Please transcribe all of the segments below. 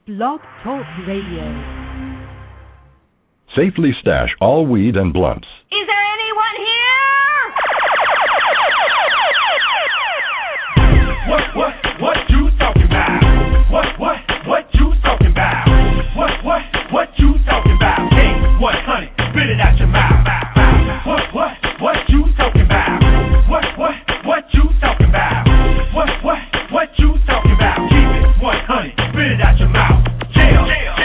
Blog Talk Radio. Safely stash all weed and blunts. Is there anyone here? What you talking about? What you talking about? What you talking about? Hey, 100, spit it out your mouth. What you talking about? What you talking about? What you talking about? Keep it 100, spit it out your mouth. Jail.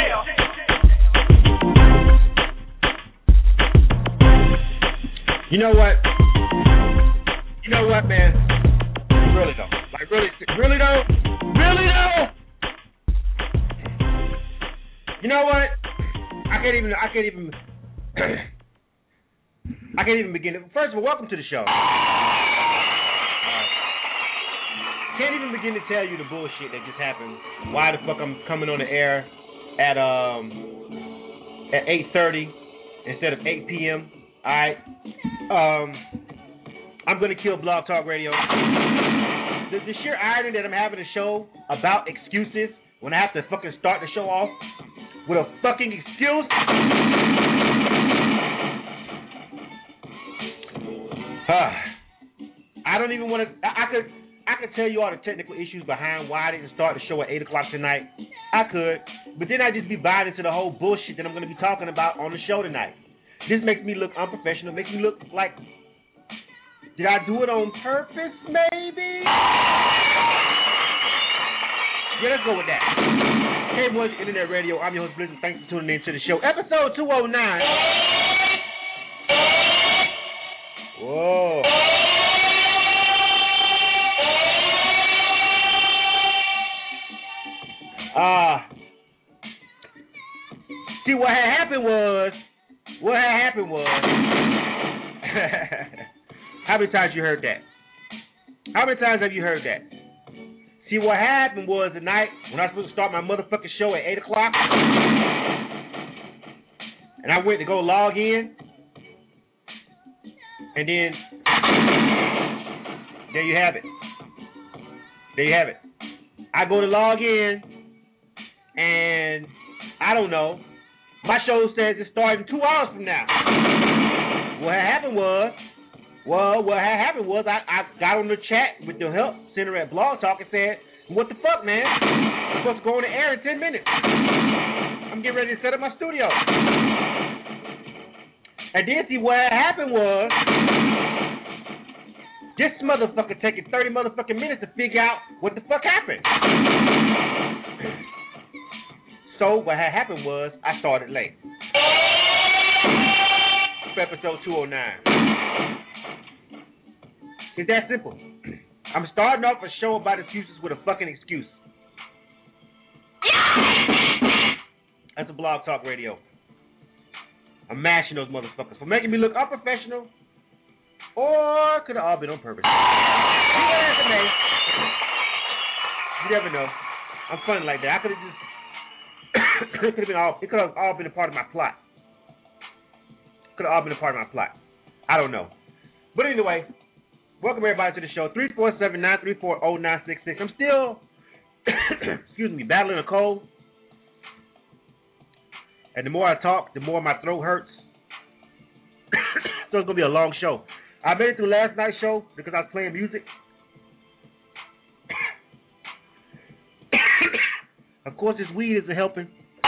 You know what, man? Really though. Like really though. You know what? I can't even begin. First of all, welcome to the show. Can't even begin to tell you the bullshit that just happened. Why the fuck I'm coming on the air at 8:30 instead of 8 p.m. All right. I'm gonna kill Blog Talk Radio. The sheer irony that I'm having a show about excuses when I have to fucking start the show off with a fucking excuse. I don't even want to. I could tell you all the technical issues behind why I didn't start the show at 8 o'clock tonight. I could, but then I just be buying into the whole bullshit that I'm going to be talking about on the show tonight. This makes me look unprofessional. Makes me look like, did I do it on purpose? Maybe. Yeah, let's go with that. Hey, boys, Internet Radio. I'm your host, Blizzard. Thanks for tuning in to the show. Episode 209. Whoa. See, what had happened was, how many times you heard that? How many times have you heard that? See, what happened was the night when I was supposed to start my motherfucking show at 8 o'clock, and I went to go log in, and then, there you have it. I go to log in, and I don't know, my show says it's starting 2 hours from now. What happened was I got on the chat with the help center at Blog Talk and said, what the fuck, man? I'm supposed to go on the air in 10 minutes. I'm getting ready to set up my studio. And then see what happened was, this motherfucker taking 30 motherfucking minutes to figure out what the fuck happened. So what had happened was I started late. For episode 209. It's that simple. I'm starting off a show about excuses with a fucking excuse. That's a Blog Talk Radio. I'm mashing those motherfuckers for making me look unprofessional, or could have all been on purpose. You never know. I'm funny like that. I could have just. It could have all been a part of my plot. I don't know. But anyway, welcome everybody to the show. 347-934-0966. I'm still, battling a cold. And the more I talk, the more my throat hurts. So it's going to be a long show. I made it through last night's show because I was playing music. Of course, this weed isn't helping.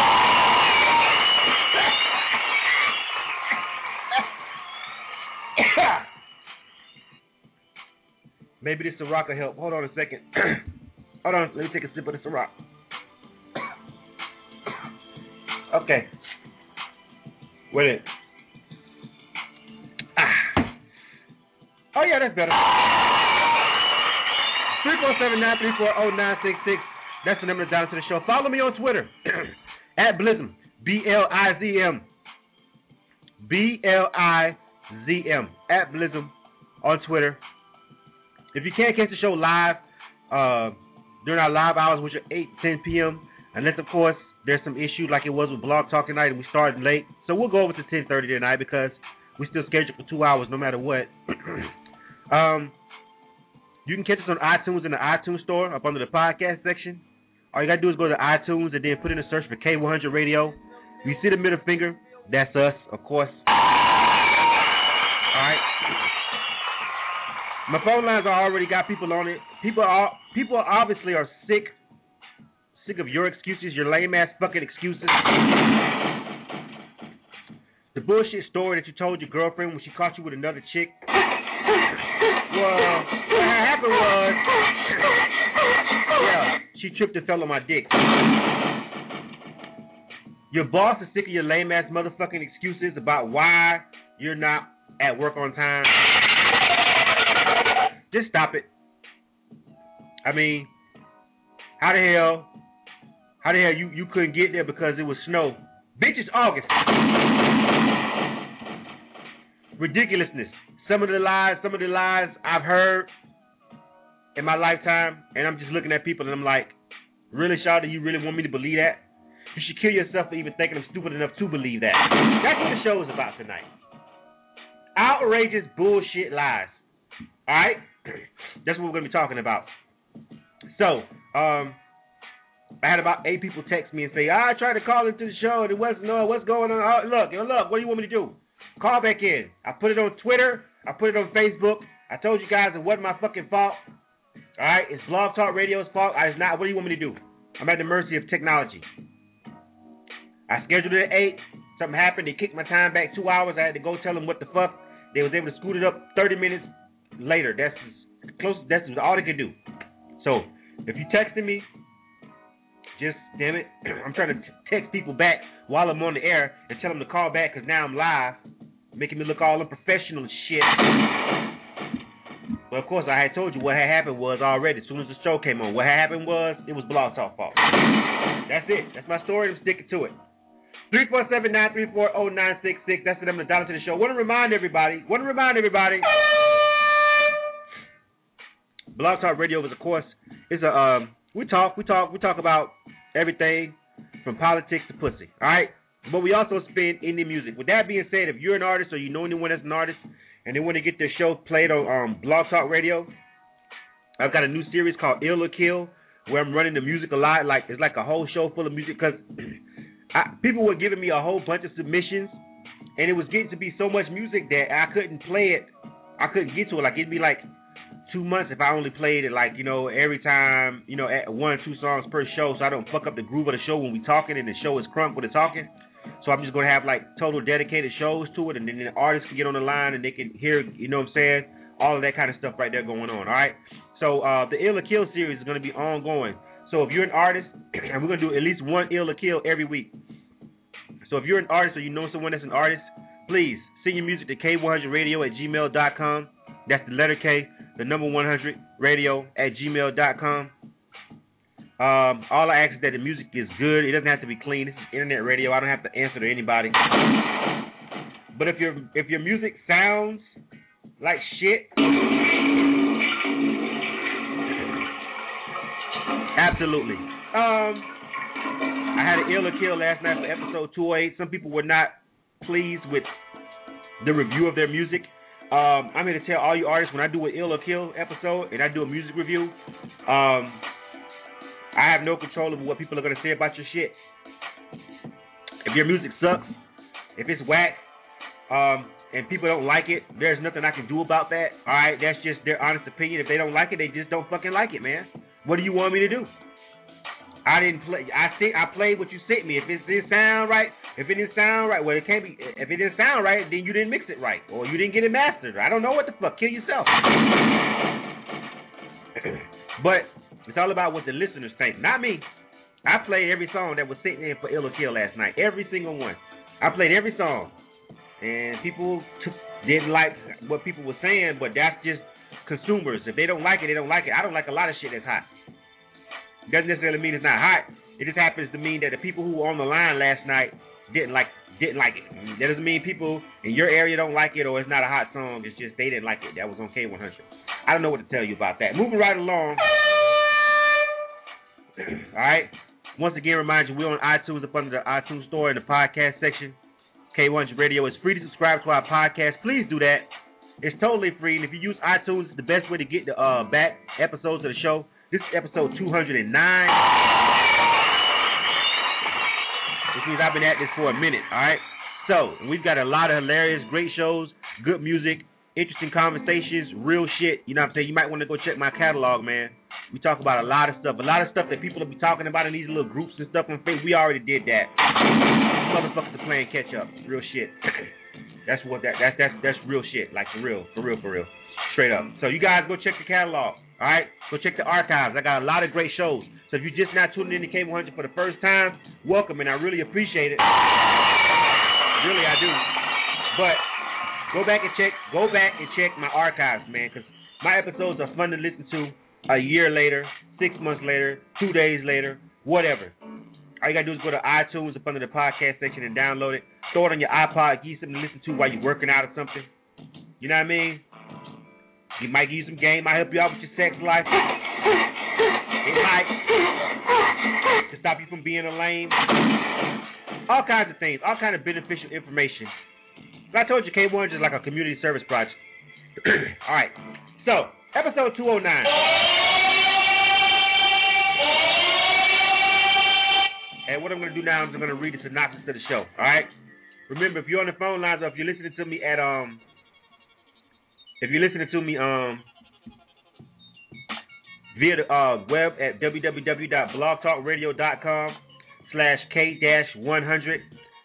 Maybe this Ciroc will help. Hold on a second. Hold on. Let me take a sip of the Ciroc. Okay. Wait. Oh, yeah, that's better. 347-934-0966. That's the number to dial to the show. Follow me on Twitter. At Blizzum. BLIZM. BLIZM. At Blizzum on Twitter. If you can't catch the show live during our live hours, which are 8-10 p.m., unless, of course, there's some issue like it was with Blog Talk tonight and we started late. So we'll go over to 10:30 tonight because we still scheduled for 2 hours no matter what. You can catch us on iTunes in the iTunes store up under the podcast section. all you got to do is go to iTunes and then put in a search for K100 Radio. You see the middle finger? That's us, of course. All right. My phone lines already got people on it. People obviously are sick of your excuses, your lame ass fucking excuses. The bullshit story that you told your girlfriend when she caught you with another chick. Well, what happened was, yeah, she tripped and fell on my dick. Your boss is sick of your lame ass motherfucking excuses about why you're not at work on time. Just stop it. I mean, how the hell you couldn't get there because it was snow? Bitch, it's August. Ridiculousness. Some of the lies I've heard in my lifetime, and I'm just looking at people and I'm like, really, Shawty, you really want me to believe that? You should kill yourself for even thinking I'm stupid enough to believe that. That's what the show is about tonight. Outrageous bullshit lies. All right? That's what we're going to be talking about. So, I had about 8 people text me and say, I tried to call into the show and it wasn't, no, what's going on? Oh, look, what do you want me to do? Call back in. I put it on Twitter. I put it on Facebook. I told you guys it wasn't my fucking fault. All right? It's Blog Talk Radio's fault. It's not. What do you want me to do? I'm at the mercy of technology. I scheduled it at 8. Something happened. They kicked my time back 2 hours. I had to go tell them what the fuck. They was able to scoot it up 30 minutes later. That's close. That's all they could do. So, if you texting me, just, damn it, I'm trying to text people back while I'm on the air and tell them to call back because now I'm live, making me look all unprofessional and shit. But, of course, I had told you what had happened was already. As soon as the show came on, what had happened was it was Blog Talk fault. That's it. That's my story. I'm sticking to it. 347-934-0966. That's the number to dial into the show. Want to remind everybody. Blog Talk Radio is, of course, it's a we talk about everything from politics to pussy. All right, but we also spin indie music. With that being said, if you're an artist or you know anyone that's an artist and they want to get their show played on Blog Talk Radio, I've got a new series called Ill or Kill where I'm running the music a lot. Like it's like a whole show full of music because people were giving me a whole bunch of submissions, and it was getting to be so much music that I couldn't play it. I couldn't get to it. Like it'd be like 2 months if I only played it like, every time, at 1 or 2 songs per show, so I don't fuck up the groove of the show when we talking and the show is crunk with the talking. So I'm just going to have like total dedicated shows to it, and then the artists can get on the line and they can hear, all of that kind of stuff right there going on, all right? So the Ill or Kill series is going to be ongoing. So if you're an artist, and we're going to do at least one Ill or Kill every week. So if you're an artist or you know someone that's an artist, please send your music to K100radio@gmail.com. That's the letter K, the number 100 radio@gmail.com. All I ask is that the music is good. It doesn't have to be clean. This is internet radio. I don't have to answer to anybody. But if your music sounds like shit, absolutely. I had an Ill or Kill last night for episode 208. Some people were not pleased with the review of their music. I'm here to tell all you artists, when I do an Ill or Kill episode and I do a music review, I have no control over what people are going to say about your shit. If your music sucks, if it's whack, and people don't like it, there's nothing I can do about that. All right, that's just their honest opinion. If they don't like it, they just don't fucking like it, man. What do you want me to do? I didn't play. I played what you sent me. If it didn't sound right, well, it can't be. If it didn't sound right, then you didn't mix it right, or you didn't get it mastered. I don't know what the fuck. Kill yourself. But it's all about what the listeners think, not me. I played every song that was sent in for Ill or Kill last night. Every single one. I played every song, and people didn't like what people were saying, but that's just consumers. If they don't like it, they don't like it. I don't like a lot of shit that's hot. Doesn't necessarily mean it's not hot. It just happens to mean that the people who were on the line last night didn't like it. That doesn't mean people in your area don't like it or it's not a hot song. It's just they didn't like it. That was on K100. I don't know what to tell you about that. Moving right along. All right. Once again, remind you, we're on iTunes up under the iTunes store in the podcast section. K100 Radio is free to subscribe to our podcast. Please do that. It's totally free. And if you use iTunes, it's the best way to get the back episodes of the show. This is episode 209. means I've been at this for a minute, all right? So, we've got a lot of hilarious, great shows, good music, interesting conversations, real shit. You know what I'm saying? You might want to go check my catalog, man. We talk about a lot of stuff that people will be talking about in these little groups and stuff on Facebook. We already did that. Motherfuckers are playing catch up. Real shit. That's real shit. Like for real. Straight up. So you guys go check the catalog. All right? Go check the archives. I got a lot of great shows. So if you're just not tuning in to K100 for the first time, welcome, and I really appreciate it. Really, I do. But go back and check my archives, man, because my episodes are fun to listen to a year later, 6 months later, 2 days later, whatever. All you got to do is go to iTunes up under the podcast section and download it. Throw it on your iPod, give you something to listen to while you're working out or something. You know what I mean? It might give you some game, might help you out with your sex life. It might to stop you from being a lame. All kinds of things, all kinds of beneficial information. So I told you, K1 is like a community service project. All right, so episode 209. And what I'm going to do now is I'm going to read the synopsis of the show. All right. Remember, if you're on the phone lines or if you're listening to me at via the web at www.blogtalkradio.com/K-100,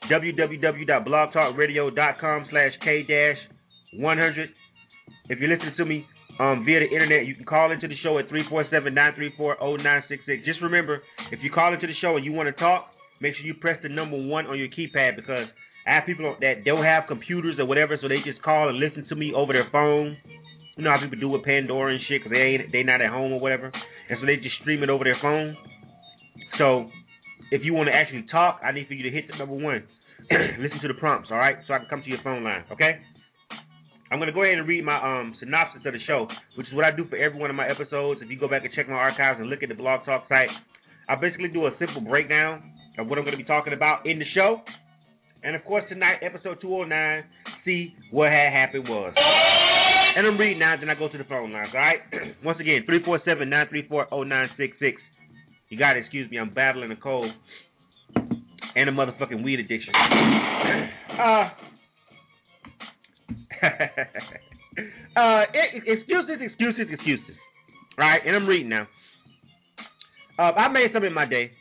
www.blogtalkradio.com/K-100. If you're listening to me via the internet, you can call into the show at 347-934-0966. Just remember, if you call into the show and you want to talk, make sure you press the number 1 on your keypad, because I have people that don't have computers or whatever, so they just call and listen to me over their phone. You know how people do with Pandora and shit, because they not at home or whatever, and so they just stream it over their phone. So if you want to actually talk, I need for you to hit the number 1. Listen to the prompts, all right, so I can come to your phone line, okay? I'm going to go ahead and read my synopsis of the show, which is what I do for every one of my episodes. If you go back and check my archives and look at the Blog Talk site, I basically do a simple breakdown of what I'm going to be talking about in the show. And, of course, tonight, episode 209, see what had happened was. And I'm reading now, then I go to the phone lines, all right? Once again, 347-934-0966. You got to excuse me, I'm battling a cold and a motherfucking weed addiction. Excuses. Right? And I'm reading now. I made some in my day.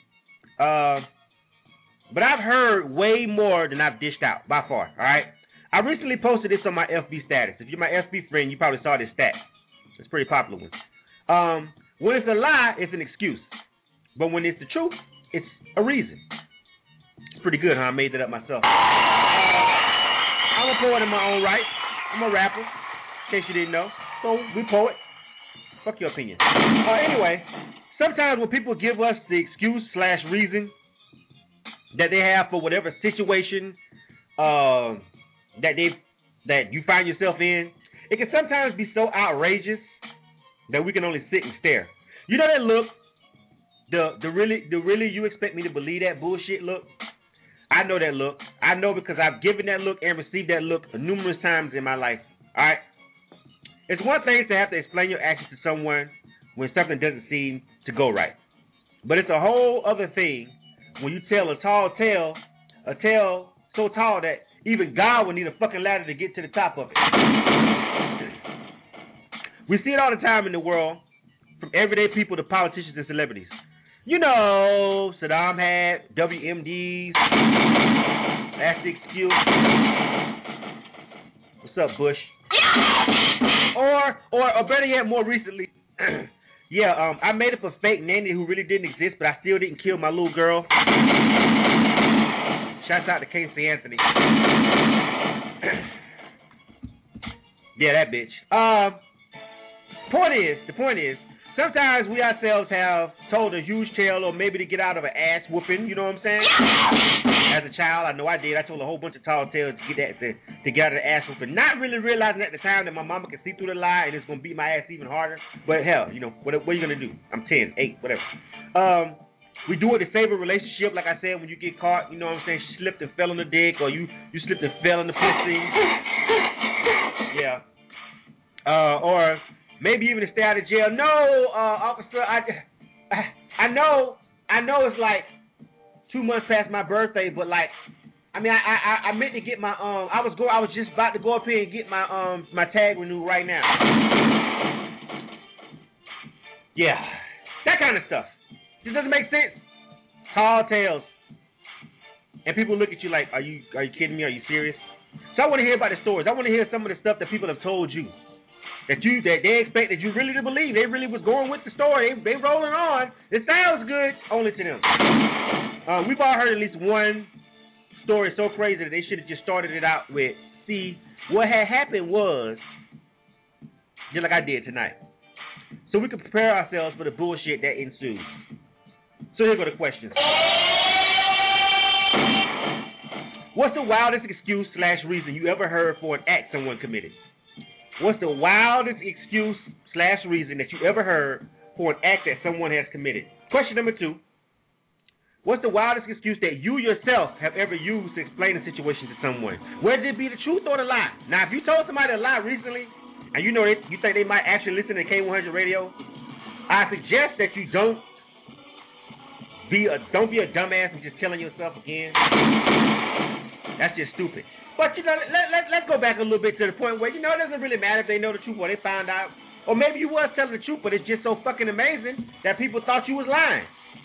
But I've heard way more than I've dished out, by far. All right? I recently posted this on my FB status. If you're my FB friend, you probably saw this stat. It's a pretty popular one. When it's a lie, it's an excuse. But when it's the truth, it's a reason. It's pretty good, huh? I made that up myself. I'm a poet in my own right. I'm a rapper, in case you didn't know. So, we poet. Fuck your opinion. Anyway, sometimes when people give us the excuse/reason that they have for whatever situation that you find yourself in, it can sometimes be so outrageous that we can only sit and stare. You know that look? The really you expect me to believe that bullshit look? I know that look. I know because I've given that look and received that look numerous times in my life. All right? It's one thing to have to explain your actions to someone when something doesn't seem to go right. But it's a whole other thing when you tell a tale so tall that even God would need a fucking ladder to get to the top of it. We see it all the time in the world, from everyday people to politicians and celebrities. You know, Saddam had WMDs. That's the excuse. What's up, Bush? Or better yet, more recently, I made up a fake nanny who really didn't exist, but I still didn't kill my little girl. Shouts out to Casey Anthony. Yeah, that bitch. The point is, sometimes we ourselves have told a huge tale or maybe to get out of an ass whooping, you know what I'm saying? As a child, I know I did. I told a whole bunch of tall tales to get out of the ass whooping, not really realizing at the time that my mama can see through the lie and it's going to beat my ass even harder. But hell, you know, what are you going to do? I'm 10, 8, whatever. We do it to save a relationship, like I said, when you get caught, you know what I'm saying, slipped and fell on the dick, or you slipped and fell in the pussy. Yeah. Or maybe even to stay out of jail. No, officer, I know it's like 2 months past my birthday, but like, I mean, I meant to get my I was just about to go up here and get my tag renewed right now. Yeah, that kind of stuff. This doesn't make sense. Tall tales, and people look at you like, are you kidding me? Are you serious? So I want to hear about the stories. I want to hear some of the stuff that people have told you. That they expected you really to believe. They really was going with the story. They rolling on. It sounds good only to them. We've all heard at least one story so crazy that they should have just started it out with, see, what had happened was, just like I did tonight. So we can prepare ourselves for the bullshit that ensues. So here go the questions. What's the wildest excuse/reason you ever heard for an act someone committed? What's the wildest excuse/reason that you ever heard for an act that someone has committed? Question number 2. What's the wildest excuse that you yourself have ever used to explain a situation to someone? Whether it be the truth or the lie. Now, if you told somebody a lie recently, and you know you think they might actually listen to K100 Radio, I suggest that you don't be a dumbass and just telling yourself again. That's just stupid. But, you know, let's go back a little bit to the point where, you know, it doesn't really matter if they know the truth or they found out. Or maybe you was telling the truth, but it's just so fucking amazing that people thought you was lying.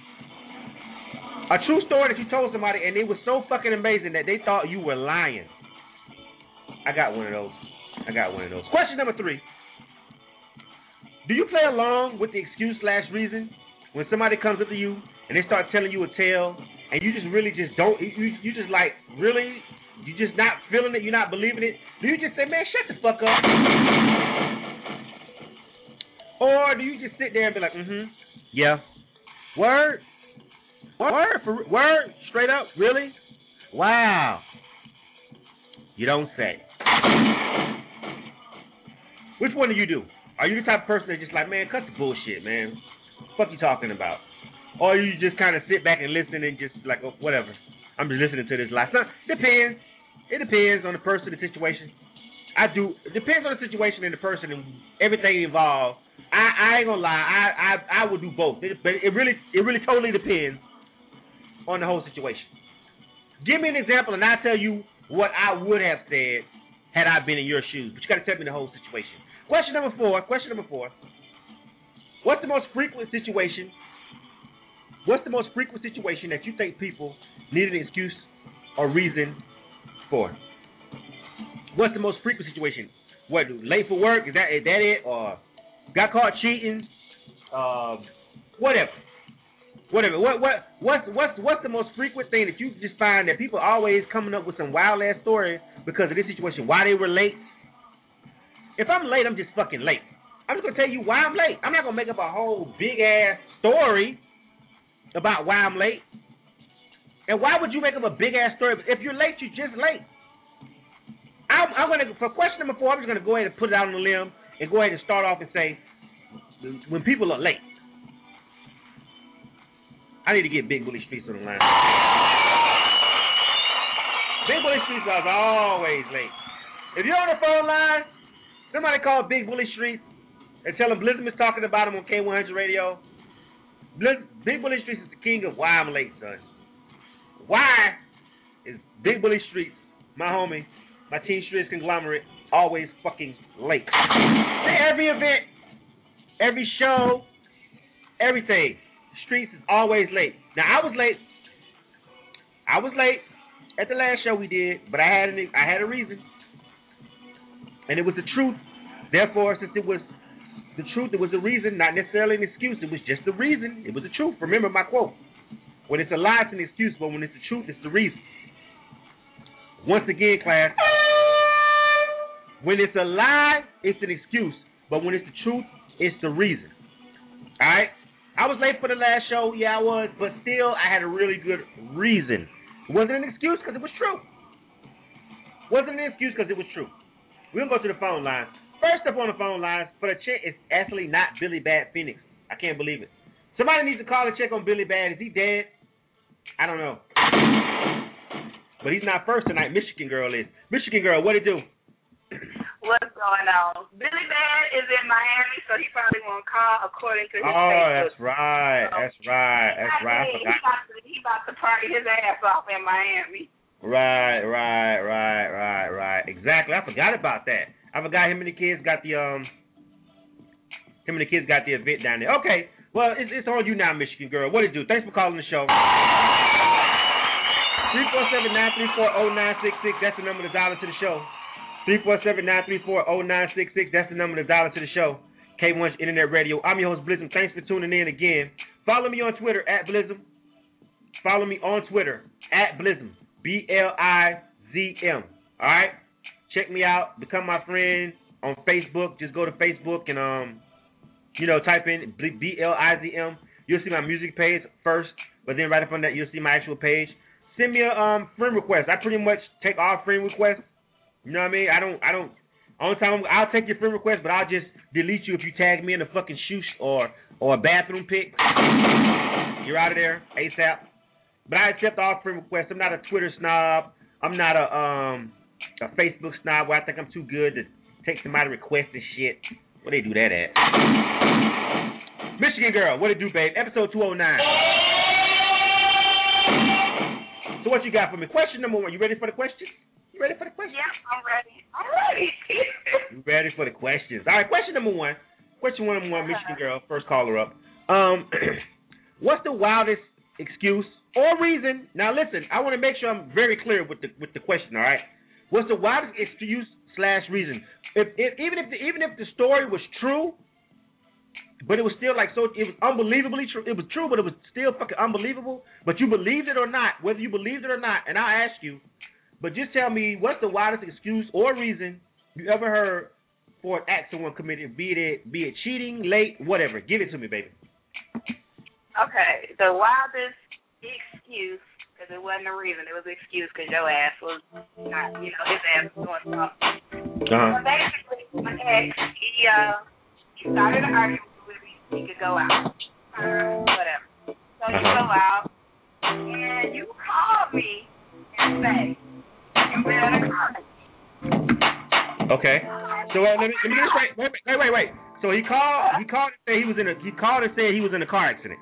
A true story that you told somebody, and it was so fucking amazing that they thought you were lying. I got one of those. Question number 3. Do you play along with the excuse/reason when somebody comes up to you and they start telling you a tale, and you just really just don't, you just like, really, you just not feeling it, you're not believing it? Do you just say, man, shut the fuck up? Or do you just sit there and be like, yeah, word, straight up, really? Wow. You don't say. Which one do you do? Are you the type of person that's just like, man, cut the bullshit, man? What you talking about? Or you just kind of sit back and listen and just like, oh, whatever. I'm just listening to this lie. So, depends. It depends on the person, the situation. It depends on the situation and the person and everything involved. I ain't gonna lie. I would do both. It really totally depends on the whole situation. Give me an example and I'll tell you what I would have said had I been in your shoes. But you got to tell me the whole situation. Question number 4. What's the most frequent situation that you think people need an excuse or reason for? What's the most frequent situation? What, late for work? Is that it? Or got caught cheating? Whatever. What's the most frequent thing that you just find that people always coming up with some wild ass story because of this situation? Why they were late? If I'm late, I'm just fucking late. I'm just gonna tell you why I'm late. I'm not gonna make up a whole big ass story about why I'm late. And why would you make up a big ass story? If you're late, you're just late. I'm gonna, for question number 4, I'm just gonna go ahead and put it out on the limb and go ahead and start off and say, when people are late, I need to get Big Bully Streets on the line. Big Bully Streets is always late. If you're on the phone line, somebody call Big Bully Streets and tell him Blizzard is talking about him on K100 Radio. Big Bully Streets is the king of why I'm late, son. Why is Big Bully Streets, my homie, my Team Streets conglomerate, always fucking late? Every event, every show, everything, Streets is always late. Now, I was late at the last show we did, but I had a reason. And it was the truth. Therefore, since it was the truth, it was a reason, not necessarily an excuse. It was just the reason. It was the truth. Remember my quote. When it's a lie, it's an excuse, but when it's the truth, it's the reason. Once again, class, when it's a lie, it's an excuse, but when it's the truth, it's the reason. All right? I was late for the last show. Yeah, I was, but still, I had a really good reason. It wasn't an excuse because it was true. Wasn't an excuse because it was true. We're going to go to the phone line. First up on the phone line for the chick is actually not Billy Bad Phoenix. I can't believe it. Somebody needs to call and check on Billy Bad. Is he dead? I don't know. But he's not first tonight. Michigan Girl is. Michigan Girl, what it do? What's going on? Billy Bad is in Miami, so he probably won't call according to his Facebook. That's right. That's right. He about to party his ass off in Miami. Right. Exactly. I forgot about that. I forgot him and the kids got the event down there. Okay. Well, it's on you now, Michigan girl. What it do? Thanks for calling the show. 347-934-0966. That's the number to dial into the show. 347-934-0966. That's the number to dial into the show. K1's Internet Radio. I'm your host, Blizzum. Thanks for tuning in again. Follow me on Twitter, @Blizzum. Follow me on Twitter, @Blizzum. BLIZM. All right? Check me out. Become my friend on Facebook. Just go to Facebook and, type in BLIZM. You'll see my music page first, but then right up on that, you'll see my actual page. Send me a friend request. I pretty much take all friend requests. You know what I mean? I don't. Only time I'll take your friend request, but I'll just delete you if you tag me in a fucking shoot or a bathroom pic. You're out of there ASAP. But I accept all friend requests. I'm not a Twitter snob. I'm not a Facebook snob where I think I'm too good to take somebody request and shit. Where they do that at? Michigan girl, what it do, babe? Episode 209. So what you got for me? Question number 1. You ready for the questions? You ready for the questions? Yeah, I'm ready. You ready for the questions? All right, question number 1. Question number 1, Michigan girl, first caller up. What's the wildest excuse or reason? Now listen, I want to make sure I'm very clear with the question. All right, what's the wildest excuse / reason? Even if the story was true, but it was still it was unbelievably true. It was true, but it was still fucking unbelievable. But you believed it or not, whether you believed it or not, and I'll ask you. But just tell me, what's the wildest excuse or reason you ever heard for an act someone committed, be it cheating, late, whatever. Give it to me, baby. Okay, the wildest excuse, because it wasn't a reason, it was an excuse because your ass was not, his ass was doing something. So basically, my ex, he started an argument with me so he could go out. Whatever. So you go out, and you called me and say, you better call me. Okay. So let me get this straight. Wait. So he called and said he was in a car accident.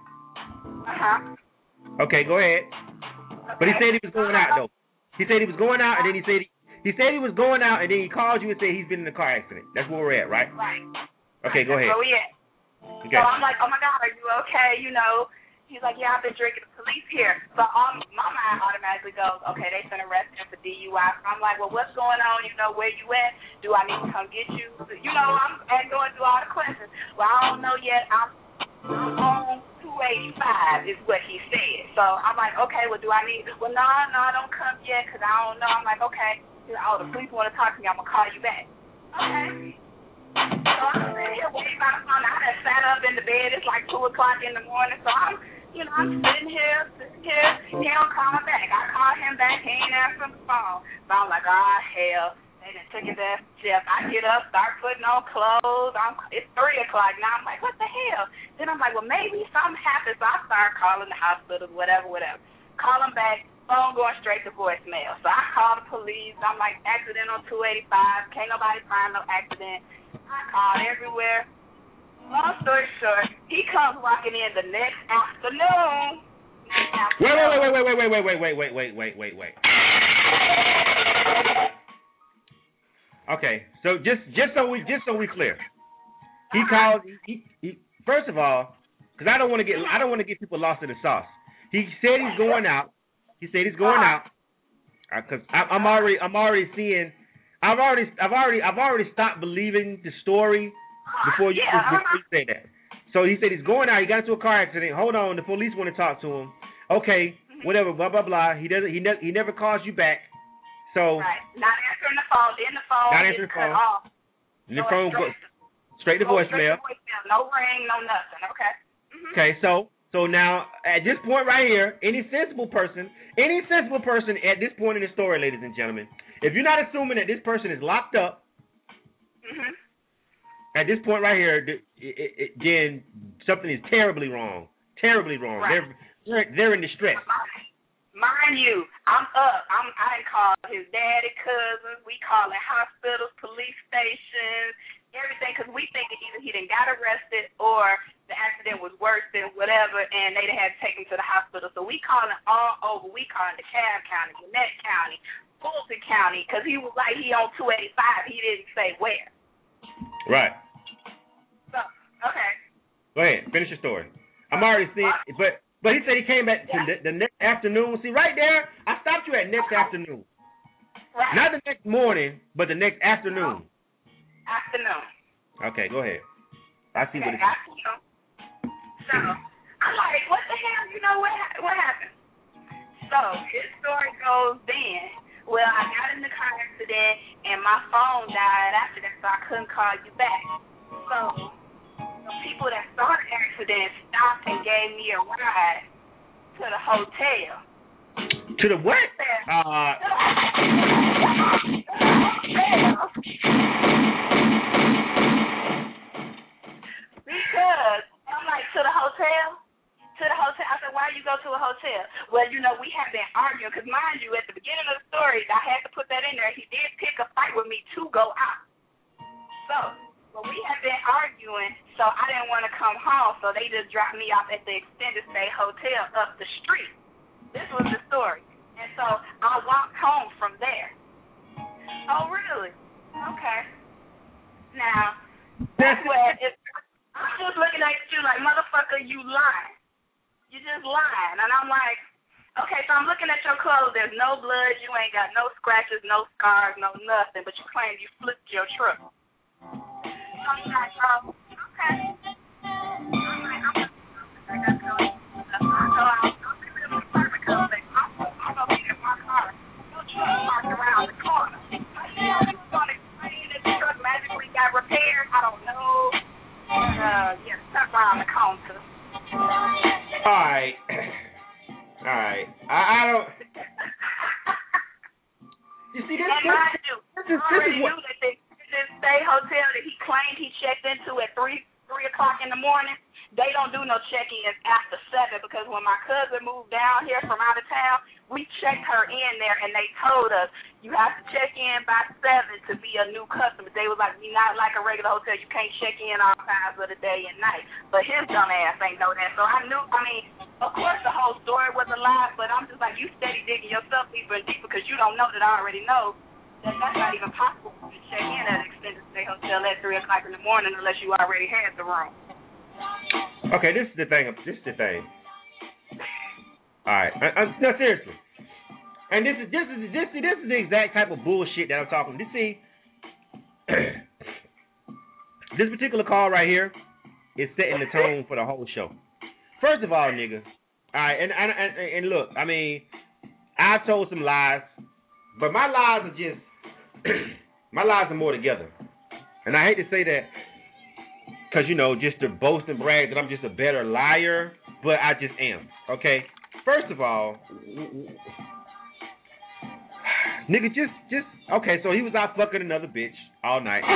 Okay, go ahead. But he said he was going out though. He said he was going out, and then he said he was going out, and then he called you and said he's been in a car accident. That's where we're at, right? Right. Okay, go ahead. Where we at? Okay. So I'm like, oh my God, are you okay? He's like, yeah, I've been drinking. The police here. So my mind automatically goes, okay, they finna arrest him for DUI. So I'm like, well, what's going on? Where you at? Do I need to come get you? I'm going through all the questions. Well, I don't know yet. I'm on 285 is what he said. So I'm like, okay, well, do I need? Well, no, don't come yet because I don't know. I'm like, okay. Oh, the police want to talk to me. I'm gonna call you back. Okay. So I'm sitting here waiting by the phone. I done sat up in the bed. It's like 2 o'clock in the morning. So I'm sitting here. He don't call me back. I call him back. He ain't answering the phone. So I'm like, oh, hell. They done took his ass to jail. I get up, start putting on clothes. It's 3 o'clock now. I'm like, what the hell? Then I'm like, well, maybe something happened. So I start calling the hospital, whatever. Call him back. Phone going straight to voicemail. So I call the police. I'm like, accident on 285. Can't nobody find no accident. I called everywhere. Long story short, he comes walking in the next afternoon. Wait. Okay, so just so we clear, he called. He first of all, because I don't want to get people lost in the sauce. He said he's going out. Because I'm already seeing. I've already stopped believing the story before you say that. So he said he's going out. He got into a car accident. Hold on, the police want to talk to him. Okay, whatever. Blah blah blah. He never calls you back. So right. Not answering the phone. Then the phone is cut off. And the phone goes straight to voicemail. No ring, no nothing. Okay. Okay, so now at this point right here, any sensible person at this point in the story, ladies and gentlemen, if you're not assuming that this person is locked up, at this point right here, then something is terribly wrong. Right. They're in distress. Mind you, I'm up. I called his daddy, cousins. We calling hospitals, police stations, everything, because we thinking either he done got arrested or the accident was worse than whatever, and they had to take him to the hospital. So we calling all over. We calling DeKalb County, Gwinnett County, Fulton County, because he was like he on 285. He didn't say where. Right. So, okay. Go ahead. Finish your story. I'm already seeing, but he said he came back to the next afternoon. See, right there, I stopped you at next afternoon. Right. Not the next morning, but the next afternoon. Afternoon. Okay, go ahead. I see what it is. Afternoon. So, I'm like, what the hell? You know, what happened? So, his story goes then. Well, I got in the car accident, and my phone died after that, so I couldn't call you back. So, the people that saw the accident stopped and gave me a ride to the hotel. To the what? Because I'm like, to the hotel? To the hotel. I said, why you go to a hotel? Well, you know, we have been arguing, because mind you, at the beginning of the story, I had to put that in there. He did pick a fight with me to go out. So, well, we have been arguing, so I didn't want to come home, so they just dropped me off at the extended stay hotel up the street. This was the story. And so I walked home from there. Oh, really? Okay. Now, that's where I'm just looking at you like, motherfucker, you lying. You just lying. And I'm like, okay, so I'm looking at your clothes. There's no blood. You ain't got no scratches, no scars, no nothing. But you claim you flipped your truck. I'm like, oh, okay. I'm like, I got to go. I'm in the apartment complex. I'm going to be in my car. Your truck parked around the corner. I see how you was going to explain that the truck magically got repaired. I don't know. Yeah, stuck around the counter. All right. I don't. You see, this is what. Knew that this stay hotel that he claimed he checked into at 3 o'clock in the morning, they don't do no check-ins after 7, because when my cousin moved down here from out of town, we checked her in there, and they told us, you have to check in by 7 to be a new customer. They was like, you're not like a regular hotel. You can't check in all times of the day and night. But his dumb ass ain't know that. So I knew, of course the whole story was a lie, but I'm just like, you steady digging yourself deeper and deeper because you don't know that I already know that that's not even possible to check in at an extended stay hotel at 3 o'clock in the morning unless you already had the room. Okay, this is the thing. All right. No, seriously. And this is the exact type of bullshit that I'm talking. See, this particular call right here is setting the tone for the whole show. First of all, nigga. All right, and look, I told some lies, but my lies are just my lies are more together. And I hate to say that, because, just to boast and brag that I'm just a better liar, but I just am, okay? First of all, nigga, just okay, so he was out fucking another bitch all night. Go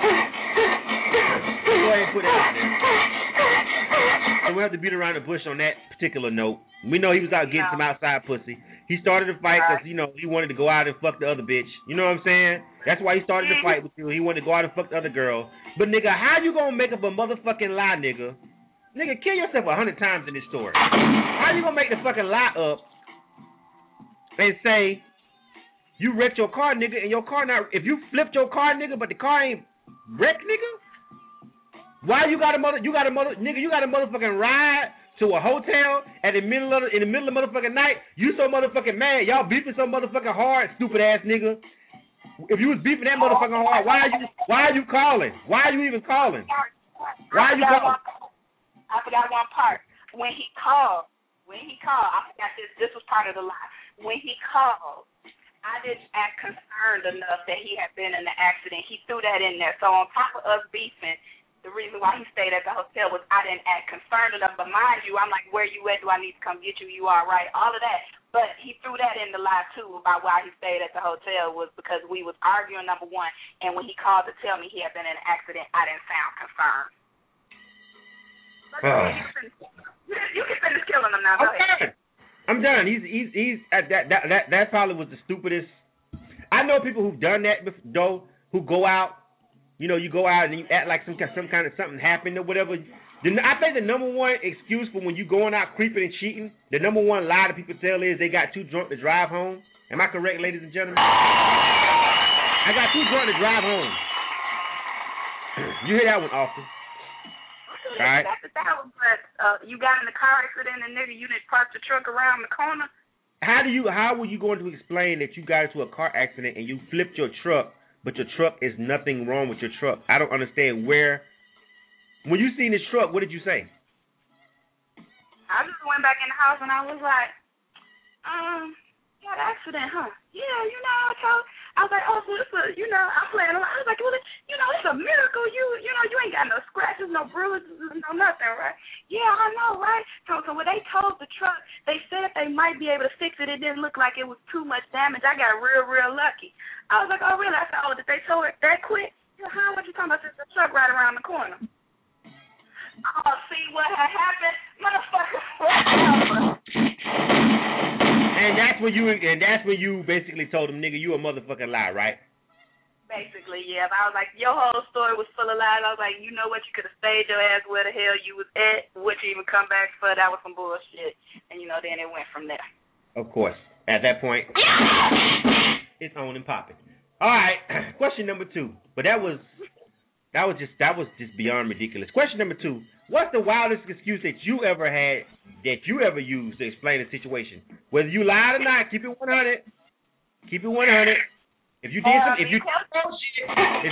ahead and put it out there. So we have to beat around the bush on that particular note. We know he was out getting some outside pussy. He started a fight because, he wanted to go out and fuck the other bitch. You know what I'm saying? That's why he started the fight with you. He wanted to go out and fuck the other girl. But, nigga, how you gonna make up a motherfucking lie, nigga? Nigga, kill yourself 100 times in this story. How you gonna make the fucking lie up and say you wrecked your car, nigga, and your car not... If you flipped your car, nigga, but the car ain't wrecked, nigga? Why you got a motherfucking ride to a hotel in the middle of motherfucking night? You so motherfucking mad. Y'all beefing so motherfucking hard, stupid ass nigga. If you was beefing that motherfucking hard, why are you calling? Why are you even calling? Why are you calling? I forgot one part. When he called, I forgot this was part of the lie. When he called, I didn't act concerned enough that he had been in the accident. He threw that in there. So on top of us beefing, the reason why he stayed at the hotel was I didn't act concerned enough. But mind you, I'm like, where you at? Do I need to come get you? You all right? All of that. But he threw that in the lie, too, about why he stayed at the hotel was because we was arguing, number one. And when he called to tell me he had been in an accident, I didn't sound concerned. You can finish killing him now. Go ahead. I'm done. He's that probably was the stupidest. I know people who've done that though, who go out. You go out and you act like some kind of something happened or whatever. I think the number one excuse for when you going out creeping and cheating, the number one lie that people tell is they got too drunk to drive home. Am I correct, ladies and gentlemen? I got too drunk to drive home. You hear that one often. All right. But you got in a car accident and nigga, you didn't park the truck around the corner. How were you going to explain that you got into a car accident and you flipped your truck, but your truck is nothing wrong with your truck? I don't understand where. When you seen this truck, what did you say? I just went back in the house and I was like, you had an accident, huh? Yeah, you know, I was like, oh, so this is, you know, I'm playing along. I was like, well, you know, it's a miracle. You know, you ain't got no scratches, no bruises, no nothing, right? Yeah, I know, right? So when they towed the truck, they said they might be able to fix it. It didn't look like it was too much damage. I got real lucky. I was like, oh, really? I said, oh, did they tow it that quick? You know, how much you talking about? Since the truck right around the corner. Oh, see what had happened, motherfucker. And that's when you basically told them, nigga, you a motherfucking lie, right? Basically, yeah. But I was like, your whole story was full of lies. I was like, you know what? You could have stayed your ass where the hell you was at. What you even come back for? That was some bullshit. And you know, then it went from there. Of course. At that point, it's on and popping. All right. Question number 2. But that was just beyond ridiculous. Question number 2. What's the wildest excuse that you ever had, that you ever used to explain a situation? Whether you lied or not, keep it 100. Keep it 100. If you did some shit,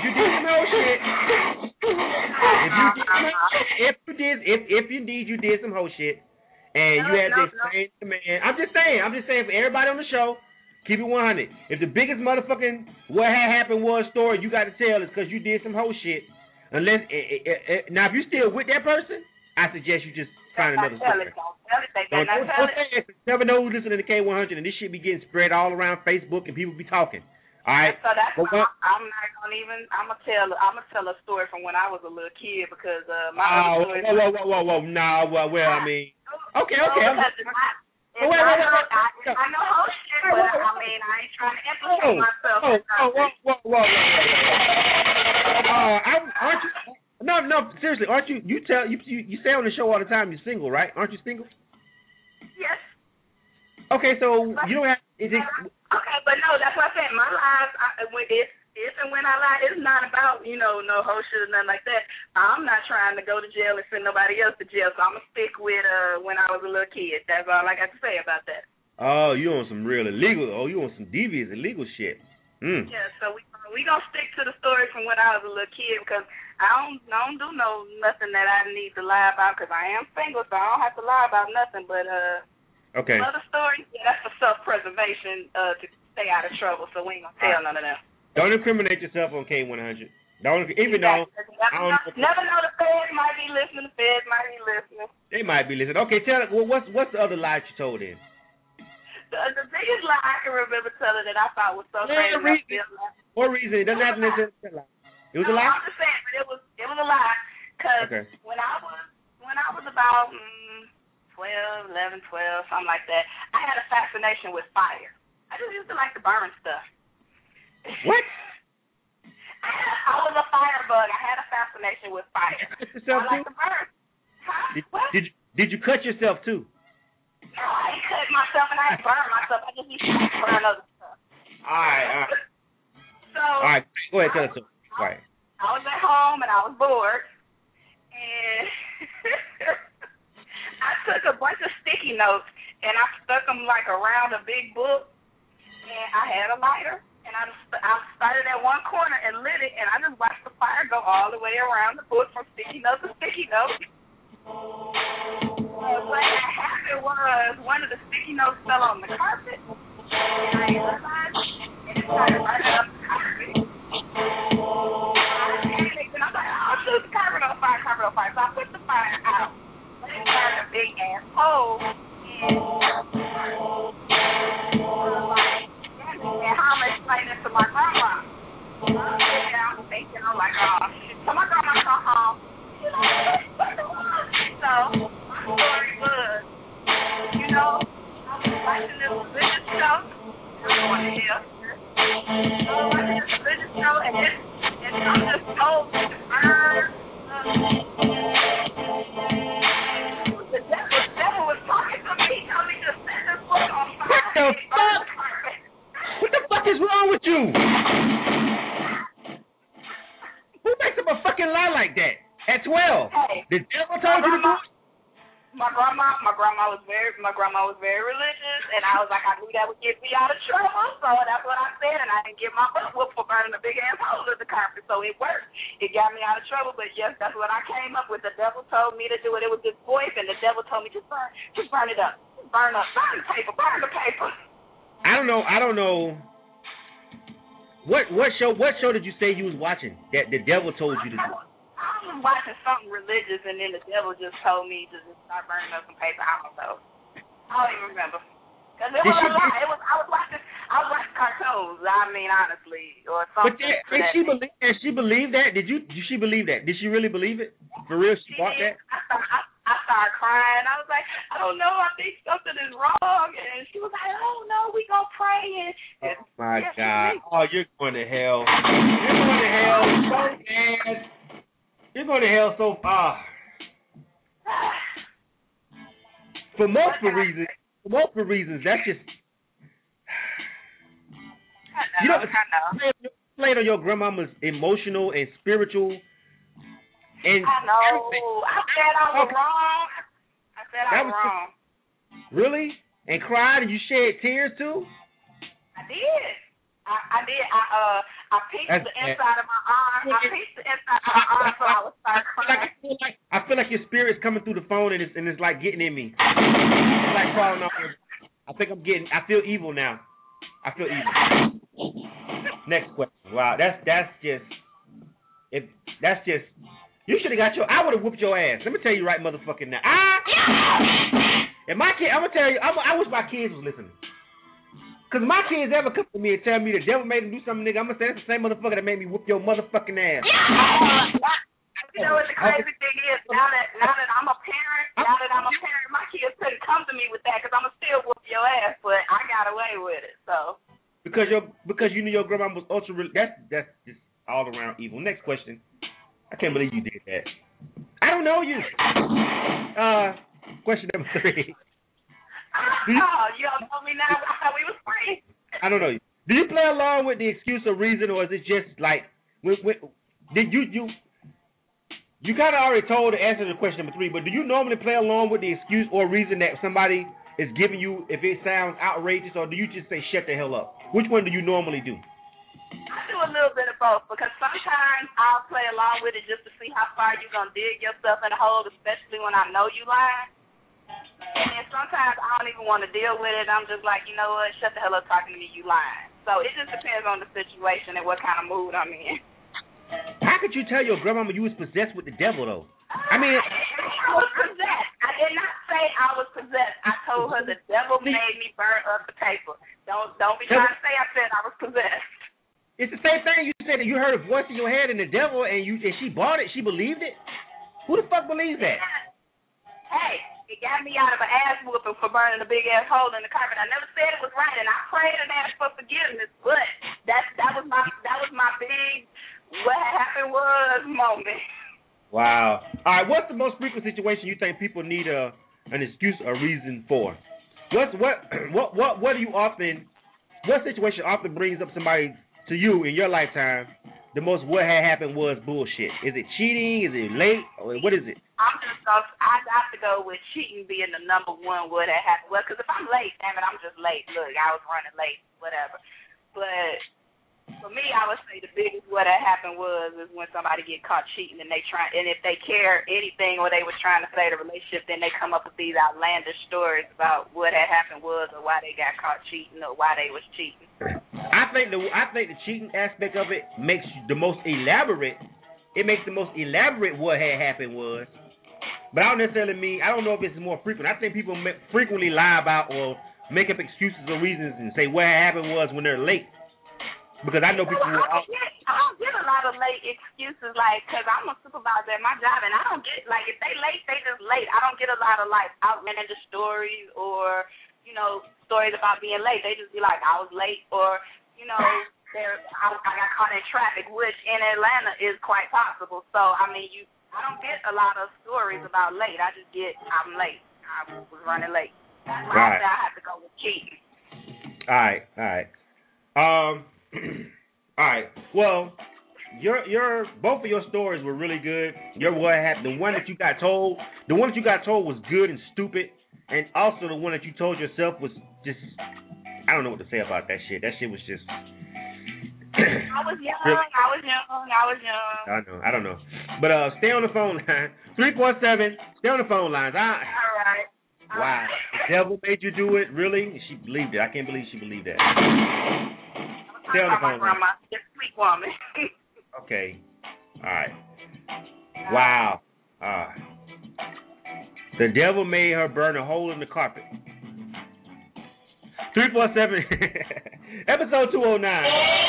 if indeed you did some whole shit, and you had to explain to the man, I'm just saying for everybody on the show, keep it 100. If the biggest motherfucking what had happened was story you got to tell is because you did some whole shit. Unless now, if you still with that person, I suggest you just find another story. Never know who's listening to K100, and this shit be getting spread all around Facebook, and people be talking. All right. So that's why I'm not gonna even. I'm gonna tell a story from when I was a little kid because my other story. Whoa. Nah. Well, I mean. Okay. I know whole shit, but I mean, I ain't trying to implicate myself. Aren't you? No, seriously, aren't you? You say on the show all the time you're single, right? Aren't you single? Yes. Okay, so you don't have. Okay, but no, that's what I said. My lies, if and when I lie, it's not about no whole shit or nothing like that. I'm not trying to go to jail and send nobody else to jail, so I'm gonna stick with when I was a little kid. That's all I got to say about that. Oh, you on some real illegal? Oh, you on some devious illegal shit? Yeah, so we gonna stick to the story from when I was a little kid because I don't do nothing that I need to lie about because I am single, so I don't have to lie about nothing. But okay. Other stories, yeah, that's for self-preservation to stay out of trouble. So we ain't gonna tell none of them. Don't incriminate yourself on K100. Don't even though. Never know the feds might be listening. The feds might be listening. They might be listening. Okay, tell it. Well, what's the other lie you told in? The biggest lie I can remember telling that I thought was so crazy. What reason? It doesn't have to listen. It was a lie. I'm just saying, but it was a lie because when I was about 11, 12, something like that, I had a fascination with fire. I just used to like to burn stuff. What? I was a fire bug. I had a fascination with fire. I like to burn. Huh? Did you cut yourself too? No, I ain't cut myself and I ain't burn myself. I just used to burn other stuff. All right. So, all right, go ahead, tell us. Right. I was at home and I was bored, and I took a bunch of sticky notes and I stuck them like around a big book, and I had a lighter, and I started at one corner and lit it, and I just watched the fire go all the way around the book from sticky note to sticky note. What happened was one of the sticky notes fell on the carpet, and I realized and it started burning up the carpet. And I was like, oh, shoot, the carpet on fire. So I put the fire out. But it burned a big ass hole. And how I'm explaining this to my grandma. I'm thinking, I'm like, oh, shit. So my grandma come home. She's like, what the fuck? So my story was, I was watching this religious show. I was going to hell. I was watching this religious show, and I'm just told to burn fuck is wrong with you? Who makes up a fucking lie like that at 12? Hey, The devil told you to do it? My grandma was very religious, and I was like, I knew that would get me out of trouble, so that's what I said, and I didn't get my butt whooped for burning a big ass hole in the carpet, so it worked. It got me out of trouble, but yes, that's what I came up with. The devil told me to do it. It was his voice, and the devil told me just burn it up, burn the paper. I don't know. What show did you say you was watching that the devil told you to do? I was watching something religious, and then the devil just told me to just start burning up some paper. I don't know. I don't even remember. Because it was a lie. I was watching cartoons. I mean, honestly, or something. But did she believe that? Did she believe that? Did she really believe it? For real, she bought that? I started crying. I was like, I don't know. I think something is wrong. And she was like, oh no, we gonna pray. And oh my God! Oh, you're going to hell. You're going to hell so bad. You're going to hell so far. For multiple reasons, that's just. I know. Playing on your grandmama's emotional and spiritual. And I know. I said I was wrong. I said I was wrong. Really? And cried and you shed tears too? I did. I did. I pinched the inside of my arm. So I was start crying. I feel like your spirit's coming through the phone and it's like getting in me. It's like crawling off. I feel evil now. I feel evil. Next question. Wow, that's just. You should have got I would have whooped your ass. Let me tell you right motherfucking now. And my kid, I'm gonna tell you, I wish my kids was listening. Cause my kids ever come to me and tell me the devil made them do something, nigga, I'm gonna say that's the same motherfucker that made me whoop your motherfucking ass. You know what the crazy thing is? Now that I'm a parent, my kids couldn't come to me with that because I'm gonna still whoop your ass, but I got away with it. So because you knew your grandma was ultra. That's just all around evil. Next question. I can't believe you did that. I don't know you. Question number 3. You don't know me now. I thought we was free. I don't know you. Do you play along with the excuse or reason, or is it just like did you kind of already told the answer to question number 3? But do you normally play along with the excuse or reason that somebody is giving you if it sounds outrageous, or do you just say shut the hell up? Which one do you normally do? I do a little bit of both because sometimes I'll play along with it just to see how far you're going to dig yourself in a hole, especially when I know you lying. And then sometimes I don't even want to deal with it. I'm just like, you know what, shut the hell up talking to me, you lying. So it just depends on the situation and what kind of mood I'm in. How could you tell your grandmama you was possessed with the devil, though? I mean, I was possessed. I did not say I was possessed. I told her the devil made me burn up the paper. Don't be trying to say I said I was possessed. It's the same thing. You said that you heard a voice in your head and the devil, and she bought it. She believed it. Who the fuck believes that? Hey, it got me out of an ass whooping for burning a big ass hole in the carpet. I never said it was right, and I prayed and asked for forgiveness. But that was my big what happened was moment. Wow. All right. What's the most frequent situation you think people need an excuse or reason for? What do you often? What situation often brings up somebody to you in your lifetime? The most what had happened was bullshit. Is it cheating? Is it late? Or what is it? I have to go with cheating being the number one what had happened. Well, because if I'm late, damn it, I'm just late. Look, I was running late, whatever. But for me, I would say the biggest what had happened is when somebody get caught cheating and if they care anything or they was trying to save the relationship, then they come up with these outlandish stories about what had happened or why they got caught cheating or why they was cheating. I think the cheating aspect of it makes the most elaborate. It makes the most elaborate what had happened was. But I don't know if it's more frequent. I think people frequently lie about or make up excuses or reasons and say what happened was when they're late. Because I know people who I don't get a lot of late excuses, like, because I'm a supervisor at my job, and I don't get, like, if they late, they just late. I don't get a lot of, like, outlandish stories or, stories about being late. They just be like, I was late, or, I got caught in traffic, which in Atlanta is quite possible. So, I don't get a lot of stories about late. I just get, I'm late. I was running late. That's why I have to go with cheating. All right. All right. Well, your both of your stories were really good. The one that you got told was good and stupid, and also the one that you told yourself was just, I don't know what to say about that shit. That shit was just. I was young. I don't know. But stay on the phone line. 347. Stay on the phone lines. All right. Wow. The devil made you do it? Really? She believed it. I can't believe she believed that. Stay on the phone line. My sweet woman. Okay. All right. Wow. The devil made her burn a hole in the carpet. 347. Episode 209.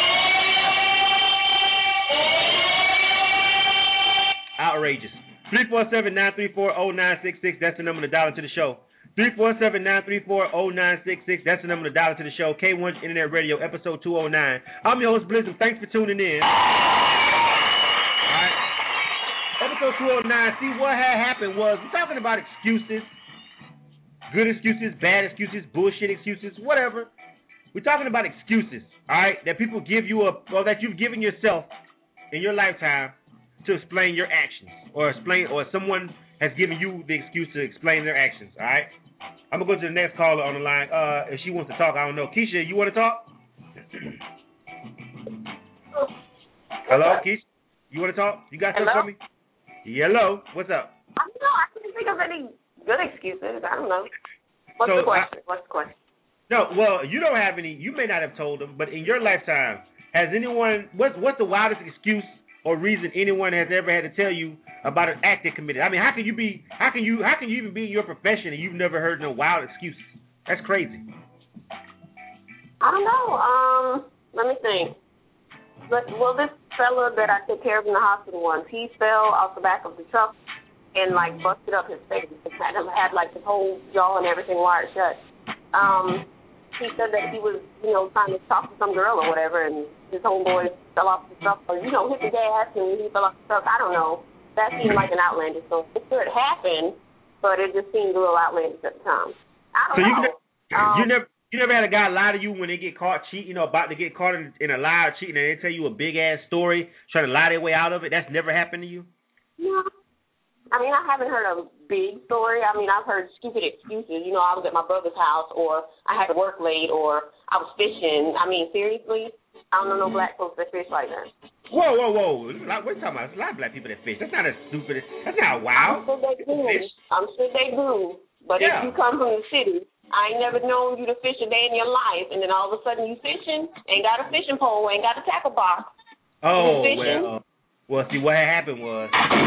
Outrageous. 347-934-0966. That's the number to dial into the show. 347-934-0966. That's the number to dial into the show. K1 Internet Radio, episode 209. I'm your host, Blizzard. Thanks for tuning in. All right. Episode 209. See, what had happened was we're talking about excuses. Good excuses, bad excuses, bullshit excuses, whatever. We're talking about excuses, all right, that people give you or that you've given yourself in your lifetime to explain your actions, or someone has given you the excuse to explain their actions, all right? I'm going to go to the next caller on the line. If she wants to talk, I don't know. Keisha, you want to talk? Hello, Keisha? You want to talk? You got something for me? Hello? What's up? I don't know. I can't think of any good excuses. I don't know. What's the question? No, well, you don't have any. You may not have told them, but in your lifetime, has anyone? What's the wildest excuse or reason anyone has ever had to tell you about an act they committed? I mean, how can you even be in your profession and you've never heard no wild excuses? That's crazy. I don't know. Let me think. Well, this fella that I took care of in the hospital once, he fell off the back of the truck and like busted up his face. Had like his whole jaw and everything wired shut. He said that he was, trying to talk to some girl or whatever, and his homeboy fell off the truck, or, hit the gas and he fell off the truck. I don't know. That seemed like an outlandish. So it could happen, but it just seemed a little outlandish at the time. I don't know. You never had a guy lie to you when they get caught cheating or about to get caught in a lie or cheating, and they tell you a big ass story trying to lie their way out of it? That's never happened to you? No. I mean, I haven't heard a big story. I mean, I've heard stupid excuses. I was at my brother's house, or I had to work late, or I was fishing. I mean, seriously? I don't know no black folks that fish like that. Whoa. What are you talking about? There's a lot of black people that fish. That's not as stupid. That's not wild. I'm sure they do. But if you come from the city, I ain't never known you to fish a day in your life, and then all of a sudden you fishing, ain't got a fishing pole, ain't got a tackle box. Oh, well, see, what happened was...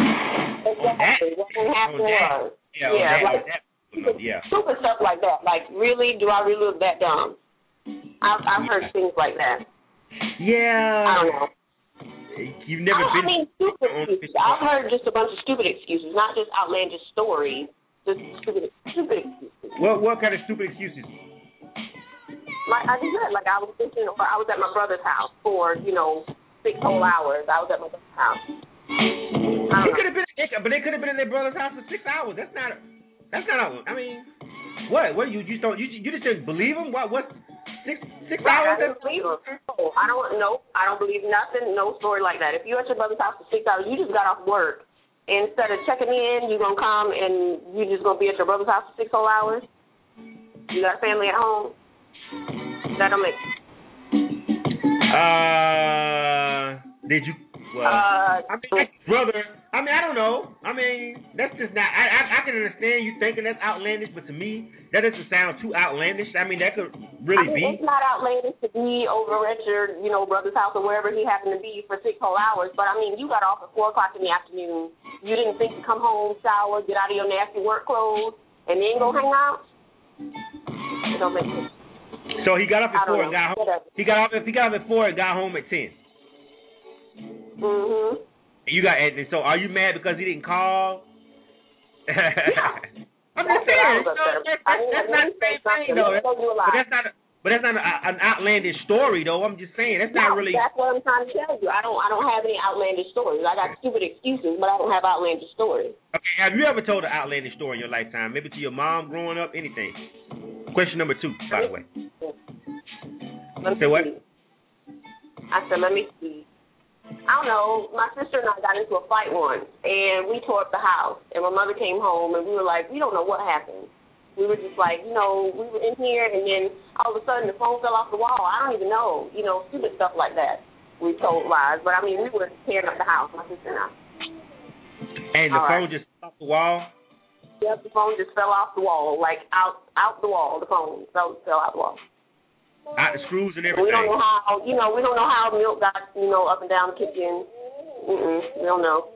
Stupid stuff like that. Like, really, do I really look that dumb? I've heard things like that. Yeah. I don't know. You've never been... I mean, stupid excuses. I've heard just a bunch of stupid excuses, not just outlandish stories, just stupid excuses. What kind of stupid excuses? Like I just said, like I was thinking, or I was at my brother's house for, 6 whole hours. I was at my brother's house. They could have been in their brother's house for 6 hours. That's not. I mean, what? What you just didn't believe him? What? 6 hours? I don't believe him. No, I don't believe nothing. No story like that. If you're at your brother's house for 6 hours, you just got off work. Instead of checking in, you're gonna come and you're just gonna be at your brother's house for 6 whole hours. You got a family at home. That don't make. Did you? Well, I don't know. I mean, that's just not. I can understand you thinking that's outlandish, but to me, that doesn't sound too outlandish. I mean, that could really be. It's not outlandish to be over at your, brother's house or wherever he happened to be for 6 whole hours. But I mean, you got off at 4 o'clock in the afternoon. You didn't think to come home, shower, get out of your nasty work clothes, and then go hang out. It don't make sense. So he got up at 4 and got home. He got up at 4 and got home at 10. Mhm. So are you mad because he didn't call? Yeah. I'm just saying. That's not the same thing, though. But that's not an outlandish story, though. I'm just saying that's not really. That's what I'm trying to tell you. I don't have any outlandish stories. I got stupid excuses, but I don't have outlandish stories. Okay. Have you ever told an outlandish story in your lifetime? Maybe to your mom growing up, anything? Question number 2, by the way. Let me Say what? I said, let me see. I don't know. My sister and I got into a fight once, and we tore up the house. And my mother came home, and we were like, we don't know what happened. We were just like, we were in here, and then all of a sudden the phone fell off the wall. I don't even know, stupid stuff like that. We told lies. But, I mean, we were tearing up the house, my sister and I. And the phone just fell off the wall? Yep, the phone just fell off the wall, like out the wall. The phone fell out the wall. Out the screws and everything. We don't know how, we don't know how milk got, up and down the kitchen. We don't know.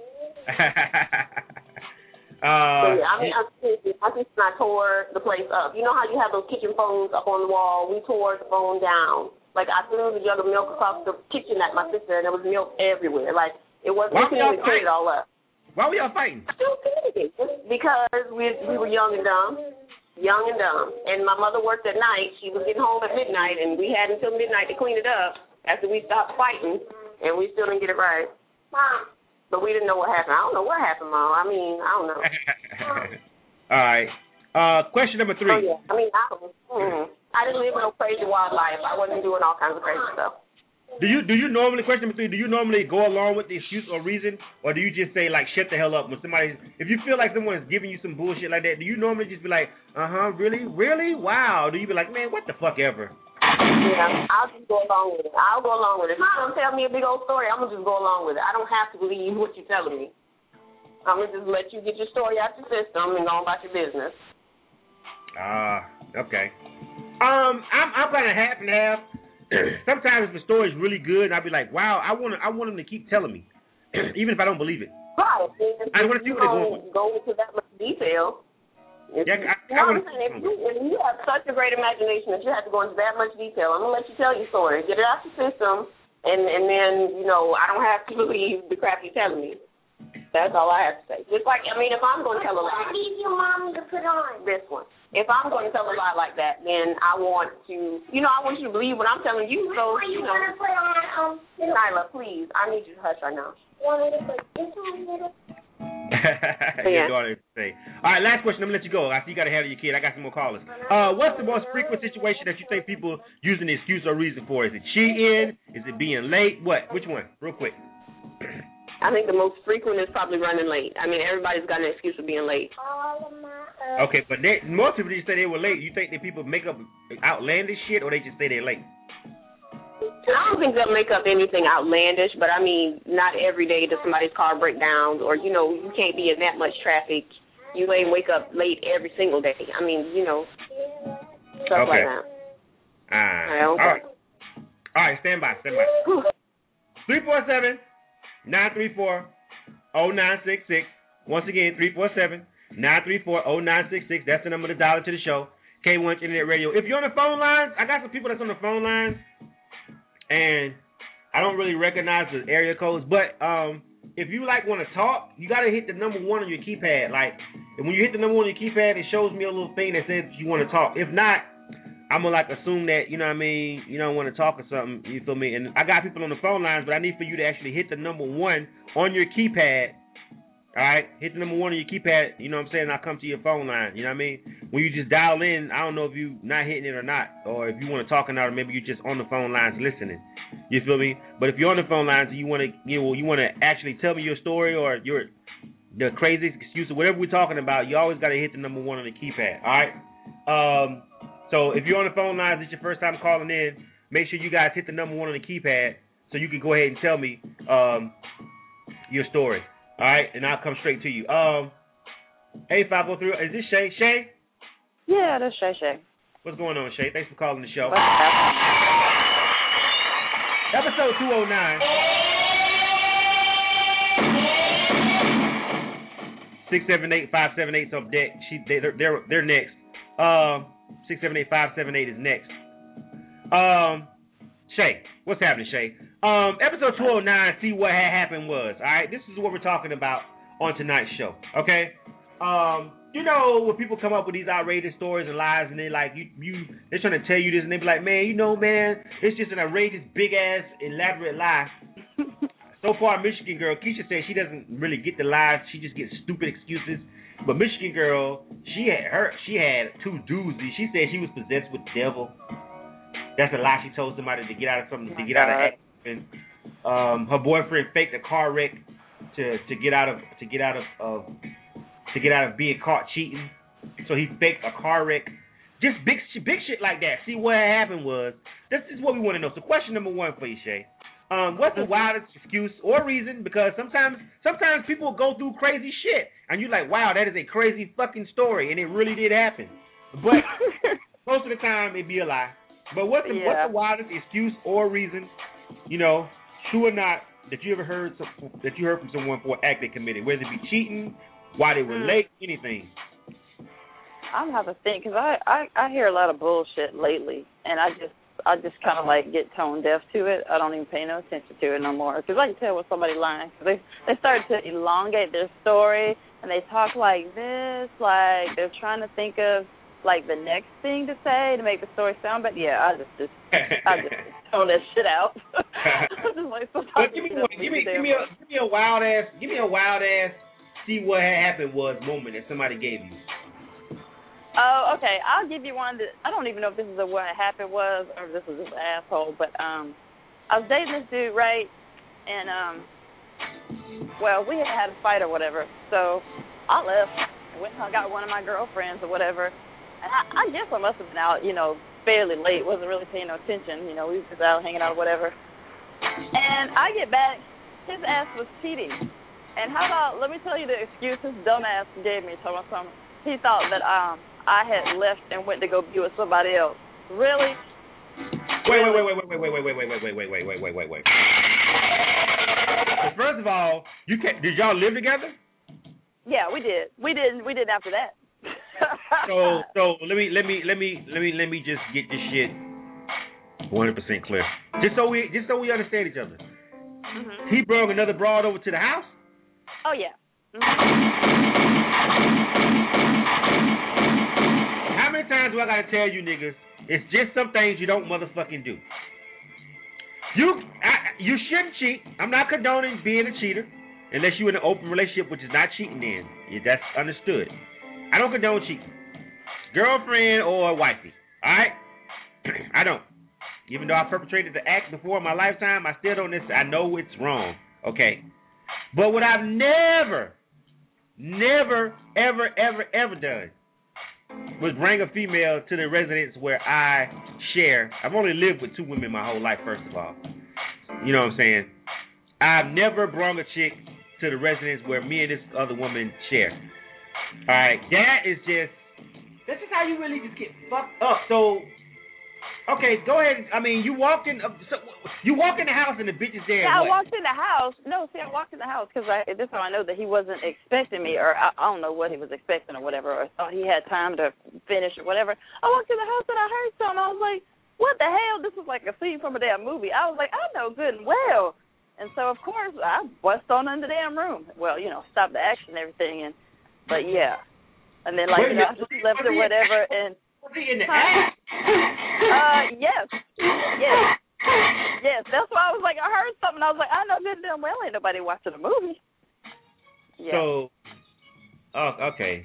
So, yeah, I mean, my sister and I tore the place up. You know how you have those kitchen phones up on the wall? We tore the phone down. Like, I threw the jug of milk across the kitchen at my sister, and there was milk everywhere. Like, it wasn't, we couldn't even clean it all up. Why were y'all fighting? Because we were young and dumb. And my mother worked at night. She was getting home at midnight, and we had until midnight to clean it up after we stopped fighting, and we still didn't get it right. Mom. But we didn't know what happened. I don't know what happened, Mom. I mean, I don't know. All right. Question number 3. Oh, yeah. I mean, I didn't live with no crazy wildlife. I wasn't doing all kinds of crazy stuff. Do you normally, question number 3, do you normally go along with the excuse or reason, or do you just say, like, shut the hell up when somebody, if you feel like someone is giving you some bullshit like that, do you normally just be like, really? Wow? Do you be like, man, what the fuck ever? Yeah, I'll just go along with it. I'll go along with it. If you're going to tell me a big old story, I'm going to just go along with it. I don't have to believe what you're telling me. I'm going to just let you get your story out your system and go about your business. Okay. I'm kind of half and half. Sometimes if the story's really good, and I'll be like, wow, I want them to keep telling me, even if I don't believe it. Right. I want to see what they're going with. Go into that much detail. If you have such a great imagination that you have to go into that much detail, I'm going to let you tell your story. Get it out your system, and then, I don't have to believe the crap you're telling me. That's all I have to say. Just like, if I'm going to tell a lie. What need your mommy to put on? This one. If I'm going to tell a lie like that, then I want you to believe what I'm telling you. So, you want to put on, Nyla, please, I need you to hush right now. You want me to put this on? Your daughter say. All right, last question. I'm going to let you go. I see you got to handle your kid. I got some more callers. What's the most frequent situation that you think people using the excuse or reason for? Is it cheating? Is it being late? What? Which one? Real quick. I think the most frequent is probably running late. I mean, everybody's got an excuse for being late. Okay, but most people just say they were late. You think that people make up outlandish shit, or they just say they're late? I don't think they'll make up anything outlandish, but I mean, not every day does somebody's car break down, or, you can't be in that much traffic. You ain't wake up late every single day. I mean, stuff like that. All right, stand by. 347-934-0966. Once again, 347-934-0966. That's the number to dial into the show. K1 Internet Radio. If you're on the phone lines, I got some people that's on the phone lines, and I don't really recognize the area codes, but if you want to talk, you got to hit the number 1 on your keypad. And when you hit the number 1 on your keypad, it shows me a little thing that says you want to talk. If not, I'm going to assume that, you don't want to talk or something, you feel me? And I got people on the phone lines, but I need for you to actually hit the number 1 on your keypad, all right? Hit the number 1 on your keypad, you know what I'm saying, and I'll come to your phone line, you know what I mean? When you just dial in, I don't know if you not hitting it or not, or if you want to talk or not, or maybe you're just on the phone lines listening, you feel me? But if you're on the phone lines and you want to, you want to actually tell me your story or the craziest excuse or whatever we're talking about, you always got to hit the number 1 on the keypad, all right? So if you're on the phone lines, it's your first time calling in, make sure you guys hit the number 1 on the keypad so you can go ahead and tell me your story. All right? And I'll come straight to you. Hey, 503, is this Shay? Shay? Yeah, that's Shay. What's going on, Shay? Thanks for calling the show. What's happening? Episode 209. 678-578's up deck. They're next. 678-578 is next. Shay, what's happening, Shay? Episode 209, see what had happened was. All right, this is what we're talking about on tonight's show. Okay, when people come up with these outrageous stories and lies, and they're like, they're trying to tell you this, and they be like, man, it's just an outrageous, big ass, elaborate lie. So far, Michigan girl Keisha said she doesn't really get the lies; she just gets stupid excuses. But Michigan girl, she had 2 doozies. She said she was possessed with the devil. That's a lie she told somebody to get out of something, to get out of her boyfriend faked a car wreck to get out of being caught cheating. So he faked a car wreck. Just big shit like that. See, what happened was, this is what we want to know. So question number one for you, Shay. What's the wildest excuse or reason? Because sometimes people go through crazy shit, and you're like, wow, that is a crazy fucking story, and it really did happen. But most of the time, it'd be a lie. But what's the wildest excuse or reason, true or not, that you ever heard from someone for an act they committed, whether it be cheating, why they were late, anything? I'm gonna have to think, because I hear a lot of bullshit lately, and I just kind of like get tone deaf to it. I don't even pay no attention to it no more, because I can tell when somebody lying. Cause they start to elongate their story, and they talk like this, like they're trying to think of like the next thing to say to make the story sound better. Yeah, I just tone that shit out. Just like, but give me a wild ass see what happened was moment that somebody gave you. Oh, okay. I'll give you one that I don't even know if this is what happened was or if this was just an asshole, but I was dating this dude, right? And well, we had a fight or whatever, so I left. I went and hung out with one of my girlfriends or whatever. And I guess I must have been out, fairly late. Wasn't really paying no attention. We was just out hanging out or whatever. And I get back, his ass was cheating. And how about, let me tell you the excuse his dumb ass gave me. He thought that I had left and went to go be with somebody else. Really? Wait. First of all, did y'all live together? Yeah, we did. We didn't after that. So let me just get this shit 100% clear. Just so we understand each other. Mm-hmm. He brought another broad over to the house? Oh yeah. Mm-hmm. How many times do I gotta tell you niggas, it's just some things you don't motherfucking do. You shouldn't cheat. I'm not condoning being a cheater unless you're in an open relationship, which is not cheating then. That's understood. I don't condone cheating. Girlfriend or wifey. Alright? I don't. Even though I perpetrated the act before in my lifetime, I still don't I know it's wrong. Okay. But what I've never, ever done was bring a female to the residence where I share. I've only lived with two women my whole life, first of all. You know what I'm saying? I've never brought a chick to the residence where me and this other woman share. All right, that's just how you really just get fucked up. So, okay, go ahead. I mean, you walked in the house and the bitch is there. Yeah, I walked in the house. No, I walked in the house because this is how I know that he wasn't expecting me, or I don't know what he was expecting or whatever, or thought he had time to finish or whatever. I walked in the house and I heard something. I was like, what the hell? This was like a scene from a damn movie. I was like, I know good and well. And so, of course, I bust on in the damn room. Well, stop the action and everything. But, yeah. And then, I just left or whatever. And was he in the act? Yes. That's why I was like, I heard something. I was like, I know good and damn well ain't nobody watching a movie. Yeah. So, okay.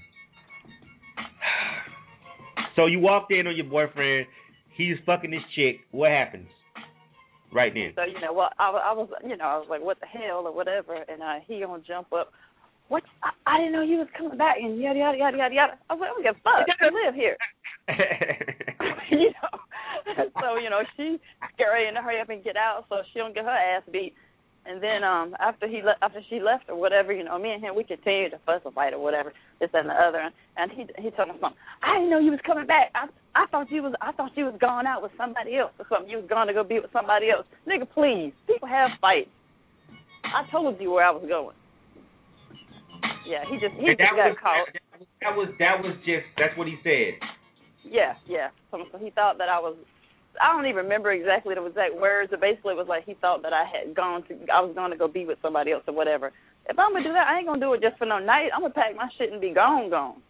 So you walked in on your boyfriend. He's fucking this chick. What happens? Right then. So I was like, what the hell or whatever, and he gonna jump up. What? I didn't know you was coming back, and yada yada yada yada yada. I was like, I'm gonna fuck. I live here. So she ready to hurry up and get out so she don't get her ass beat. And then after she left or whatever, me and him, we continued to fuss or fight or whatever, this and the other. And he told me something. I didn't know you was coming back. I thought you was gone out with somebody else or something. You was going to go be with somebody else. Nigga, please. People have fights. I told you where I was going. Yeah, he just got caught. That's what he said. Yeah. So he thought that I don't even remember exactly the exact words, but basically it was like he thought that I was going to go be with somebody else or whatever. If I'm going to do that, I ain't going to do it just for no night. I'm going to pack my shit and be gone.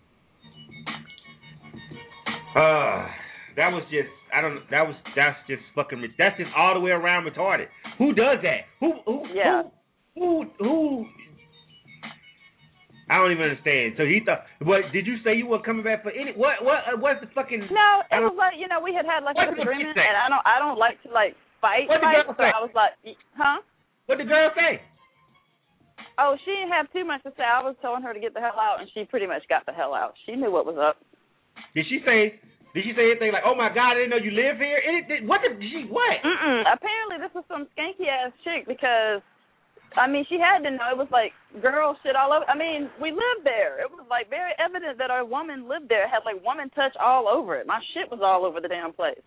That's just fucking, that's just all the way around retarded. Who does that? Who I don't even understand. So he thought, what, did you say you were coming back for any, what's the fucking? No, it was like, we had like an agreement, and I don't like to fight. What the girl So say? I was like, huh? What the girl say? Oh, she didn't have too much to say. I was telling her to get the hell out, and she pretty much got the hell out. She knew what was up. Did she say anything like, "Oh my God, I didn't know you live here"? What? Apparently, this was some skanky ass chick because, I mean, she had to know. It was like girl shit all over. I mean, we lived there. It was like very evident that our woman lived there. It had like woman touch all over it. My shit was all over the damn place.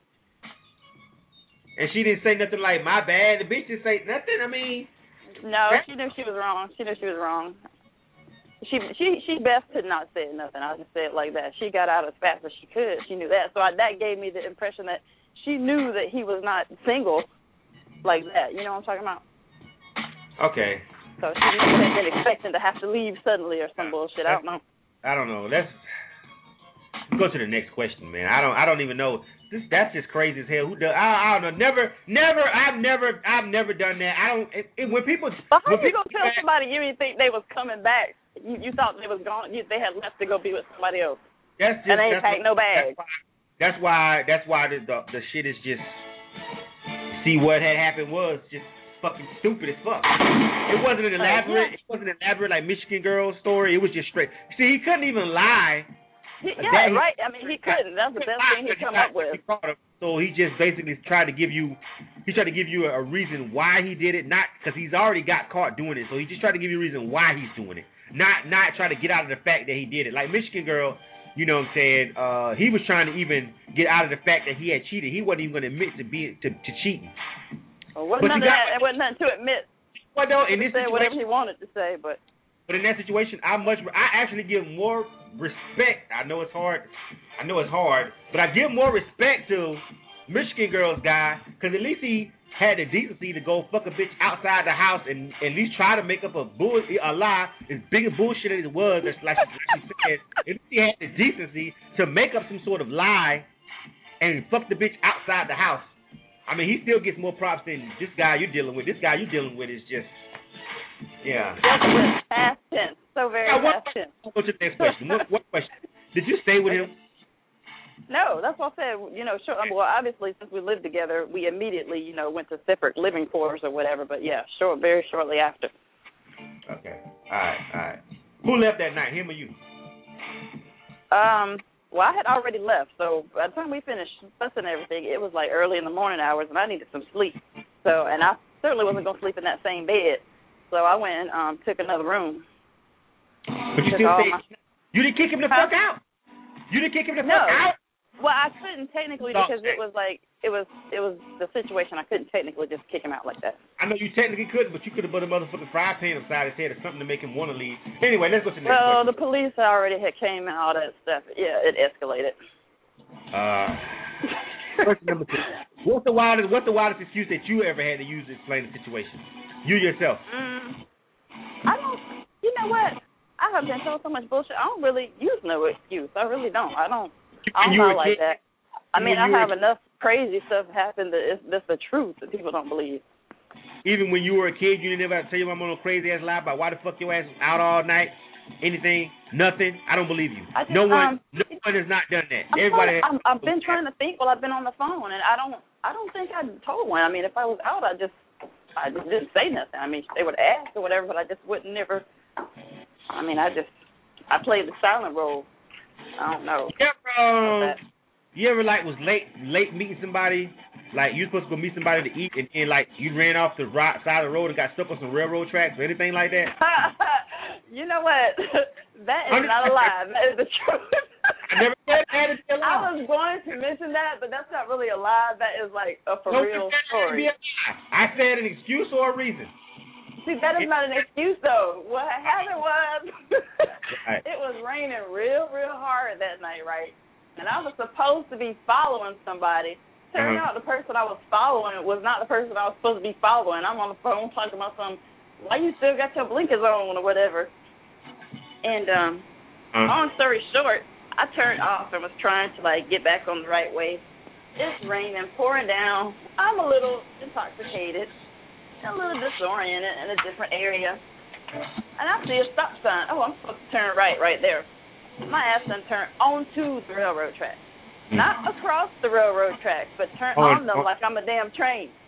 And she didn't say nothing like, "My bad." The bitch didn't say nothing. I mean, no, she knew she was wrong. She knew she was wrong. She best could not say nothing. I'll just say it like that. She got out as fast as she could. She knew that. So that gave me the impression that she knew that he was not single like that. You know what I'm talking about? Okay. So she must have been expecting to have to leave suddenly or some bullshit. I don't know. I don't know. Let's go to the next question, man. I don't even know. That's just crazy as hell. Who does? I don't know. Never. I've never done that. I don't. When people. But how you gonna tell somebody you didn't think they was coming back? You thought they was gone. They had left to go be with somebody else. And they ain't packed no bags. That's why the shit is just. See, what had happened was just fucking stupid as fuck. It wasn't an elaborate. It wasn't an elaborate like Michigan girl story. It was just straight. See, he couldn't even lie. Right. I mean, he couldn't. That's the best thing he come up with. So he just basically tried to give you a reason why he did it, not because he's already got caught doing it. So he just tried to give you a reason why he's doing it, not try to get out of the fact that he did it. Like Michigan girl, you know what I'm saying? He was trying to even get out of the fact that he had cheated. He wasn't even going to admit to cheating. Well, wasn't none of that. It wasn't nothing to admit. Well, no, in this say situation, whatever he wanted to say, but in that situation, I actually give more respect. I know it's hard, but I give more respect to Michigan girl's guy because at least he had the decency to go fuck a bitch outside the house and at least try to make up a lie as big a bullshit as it was. That's like she said. At least he had the decency to make up some sort of lie and fuck the bitch outside the house. I mean, he still gets more props than this guy you're dealing with. This guy you're dealing with is just, yeah. Past tense. So very past tense. What's your next question? What question? Did you stay with him? No, that's what I said. You know, sure. Well, obviously, since we lived together, we immediately, went to separate living quarters or whatever. But yeah, very shortly after. Okay. All right. Who left that night, him or you? Well, I had already left, so by the time we finished fussing and everything, it was like early in the morning hours, and I needed some sleep. So, and I certainly wasn't going to sleep in that same bed. So I went and took another room. But you still you didn't kick him the fuck out? You didn't kick him the fuck out? Well, I couldn't technically because it was the situation. I couldn't technically just kick him out like that. I know you technically couldn't, but you could have put a motherfucking fry pan upside his head or something to make him want to leave. Anyway, let's go to the next question. Well, the police already had came and all that stuff. Yeah, it escalated. Question number 2. What's the wildest excuse that you ever had to use to explain the situation? You yourself. I don't. You know what? I have been told so much bullshit. I don't really use no excuse. I really don't. I don't know like that. I mean, I have enough crazy stuff happen that's the truth that people don't believe. Even when you were a kid, you didn't ever have to tell your mama no crazy ass lie about why the fuck your ass was out all night? Anything? Nothing? I don't believe you. No one has not done that. I've been trying to think while I've been on the phone, and I don't think I told one. I mean, if I was out, I just didn't say nothing. I mean, they would ask or whatever, but I just wouldn't never. I mean, I played the silent role. I don't know. You ever like was late meeting somebody? Like you supposed to go meet somebody to eat, and like you ran off the side of the road and got stuck on some railroad tracks or anything like that? You know what? That is not a lie. That is the truth. I never said that until I was going to mention that, but that's not really a lie. That is like a for real story. I said an excuse or a reason. See, that is not an excuse though. What happened was it was raining real hard that night, right? And I was supposed to be following somebody. Turned out the person I was following was not the person I was supposed to be following. I'm on the phone talking about why you still got your blinkers on or whatever. And long story short, I turned off and was trying to get back on the right way. It's raining, pouring down. I'm a little intoxicated, a little disoriented in a different area. And I see a stop sign. Oh, I'm supposed to turn right there. My ass done turned onto the railroad tracks. Not across the railroad tracks, but turn on them like I'm a damn train.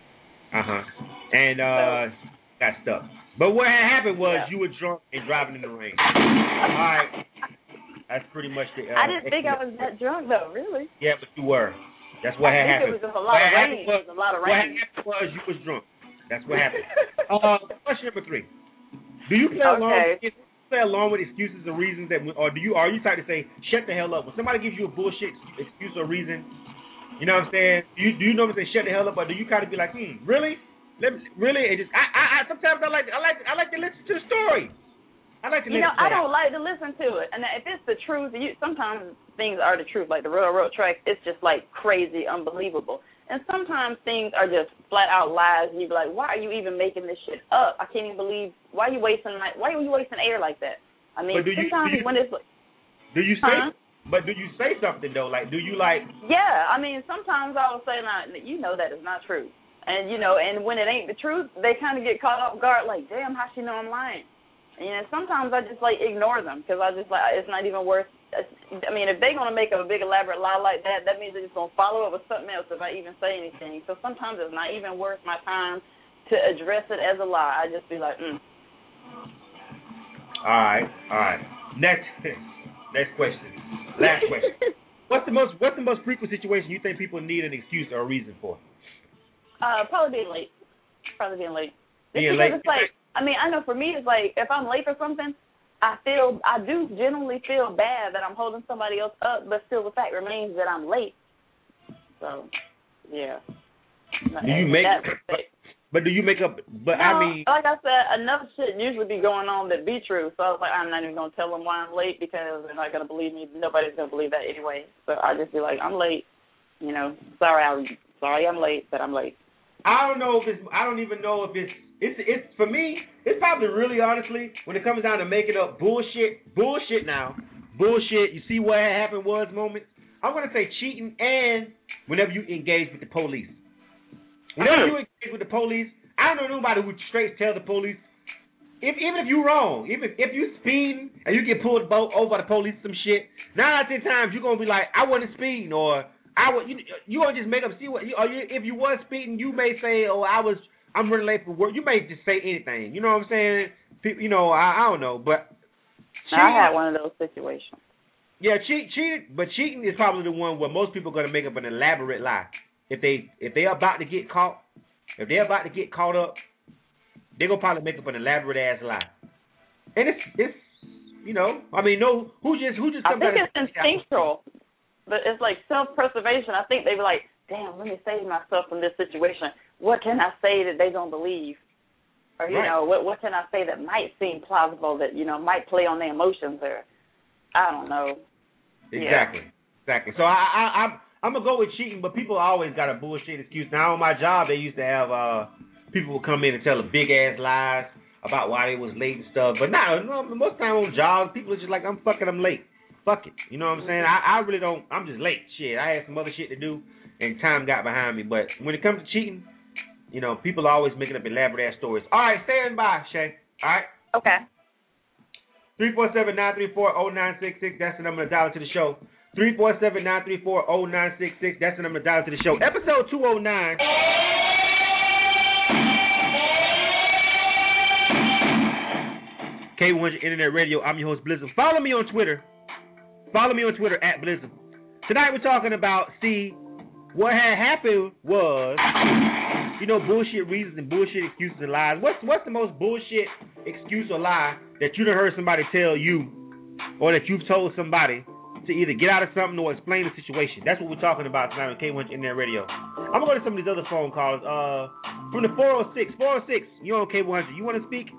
And got stuck. But what had happened was you were drunk and driving in the rain. All right. That's pretty much the. I didn't think I was that drunk though. Really? Yeah, but you were. That's what had happened. It was just a lot of rain. It was a lot of rain. What happened was you was drunk. That's what happened. Question number 3. Do you play along? Play along with excuses or reasons that, or are you type to say shut the hell up when somebody gives you a bullshit excuse or reason? You know what I'm saying? Do you normally say shut the hell up, or do you kind of be like, really? Really? It just I sometimes I like to listen to the story. I like to listen. I don't like to listen to it, and if it's the truth, sometimes things are the truth. Like the railroad track, it's just like crazy, unbelievable. And sometimes things are just flat out lies, and you be like, why are you even making this shit up? I can't even believe why are you wasting air like that? I mean, sometimes when it's like, do you say something though? Like, do you like? Yeah, I mean, sometimes I will say, that is not true, and and when it ain't the truth, they kind of get caught off guard. Like, damn, how she know I'm lying? And sometimes I just ignore them because I just it's not even worth. I mean, if they're gonna make a big elaborate lie like that, that means they're just gonna follow up with something else if I even say anything. So sometimes it's not even worth my time to address it as a lie. I just be like, All right. Next question. Last question. What's the most frequent situation you think people need an excuse or a reason for? Probably being late. Being late. It's like. I mean, I know for me, it's like if I'm late for something, I do generally feel bad that I'm holding somebody else up, but still the fact remains that I'm late. So, yeah. Do you make but do you make up? But no, I mean, like I said, enough shit usually be going on that be true. So I was like, I'm not even gonna tell them why I'm late because they're not gonna believe me. Nobody's gonna believe that anyway. So I just be like, I'm late. Sorry I'm late, but I'm late. I don't even know if it's for me, it's probably really honestly, when it comes down to making up bullshit now. Bullshit, you see what happened was moments. I'm going to say cheating and whenever you engage with the police. Whenever you engage with the police, I don't know nobody who straight tell the police, even if you're wrong, if you speeding and you get pulled over by the police some shit, 9 out of 10 times you're going to be like, I wasn't speeding, or you gonna just make up, if you was speeding, you may say, I'm running late for work. You may just say anything. You know what I'm saying? People, I don't know, but I had one of those situations. Yeah, cheating is probably the one where most people are gonna make up an elaborate lie. If they're about to get caught, up, they're gonna probably make up an elaborate ass lie. And it's I mean, no, who just I think it's instinctual, but it's like self-preservation. I think they be like, damn, let me save myself from this situation. What can I say that they don't believe? Or, what can I say that might seem plausible that, might play on their emotions or, I don't know. Exactly. So I'm going to go with cheating, but people always got a bullshit excuse. Now on my job, they used to have people would come in and tell a big-ass lies about why they was late and stuff. But most time on jobs, people are just like, I'm late. Fuck it. You know what I'm saying? I really don't. I'm just late. Shit, I had some other shit to do, and time got behind me. But when it comes to cheating, people are always making up elaborate ass stories. All right, stand by, Shay. All right? Okay. 347-934-0966. That's the number to dial to the show. 347-934-0966. That's the number to dial to the show. Episode 209. K100 Internet Radio. I'm your host, Blizzard. Follow me on Twitter. At Blizzard. Tonight we're talking about, what had happened was, bullshit reasons and bullshit excuses and lies. What's the most bullshit excuse or lie that you done heard somebody tell you, or that you've told somebody to either get out of something or explain the situation? That's what we're talking about tonight on K100 Internet Radio. I'm going to go to some of these other phone calls. From the 406. 406, you're on K100. You want to speak?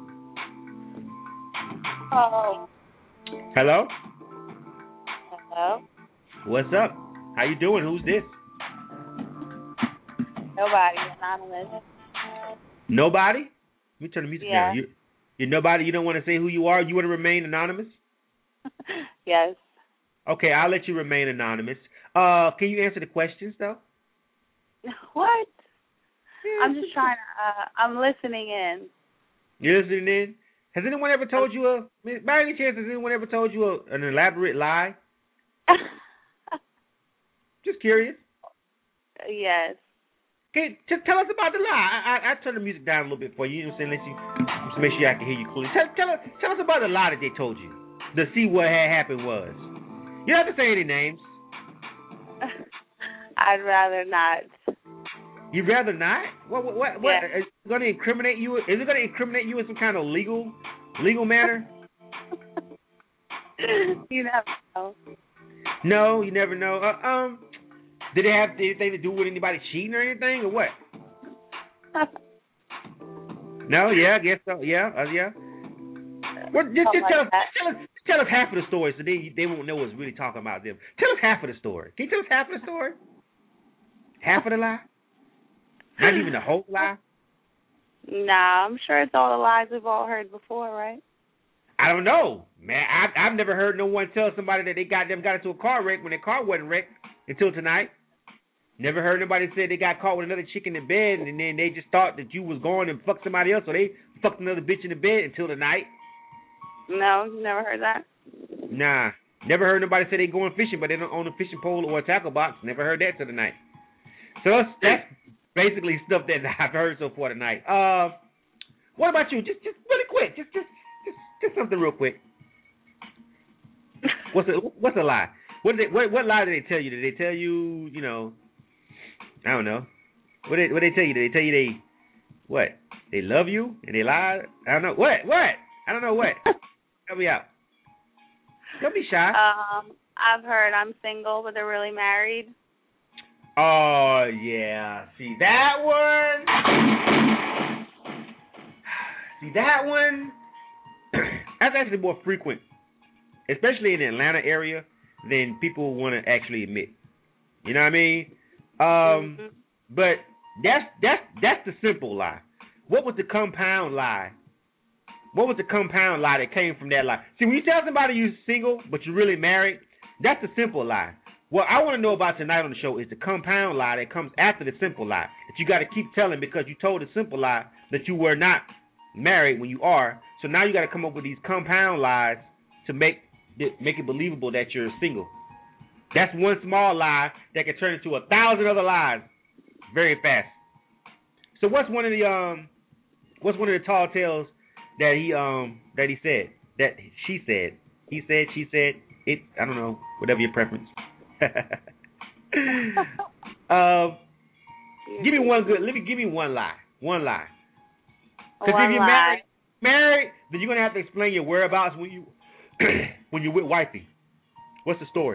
Oh. Hello? Hello? What's up? How you doing? Who's this? Nobody. Anonymous. Nobody? Let me turn the music Yeah. down. You're nobody? You don't want to say who you are? You want to remain anonymous? Yes. Okay, I'll let you remain anonymous. Can you answer the questions, though? What? I'm just trying to, I'm listening in. You're listening in? Has anyone ever told you by any chance, has anyone ever told you an elaborate lie? Just curious. Yes. Just tell us about the lie. I turn the music down a little bit for you. You know what I'm saying? Just make sure I can hear you clearly. Tell us about the lie that they told you. To see what had happened was. You don't have to say any names. I'd rather not. You'd rather not? What? Yeah. Is it going to incriminate you? Is it going to incriminate you in some kind of legal matter? You never know. No, you never know. Did it have anything to do with anybody cheating or anything, or what? No, yeah, I guess so. Yeah. Well, just tell us half of the story, so they won't know what's really talking about them. Tell us half of the story. Can you tell us half of the story? Half of the lie? Not even the whole lie? Nah, I'm sure it's all the lies we've all heard before, right? I don't know, man. I've never heard no one tell somebody that they got into a car wreck when their car wasn't wrecked until tonight. Never heard nobody say they got caught with another chick in the bed and then they just thought that you was going and fucked somebody else, so they fucked another bitch in the bed until tonight. No, you never heard that? Nah. Never heard nobody say they going fishing, but they don't own a fishing pole or a tackle box. Never heard that till tonight. So that's basically stuff that I've heard so far tonight. What about you? Just really quick. Just something real quick. What's a lie? What lie did they tell you? Did they tell you, you know, I don't know. What did they tell you? Did they tell you they love you and they lied? I don't know. What? I don't know what. Help me out. Don't be shy. I've heard I'm single, but they're really married. Oh, yeah. See that one? That's actually more frequent, especially in the Atlanta area, than people want to actually admit. You know what I mean? But that's the simple lie. What was the compound lie? What was the compound lie that came from that lie? See, when you tell somebody you're single, but you're really married, that's the simple lie. What I want to know about tonight on the show is the compound lie that comes after the simple lie, that you got to keep telling because you told the simple lie that you were not married when you are. So now you got to come up with these compound lies to make it believable that you're single. That's one small lie that can turn into 1,000 other lies very fast. So what's one of the tall tales that he said, that she said, he said, she said, it, I don't know, whatever your preference. Give me one lie. One lie. Because if you're married, then you're gonna have to explain your whereabouts when you're with wifey. What's the story?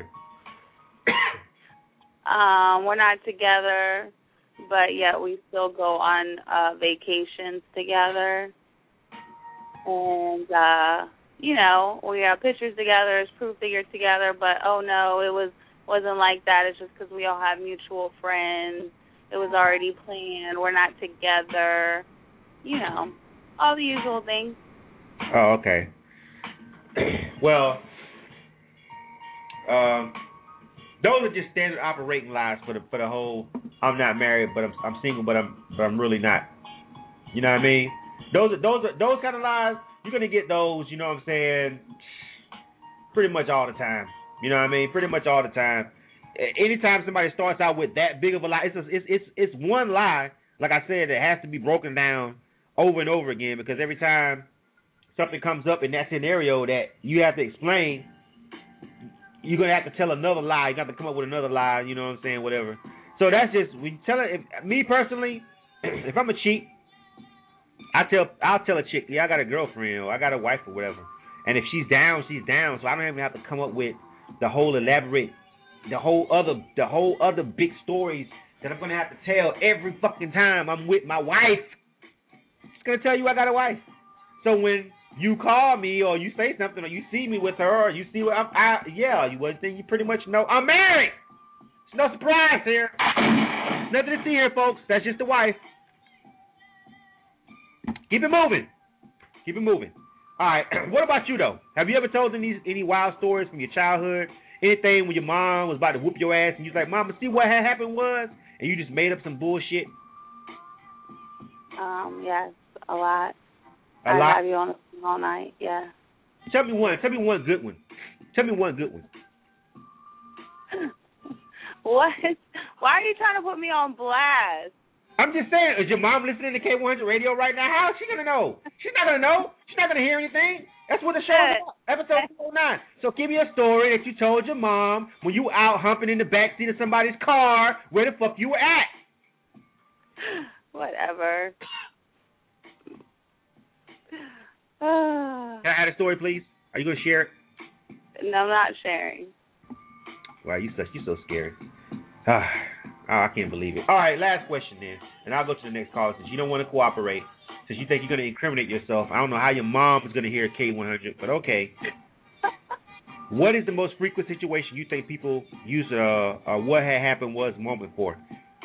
We're not together, but yet we still go on vacations together. And we have pictures together as proof that you're together, but oh no, it wasn't like that. It's just because we all have mutual friends. It was already planned. We're not together. All the usual things. Oh, okay. Well, those are just standard operating lies for the whole. I'm not married, but I'm single, but I'm really not. You know what I mean? Those kind of lies. You're gonna get those. You know what I'm saying? Pretty much all the time. You know what I mean? Pretty much all the time. Anytime somebody starts out with that big of a lie, it's one lie. Like I said, it has to be broken down over and over again, because every time something comes up in that scenario that you have to explain, you're going to have to tell another lie. You have to come up with another lie, you know what I'm saying, whatever. So that's just, when you tell it, me personally, if I'm a cheat, I'll tell a chick, yeah, I got a girlfriend or I got a wife or whatever. And if she's down, she's down. So I don't even have to come up with the whole elaborate, the whole other big stories that I'm going to have to tell every fucking time I'm with my wife. She's going to tell you I got a wife. So when you call me or you say something or you see me with her or you see what you wouldn't think, you pretty much know I'm married. It's no surprise here. Nothing to see here, folks. That's just the wife. Keep it moving. Keep it moving. All right. What about you, though? Have you ever told any wild stories from your childhood? Anything when your mom was about to whoop your ass and you was like, Mama, see what had happened was? And you just made up some bullshit? Yes, a lot. A lot? I have you on the phone all night, yeah. Tell me one. Tell me one good one. Tell me one good one. What? Why are you trying to put me on blast? I'm just saying, is your mom listening to K100 Radio right now? How is she going to know? She's not going to know. She's not going to hear anything. That's what the show is about. Episode 209. So give me a story that you told your mom when you were out humping in the backseat of somebody's car. Where the fuck you were at? Whatever. Can I have a story, please? Are you going to share it? No, I'm not sharing. Wow, you so scary. I can't believe it. All right, last question then, and I'll go to the next call since you don't want to cooperate, since you think you're going to incriminate yourself. I don't know how your mom is going to hear K100, but okay. What is the most frequent situation you think people use what had happened was moment for?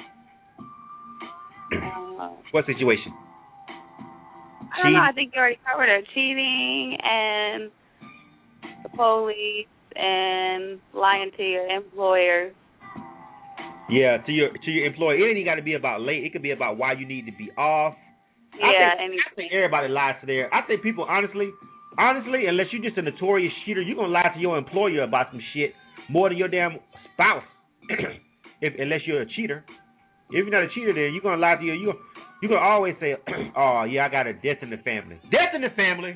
What situation? I don't know. I think you already covered it. Cheating and the police and lying to your employer. Yeah, to your employer. It ain't even got to be about late. It could be about why you need to be off. Yeah, I think everybody lies to their. I think people honestly, unless you're just a notorious cheater, you're gonna lie to your employer about some shit more than your damn spouse. Unless you're a cheater. If you're not a cheater, then you're gonna lie to you're gonna always say, "Oh yeah, I got a death in the family." Death in the family.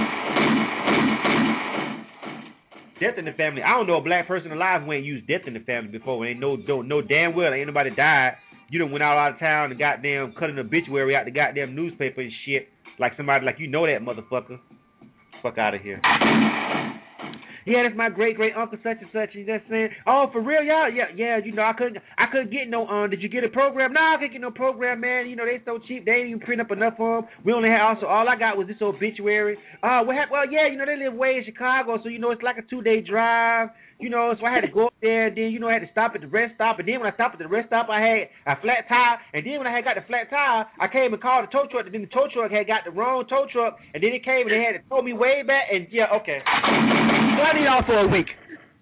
Death in the family. I don't know a black person alive who ain't used death in the family before. Ain't no damn well ain't nobody died. You done went out of town and goddamn cut an obituary out the goddamn newspaper and shit like somebody like you know that motherfucker. Fuck out of here. Yeah, that's my great uncle such and such. You just saying, oh, for real, y'all? Yeah. You know, I couldn't get no. Did you get a program? No, I couldn't get no program, man. You know, they so cheap. They ain't even print up enough for them. We only had all I got was this obituary. What happened? Well, yeah, you know, they live way in Chicago, so you know it's like a 2-day drive. You know, so I had to go up there. Then you know I had to stop at the rest stop. And then when I stopped at the rest stop, I had a flat tire. And then when I had got the flat tire, I came and called the tow truck. And then the tow truck had got the wrong tow truck. And then it came and they had to tow me way back. And yeah, okay. So I need off for a week.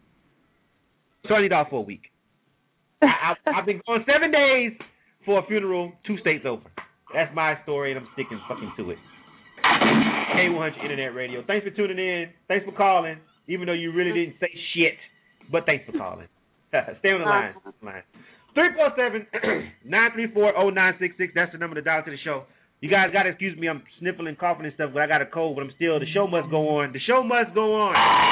I've been going 7 days for a funeral, 2 states over. That's my story, and I'm sticking fucking to it. K100 Internet Radio. Thanks for tuning in. Thanks for calling, even though you really didn't say shit. But thanks for calling. Stay on the line. 347-934-0966. That's the number to dial to the show. You guys got to excuse me. I'm sniffling, coughing and stuff, but I got a cold, but the show must go on. The show must go on.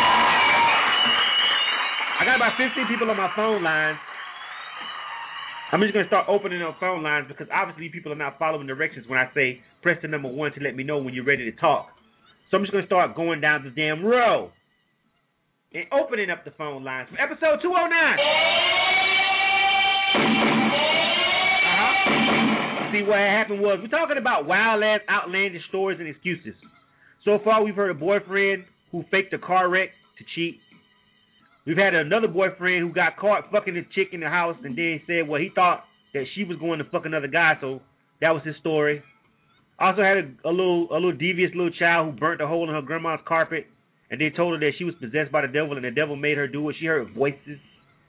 I got about 15 people on my phone lines. I'm just going to start opening up phone lines because obviously people are not following directions when I say press the number 1 to let me know when you're ready to talk. So I'm just going to start going down the damn row and opening up the phone lines for episode 209. See, what happened was we're talking about wild-ass, outlandish stories and excuses. So far, we've heard a boyfriend who faked a car wreck to cheat. We've had another boyfriend who got caught fucking a chick in the house and then said, well, he thought that she was going to fuck another guy, so that was his story. Also had a little devious little child who burnt a hole in her grandma's carpet and then told her that she was possessed by the devil and the devil made her do it. She heard voices.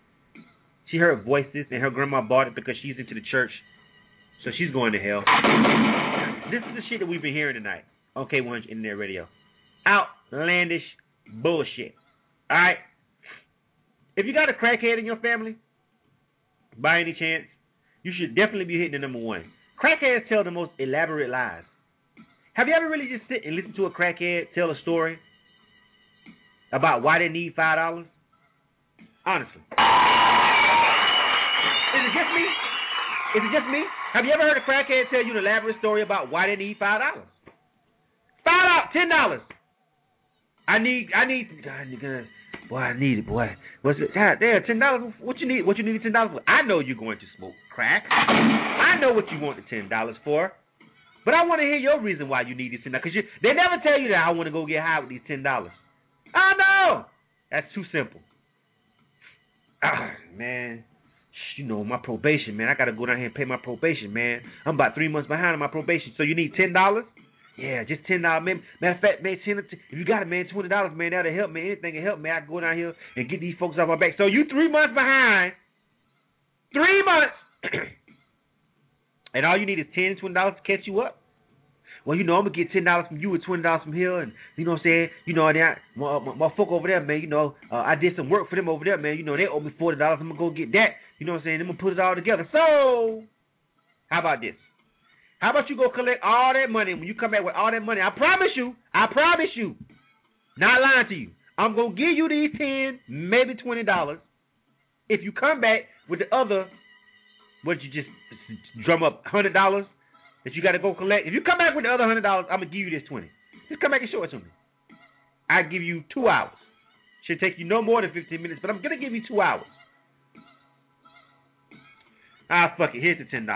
And her grandma bought it because she's into the church. So she's going to hell. This is the shit that we've been hearing tonight on K100 Internet Radio. Outlandish bullshit. All right? If you got a crackhead in your family, by any chance, you should definitely be hitting the number 1. Crackheads tell the most elaborate lies. Have you ever really just sit and listen to a crackhead tell a story about why they need $5? Honestly. Is it just me? Have you ever heard a crackhead tell you an elaborate story about why they need $5? $5, $10. I need it, boy. What's it? God damn, $10. What you need the $10 for? I know you're going to smoke crack. I know what you want the $10 for. But I want to hear your reason why you need this $10. Because they never tell you that I want to go get high with these $10. Oh no! That's too simple. Man. You know, my probation, man. I got to go down here and pay my probation, man. I'm about 3 months behind on my probation. So you need $10? Yeah, just $10, man. Matter of fact, man, if you got it, man, $20, man, that'll help me. Anything can help me. I can go down here and get these folks off my back. So you 3 months behind. 3 months. And all you need is $10, $20 to catch you up. Well, you know, I'm going to get $10 from you and $20 from here. And, you know what I'm saying? You know, my folk over there, man, you know, I did some work for them over there, man. You know, they owe me $40. I'm going to go get that. You know what I'm saying? I'm going to put it all together. So, How about this? How about you go collect all that money? When you come back with all that money, I promise you, not lying to you, I'm going to give you these $10, maybe $20 if you come back with the other, what you just drum up $100 that you got to go collect. If you come back with the other $100, I'm going to give you this $20. Just come back and show it to me. I give you 2 hours. Should take you no more than 15 minutes, but I'm going to give you 2 hours. Fuck it. Here's the $10.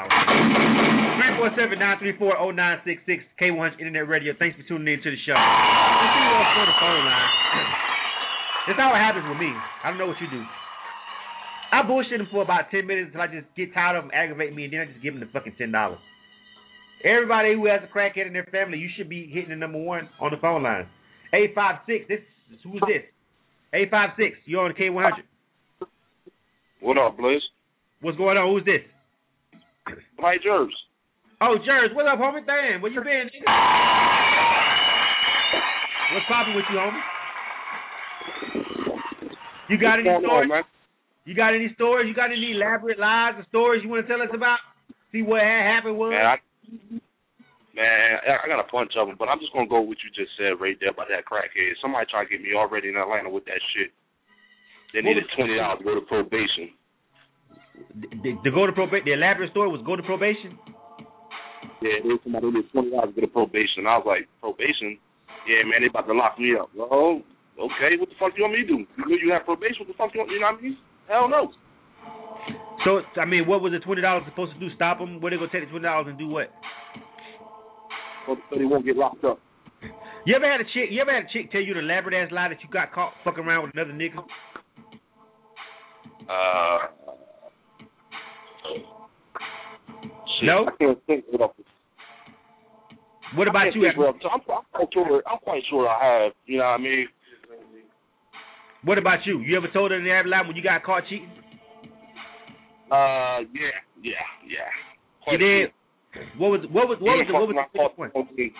347-934-0966 K100 Internet Radio. Thanks for tuning in to the show. Let's see what's on the phone line. That's how it happens with me. I don't know what you do. I bullshit them for about 10 minutes until I just get tired of them, aggravate me, and then I just give them the fucking $10. Everybody who has a crackhead in their family, you should be hitting the number 1 on the phone line. 856. Who's this? 856. You're on the K100. What up, Bliss? What's going on? Who's this? Hi, Jerbs. Oh, Jerbs. What's up, homie? Damn, where you been, nigga? What's poppin' with you, homie? You got any stories? You got any stories? You got any elaborate lies or stories you want to tell us about? See what happened was? Man, I got a bunch of them, but I'm just going to go with what you just said right there about that crackhead. Somebody tried to get me already in Atlanta with that shit. They needed $20 to go to probation. To go to probation? The elaborate story was go to probation? Yeah, they somebody needed $20 to go to probation. I was like, probation? Yeah, man, they about to lock me up. Oh, okay, what the fuck you want me to do? You know you have probation, what the fuck you want, you know what I mean? Hell no. So, I mean, what was the $20 supposed to do? Stop them? Where they going to take the $20 and do what? So they won't get locked up. You ever had a chick tell you the elaborate ass lie that you got caught fucking around with another nigga? Shit, no? I can't think of it. What about you? I'm quite sure I have. You know what I mean? What about you? You ever told her the elaborate lie when you got caught cheating? Yeah. You did? What was the biggest one?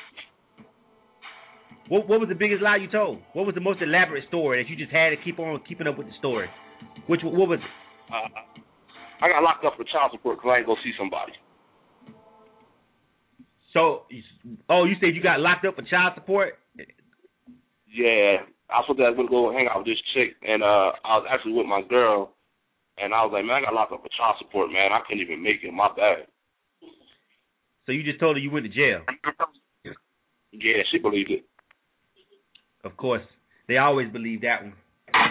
What was the biggest lie you told? What was the most elaborate story that you just had to keep on keeping up with the story? What was it? I got locked up for child support because I ain't go see somebody. So, you said you got locked up for child support? Yeah, I was supposed to go hang out with this chick, and I was actually with my girl, and I was like, man, I got locked up for child support, man. I couldn't even make it. My bad. So you just told her you went to jail? Yeah, she believed it. Of course. They always believe that one.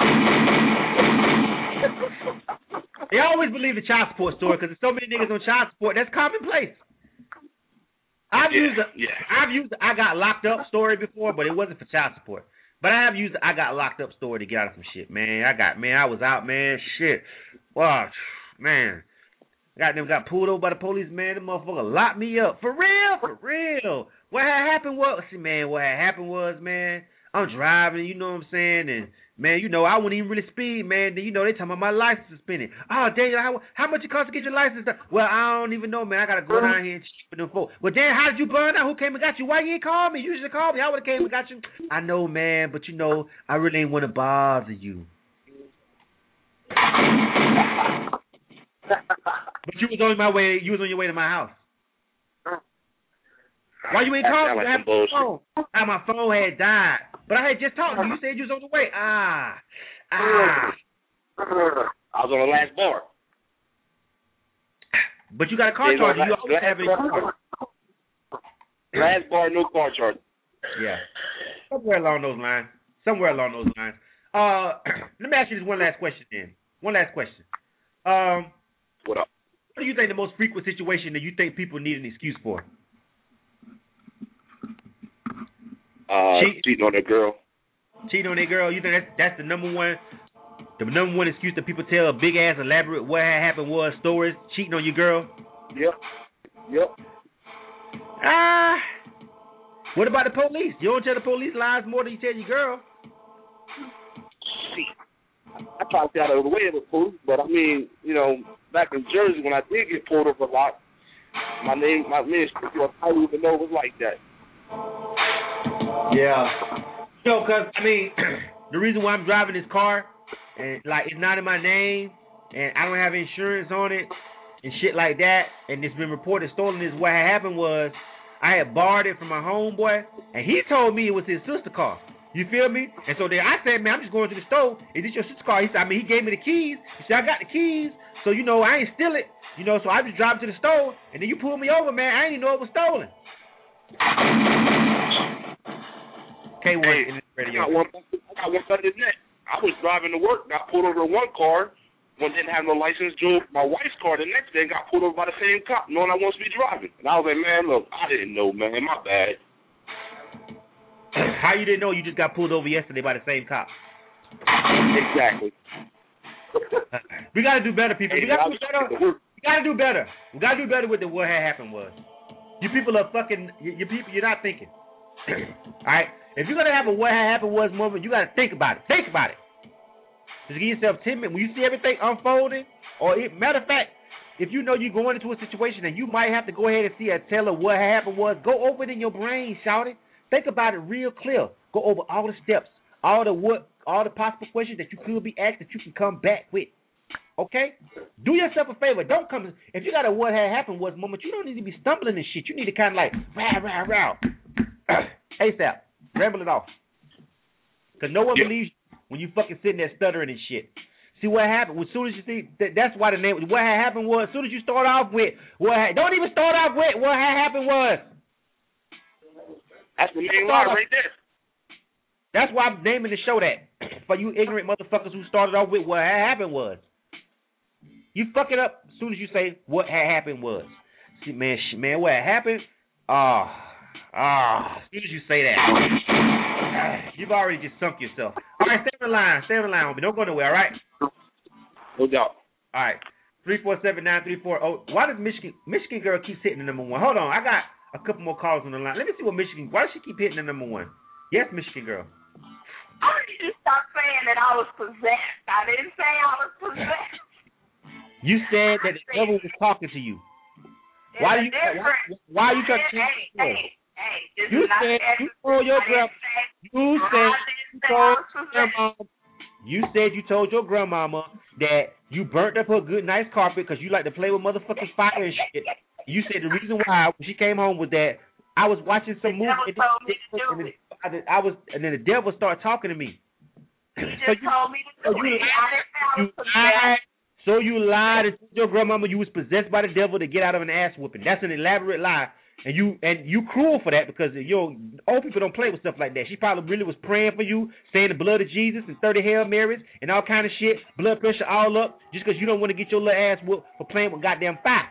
They always believe the child support story because there's so many niggas on child support. That's commonplace. I've used the I got locked up story before, but it wasn't for child support. But I have used the I got locked up story to get out of some shit, man. I was out, man. Shit. Wow, man. Got pulled over by the police, man. The motherfucker locked me up. For real. What had happened was, man, I'm driving, you know what I'm saying? And, man, I wouldn't even really speed, man. Then, they talking about my license suspended. Oh, Daniel, how much it cost to get your license done? Well, I don't even know, man. I got to go down here and check for them folks. Well, Dan, how did you burn out? Who came and got you? Why you ain't called me? You should have called me. I would have came and got you. I know, man, but, I really ain't want to bother you. But you was on your way to my house. Why you ain't called me? My phone had died. But I had just talked to you. You said you was on the way. I was on the last bar. But you got a car charger. You always have a car. Last bar, no car charger. Yeah. Somewhere along those lines. Let me ask you this one last question then. What up? What do you think the most frequent situation that you think people need an excuse for? Cheating on their girl. Cheating on their girl. You think that's the number one excuse that people tell? A big ass elaborate what had happened was stories. Cheating on your girl. Yep. What about the police? You don't tell the police lies more than you tell your girl. I try to stay out of the way of the police, but I mean, back in Jersey when I did get pulled over a lot, my ministry, I didn't even know it was like that. Yeah. Because, the reason why I'm driving this car, and, it's not in my name, and I don't have insurance on it, and shit like that, and it's been reported stolen. Is what had happened was I had borrowed it from my homeboy, and he told me it was his sister's car. You feel me? And so then I said, man, I'm just going to the store. Is this your sister's car? He said, he gave me the keys. He said, I got the keys, so I ain't steal it. So I just drive to the store, and then you pulled me over, man. I didn't even know it was stolen. K1 in the radio. I got one better than that. I was driving to work, got pulled over in one car, one didn't have no license, drove my wife's car the next day and got pulled over by the same cop, knowing I wasn't supposed to be driving. And I was like, man, look, I didn't know, man, my bad. How you didn't know you just got pulled over yesterday by the same cop? Exactly. We got to do better, people. Hey, We got to do better. We got to do better. We got to do better with what had happened was. You people are fucking, you people, you're not thinking. All right? If you're going to have a what had happened was moment, you got to think about it. Think about it. Just give yourself 10 minutes. When you see everything unfolding, matter of fact, if you know you're going into a situation and you might have to go ahead and see a tell of what happened was, go over it in your brain, shout it. Think about it real clear. Go over all the steps, all the possible questions that you could be asked that you can come back with. Okay? Do yourself a favor. Don't come. If you got a what had happened was moment, you don't need to be stumbling and shit. You need to kind of like, rah. ASAP. Ramble it off. Because no one believes you when you fucking sitting there stuttering and shit. See what happened? As soon as you see, that's why the name, what had happened was, as soon as you start off with, don't even start off with what had happened was. That's the main line right there. That's why I'm naming the show that. For you ignorant motherfuckers who started off with what had happened was. You fuck it up as soon as you say what had happened was. See, man, what had happened? As soon as you say that, you've already just sunk yourself. All right, stay on the line. Stay on the line, homie. Don't go nowhere, all right? No doubt. All right. 347-934. Why does Michigan girl keeps hitting the number one? Hold on. I got a couple more calls on the line. Let me see what why does she keep hitting the number one? Yes, Michigan girl. I need to stop saying that I was possessed. I didn't say I was possessed. You said that the devil was talking to you. Why are you trying to change the story? You said you told your grandmama that you burnt up her good nice carpet because you like to play with motherfucking fire and shit. You said the reason why when she came home was that I was watching some movie and then the devil started talking to me. Told me to do it. So you lied and told your grandmama you was possessed by the devil to get out of an ass whooping. That's an elaborate lie. And you cruel for that because old people don't play with stuff like that. She probably really was praying for you, saying the blood of Jesus and 30 Hail Marys and all kind of shit, blood pressure all up, just because you don't want to get your little ass whooped for playing with goddamn fire.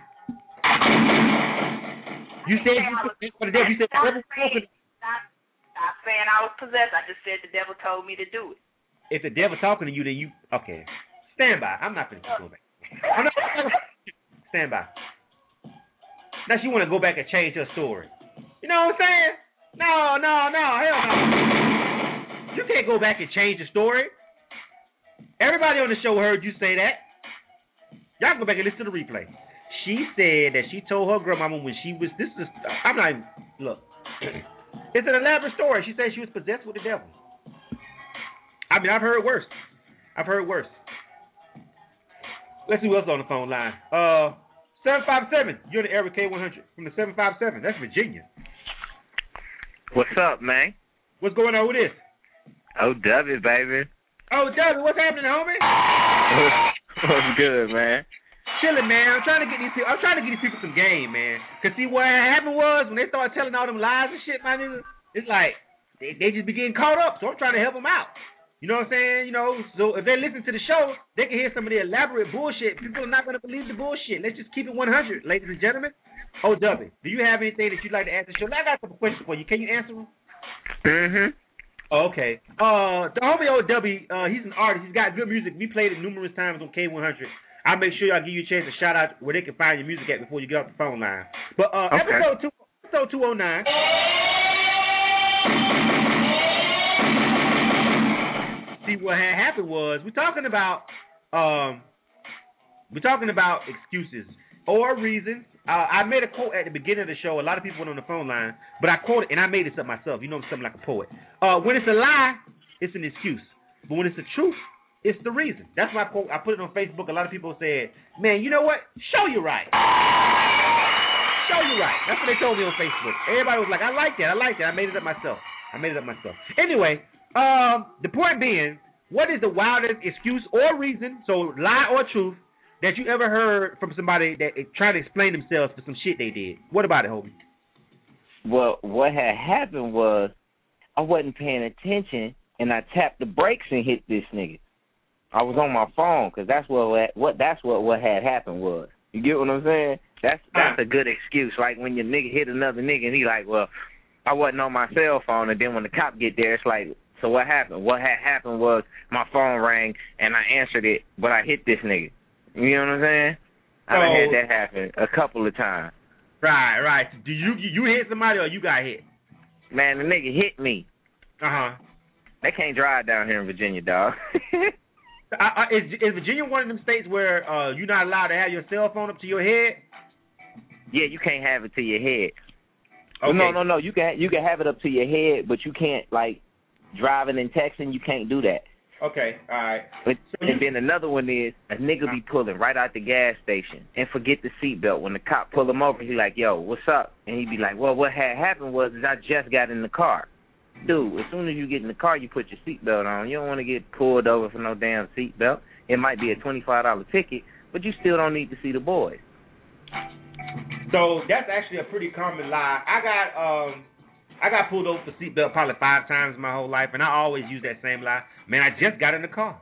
You said you possessed by the devil. You said the devil was talking. Stop saying I was possessed. I just said the devil told me to do it. If the devil talking to you, then you okay. Stand by. I'm not going to go back. Stand by. Now she want to go back and change her story. You know what I'm saying? No, hell no. You can't go back and change the story. Everybody on the show heard you say that. Y'all go back and listen to the replay. She said that she told her grandmama when she was, look, it's an elaborate story. She said she was possessed with the devil. I mean, I've heard worse. Let's see who else on the phone line. 757. You're in the area K100 from the 757. That's Virginia. What's up, man? What's going on with this? Oh, W, baby. Oh, W, what's happening, homie? What's good, man? Chilling, man. I'm trying to get these people some game, man. Cause see what happened was when they started telling all them lies and shit, my nigga. It's like they just be getting caught up. So I'm trying to help them out. You know what I'm saying? So if they listen to the show, they can hear some of the elaborate bullshit. People are not going to believe the bullshit. Let's just keep it 100, ladies and gentlemen. OW, do you have anything that you'd like to ask the show? I got some questions for you. Can you answer them? Mm-hmm. Oh, okay. The homie OW, he's an artist. He's got good music. We played it numerous times on K100. I'll make sure y'all give you a chance to shout out where they can find your music at before you get off the phone line. But episode 209. See, what had happened was we're talking about excuses or reasons. I made a quote at the beginning of the show. A lot of people went on the phone line, but I quoted and I made this up myself. I'm something like a poet. When it's a lie, it's an excuse, but when it's the truth, It's the reason. That's my quote. I put it on Facebook. A lot of people said, man, you know what? Show you right. Show you right. That's what they told me on Facebook. Everybody was like, I like that. I made it up myself. Anyway, the point being, what is the wildest excuse or reason, so lie or truth, that you ever heard from somebody that tried to explain themselves for some shit they did? What about it, Hobie? Well, what had happened was I wasn't paying attention, and I tapped the brakes and hit this nigga. I was on my phone because that's what had happened was. You get what I'm saying? That's a good excuse. Like when your nigga hit another nigga and he like, well, I wasn't on my cell phone, and then when the cop get there, it's like, so what happened? What had happened was my phone rang and I answered it, but I hit this nigga. You know what I'm saying? I done had that happen a couple of times. Right. Do you hit somebody or you got hit? Man, the nigga hit me. They can't drive down here in Virginia, dog. Is Virginia one of them states where you're not allowed to have your cell phone up to your head? Yeah, you can't have it to your head. Okay. Well, no. You can have it up to your head, but you can't, like, driving and texting. You can't do that. Okay, all right. And then another one is a nigga be pulling right out the gas station and forget the seatbelt. When the cop pull him over, he like, yo, what's up? And he be like, well, what had happened was I just got in the car. Dude, as soon as you get in the car, you put your seatbelt on. You don't want to get pulled over for no damn seatbelt. It might be a $25 ticket, but you still don't need to see the boys. So that's actually a pretty common lie. I got pulled over for seatbelt probably 5 times in my whole life, and I always use that same lie. Man, I just got in the car.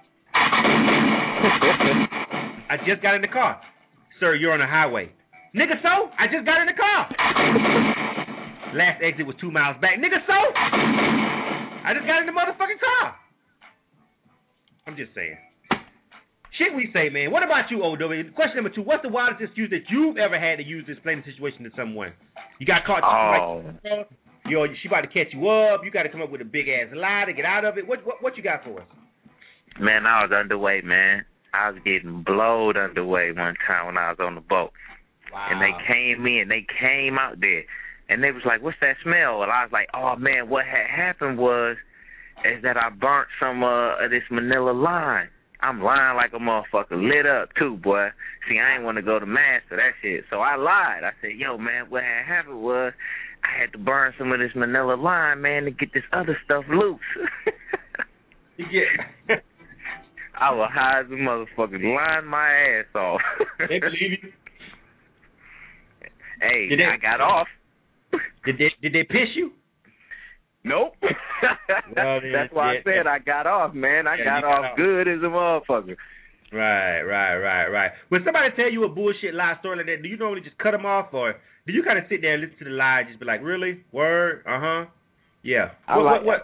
Sir, you're on the highway. Nigga, so? I just got in the car. Last exit was 2 miles back. Nigga, so? I just got in the motherfucking car. I'm just saying. Shit we say, man. What about you, O.W.? Question number 2, what's the wildest excuse that you've ever had to use to explain the situation to someone? You got caught. She about to catch you up. You got to come up with a big-ass lie to get out of it. What you got for us? Man, I was underway, man. I was getting blowed underway one time when I was on the boat. Wow. And they came out there. And they was like, what's that smell? And I was like, oh, man, what had happened was is that I burnt some of this Manila line. I'm lying like a motherfucker, lit up too, boy. See, I ain't want to go to mass for that shit. So I lied. I said, yo, man, what had happened was I had to burn some of this Manila line, man, to get this other stuff loose. Yeah. I was high as a motherfucker, lying my ass off. They believe you? Hey, I got off. Did they piss you? Nope. That's why I said I got off, man. I got off good as a motherfucker. Right. When somebody tell you a bullshit lie story like that, do you normally just cut them off, or do you kind of sit there and listen to the lie and just be like, really? Word? Yeah. I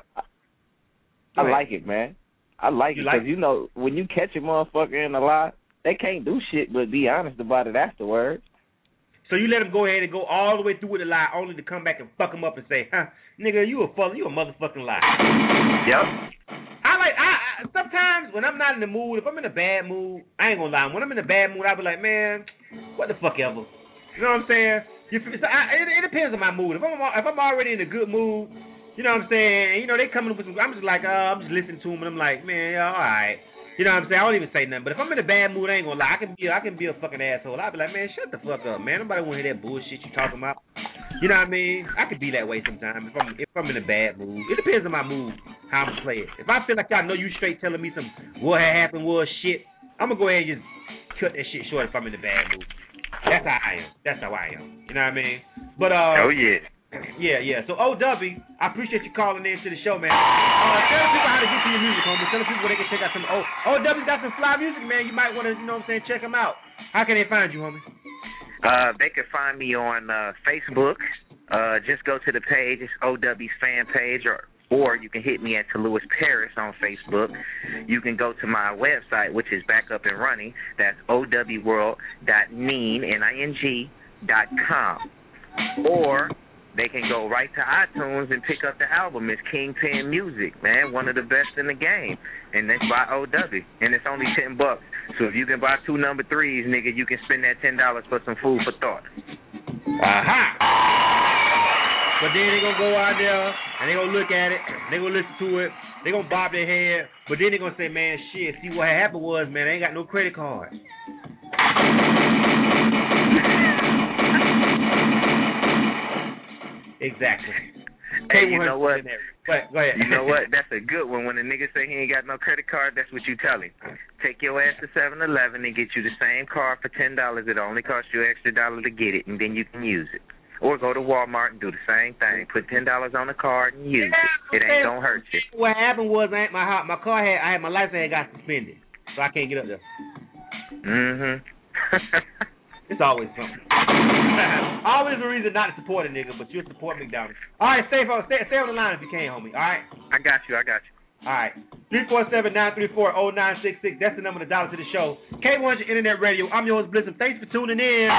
like it, man. I like it because, you know, when you catch a motherfucker in a lie, they can't do shit but be honest about it afterwards. So you let them go ahead and go all the way through with the lie, only to come back and fuck them up and say, nigga, you a motherfucking lie. Yep. I sometimes when I'm not in the mood, if I'm in a bad mood, I ain't gonna lie. When I'm in a bad mood, I be like, man, what the fuck ever. You know what I'm saying? It depends on my mood. If I'm already in a good mood, you know what I'm saying? You know, they coming up with some. I'm just like, I'm just listening to them, and I'm like, man, yeah, all right. You know what I'm saying? I don't even say nothing. But if I'm in a bad mood, I ain't gonna lie. I can be a fucking asshole. I'll be like, man, shut the fuck up, man. Nobody want to hear that bullshit you talking about. You know what I mean? I could be that way sometimes if I'm in a bad mood. It depends on my mood how I'm gonna play it. If I feel like y'all know you straight telling me some what had happened was shit, I'm gonna go ahead and just cut that shit short if I'm in a bad mood. That's how I am. You know what I mean? But oh yeah. Yeah. So OW, I appreciate you calling in to the show, man. Tell people how to get to your music, homie. Tell people where they can check out some OW's got some fly music, man. You might want to, you know what I'm saying, check them out. How can they find you, homie? They can find me on Facebook. Just go to the page. It's OW's fan page, or you can hit me at Toulouse Paris on Facebook. You can go to my website, which is back up and running. That's owworld.ning.com. Or they can go right to iTunes and pick up the album. It's Kingpin Music, man, one of the best in the game. And that's by OW. And it's only $10. So if you can buy 2 number 3s, nigga, you can spend that $10 for some food for thought. Aha! But then they gonna go out there and they gonna look at it, they gonna listen to it, they gonna bob their head, but then they gonna say, man, shit, see what happened was, man, I ain't got no credit card. Exactly. Hey, you know what? Go ahead. You know what? That's a good one. When a nigga say he ain't got no credit card, that's what you tell him. Take your ass to 7-Eleven and get you the same card for $10. It only costs you an extra $1 to get it, and then you can use it. Or go to Walmart and do the same thing. Put $10 on the card and use it. It ain't gonna hurt you. What happened was my car had my license had got suspended, so I can't get up there. It's always something. Always a reason not to support a nigga, but you'll support McDonald's. All right, stay on the line if you can, homie. All right. I got you. All right. 347-934-0966. That's the number to dial to the show. K100 Internet Radio. I'm your host, Blizzard. Thanks for tuning in.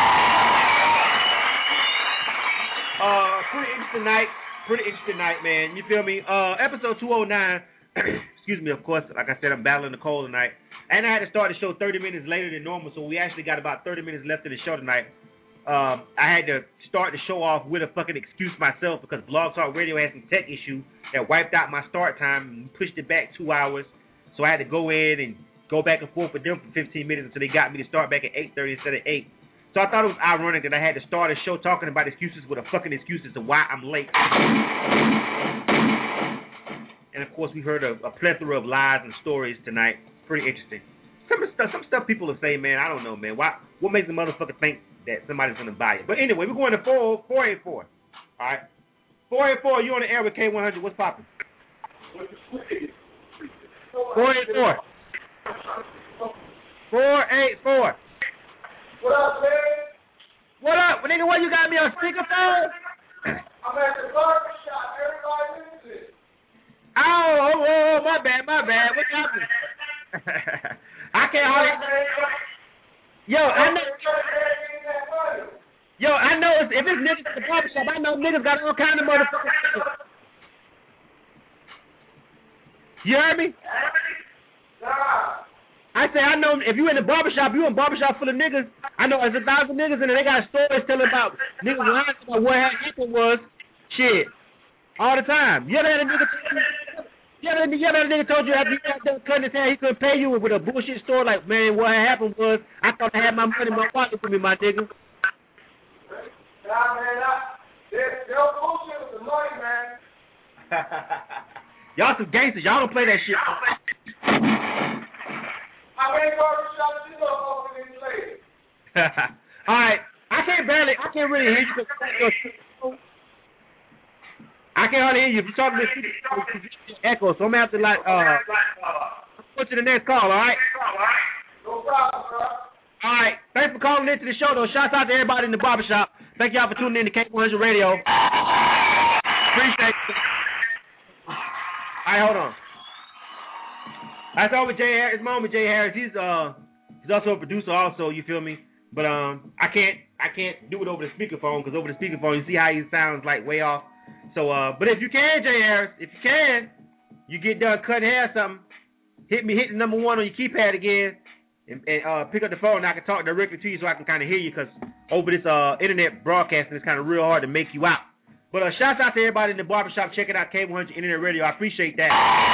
Pretty interesting night, man. You feel me? Episode 209. Excuse me, of course. Like I said, I'm battling the cold tonight. And I had to start the show 30 minutes later than normal, so we actually got about 30 minutes left of the show tonight. I had to start the show off with a fucking excuse myself because Blog Talk Radio had some tech issue that wiped out my start time and pushed it back 2 hours. So I had to go in and go back and forth with them for 15 minutes until they got me to start back at 8:30 instead of 8. So I thought it was ironic that I had to start a show talking about excuses with a fucking excuse as to why I'm late. And of course, we heard a plethora of lies and stories tonight. Pretty interesting. Some stuff people will say, man, I don't know, man. What makes the motherfucker think that somebody's going to buy it? But anyway, we're going to 484. All right. 484, you on the air with K100. What's poppin'? 484. 484. What up, man? What up? Nigga, why you got me on speakerphone? I'm at the barbershop. Everybody listen. Oh, my bad. What's happening? I can't hardly. I know if it's niggas at the barbershop, I know niggas got all kind of motherfuckers. You heard me? I say I know if you in the barbershop, you in barbershop full of niggas. I know there's 1,000 niggas in there. They got stories telling about niggas lying about what happened was shit all the time. You ever had a nigga told you after you got done cutting his hair, he couldn't pay you with a bullshit story like, man, what happened was I thought I had my money in my pocket for me, my nigga. Nah, man, there's no bullshit with the money, man. Y'all some gangsters. Y'all don't play that shit. I ain't barbershop, you know, over these ladies. All right. I can't really hear you. I can't hardly hear you. If you're talking to echo, so I'm going to have to put you to the next call, all right? No problem, bro. All right. Thanks for calling into the show, though. Shouts out to everybody in the barbershop. Thank y'all for tuning in to K100 Radio. Appreciate it. All right, hold on. That's all with Jay Harris. It's my homie Jay Harris. He's also a producer, also. You feel me? But I can't do it over the speakerphone because over the speakerphone you see how he sounds like way off. So but if you can, Jay Harris, you get done cutting hair or something, hit the number 1 on your keypad again, and pick up the phone. And I can talk directly to you so I can kind of hear you because over this internet broadcasting it's kind of real hard to make you out. But shouts out to everybody in the barbershop checking out K100 Internet Radio. I appreciate that.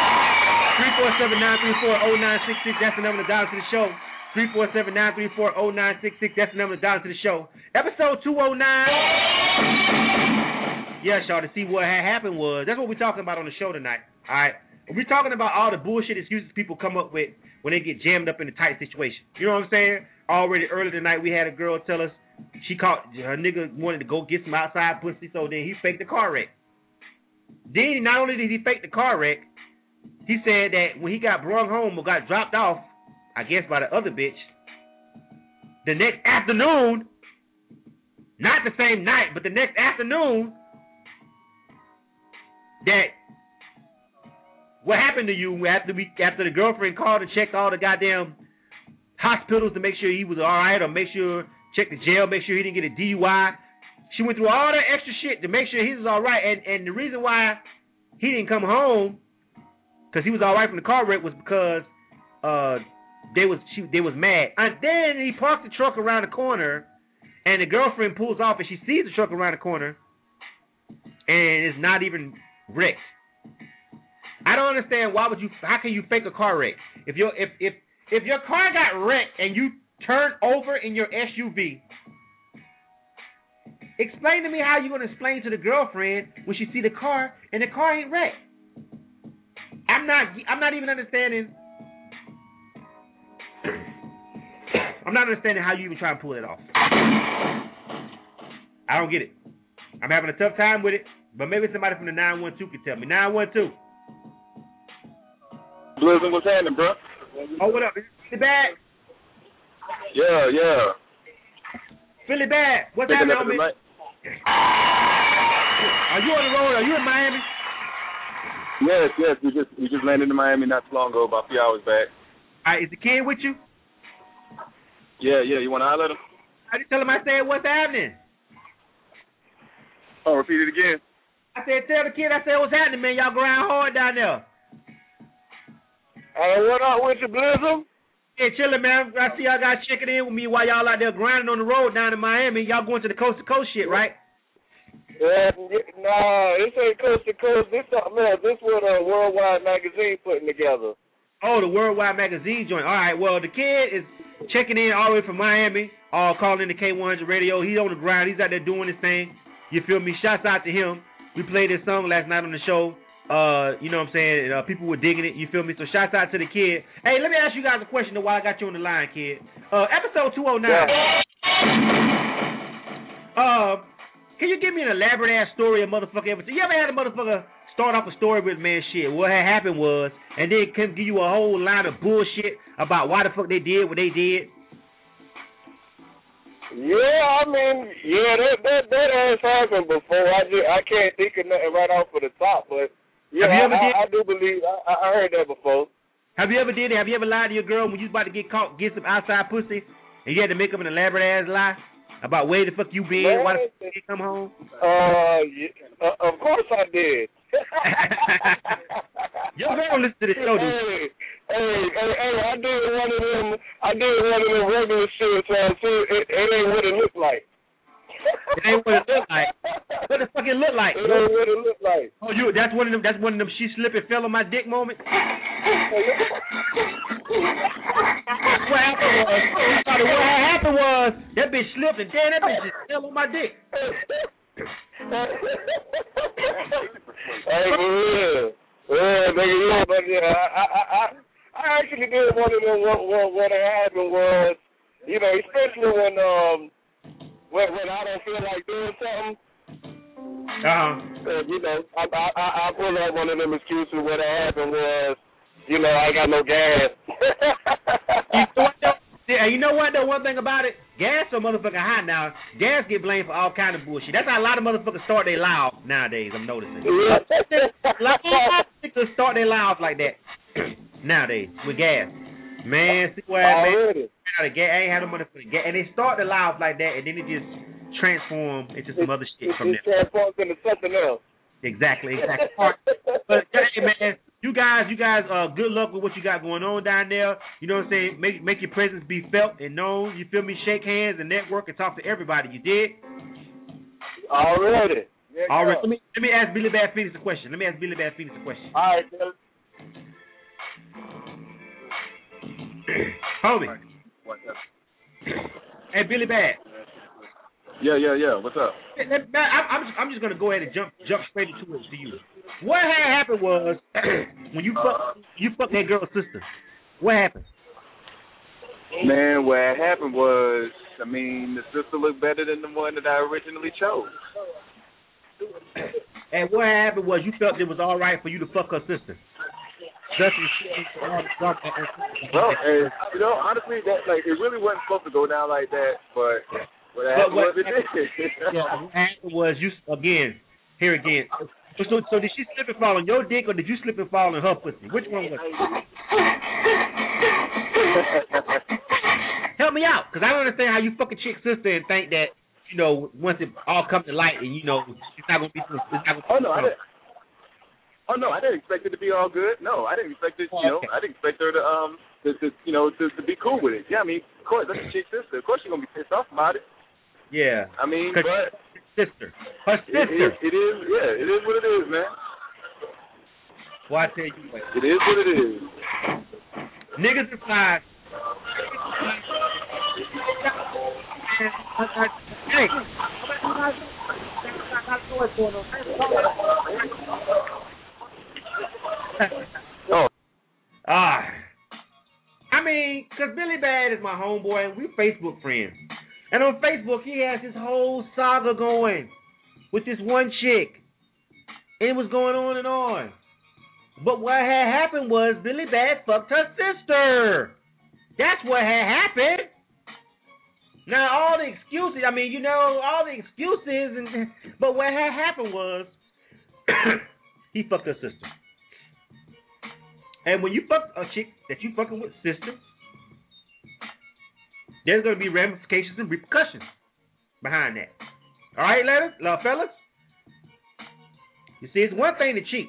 347-934-0966. That's the number to dial to the show. 347-934-0966. That's the number to dial to the show. Episode 209. Yeah, y'all, to see what had happened was, that's what we're talking about on the show tonight. All right? We're talking about all the bullshit excuses people come up with when they get jammed up in a tight situation. You know what I'm saying? Already earlier tonight, we had a girl tell us she caught her nigga wanted to go get some outside pussy, so then he faked the car wreck. Then not only did he fake the car wreck, he said that when he got brought home or got dropped off, I guess by the other bitch, the next afternoon, not the same night, but the next afternoon, that what happened to you after the girlfriend called and checked all the goddamn hospitals to make sure he was all right, or check the jail, make sure he didn't get a DUI. She went through all that extra shit to make sure he was all right. And the reason why he didn't come home, because he was all right from the car wreck, was because they was mad. And then he parked the truck around the corner, and the girlfriend pulls off, and she sees the truck around the corner, and it's not even wrecked. I don't understand how can you fake a car wreck? If your car got wrecked and you turned over in your SUV, explain to me how you're gonna explain to the girlfriend when she see the car and the car ain't wrecked. I'm not even understanding. I'm not understanding how you even try to pull it off. I don't get it. I'm having a tough time with it, but maybe somebody from the 912 can tell me. 912. Blizzard, what's happening, bro? Oh, what up? Is Philly Bad? Yeah. Philly Bad. What's happening, homie? Are you on the road? Are you in Miami? Yes. We just landed in Miami not too long ago, about a few hours back. All right, is the kid with you? Yeah. You want to holler at him? I just tell him I said, what's happening? Oh, repeat it again. I said, tell the kid I said, what's happening, man? Y'all grind hard down there. Hey, what up with you, Blizzard? Hey, chillin', man. I see y'all guys checking in with me while y'all out there grinding on the road down in Miami. Y'all going to the coast-to-coast shit, right? Nah, this ain't coast-to-coast. This something else. This what a Worldwide Magazine putting together. Oh, the Worldwide Magazine joint. All right, well, the kid is checking in all the way from Miami, calling in the K100 radio. He's on the ground. He's out there doing his thing. You feel me? Shouts out to him. We played this song last night on the show. You know what I'm saying? People were digging it. You feel me? So shouts out to the kid. Hey, let me ask you guys a question while I got you on the line, kid. Episode 209. Yeah. Can you give me an elaborate ass story of motherfucker ever? You ever had a motherfucker start off a story with, man, shit, what had happened was, and then can give you a whole line of bullshit about why the fuck they did what they did? Yeah, I mean, that has happened before. I can't think of nothing right off of the top, but yeah, I do believe I heard that before. Have you ever did it? Have you ever lied to your girl when you was about to get caught, get some outside pussy, and you had to make up an elaborate ass lie about where the fuck you been, man, why the fuck you come home? Yeah, of course I did. Your girl listen to the show, dude. Hey, I did one of them regular shit, so it ain't what it looked like. It ain't what it looked like. What the fuck it look like? It ain't what it looked like. Oh, that's one of them she slipped and fell on my dick moments. What happened was that bitch slipped and damn, that bitch just fell on my dick. Hey, yeah, nigga, but yeah, I actually did one of them. What happened was, you know, especially when I don't feel like doing something. You know, I pull up one of them excuses. What happened was, you know, I got no gas. You know what though? One thing about it, gas so motherfucking hot now. Gas get blamed for all kind of bullshit. That's how a lot of motherfuckers start their lives nowadays. I'm noticing. A lot of motherfuckers start their lives like that nowadays with gas. Man, see what I ain't had no money for the gas, and they start their lives like that, and then it just transforms into some other shit from there. It transforms into something else. Exactly. But hey, man, you guys, good luck with what you got going on down there. You know what I'm saying? Make your presence be felt and known. You feel me? Shake hands and network and talk to everybody. You did? Already. Yeah, all right. Let me ask Billy Bad Phoenix a question. All right. Homie. What's up? Hey, Billy Bad. Yeah. What's up? I'm just gonna go ahead and jump straight into it to you. What had happened was when you fucked that girl's sister. What happened? Man, what happened was, I mean, the sister looked better than the one that I originally chose. And what happened was you felt it was all right for you to fuck her sister. Well, you know, honestly, that it really wasn't supposed to go down like that, but what happened was it did. What happened was here again. So did she slip and fall on your dick, or did you slip and fall on her pussy? Which one was it? Help me out, because I don't understand how you fuck a chick sister and think that, you know, once it all comes to light and, you know, it's not going to be... I didn't expect it to be all good. No, I didn't expect it, you know, I didn't expect her to be cool with it. Yeah, I mean, of course, that's a chick sister. Of course she's going to be pissed off about it. Yeah. I mean, but sister. Her sister. It is. Yeah, it is what it is, man. Well, I tell you what. It is what it is. Niggas decide. Hey. Oh. I mean, because Billy Bad is my homeboy, and we Facebook friends. And on Facebook, he has his whole saga going with this one chick. And it was going on and on. But what had happened was Billy Bad fucked her sister. That's what had happened. Now, all the excuses, I mean, you know, all the excuses, but what had happened was he fucked her sister. And when you fuck a chick that you fucking with sister, there's going to be ramifications and repercussions behind that. All right, fellas? You see, it's one thing to cheat.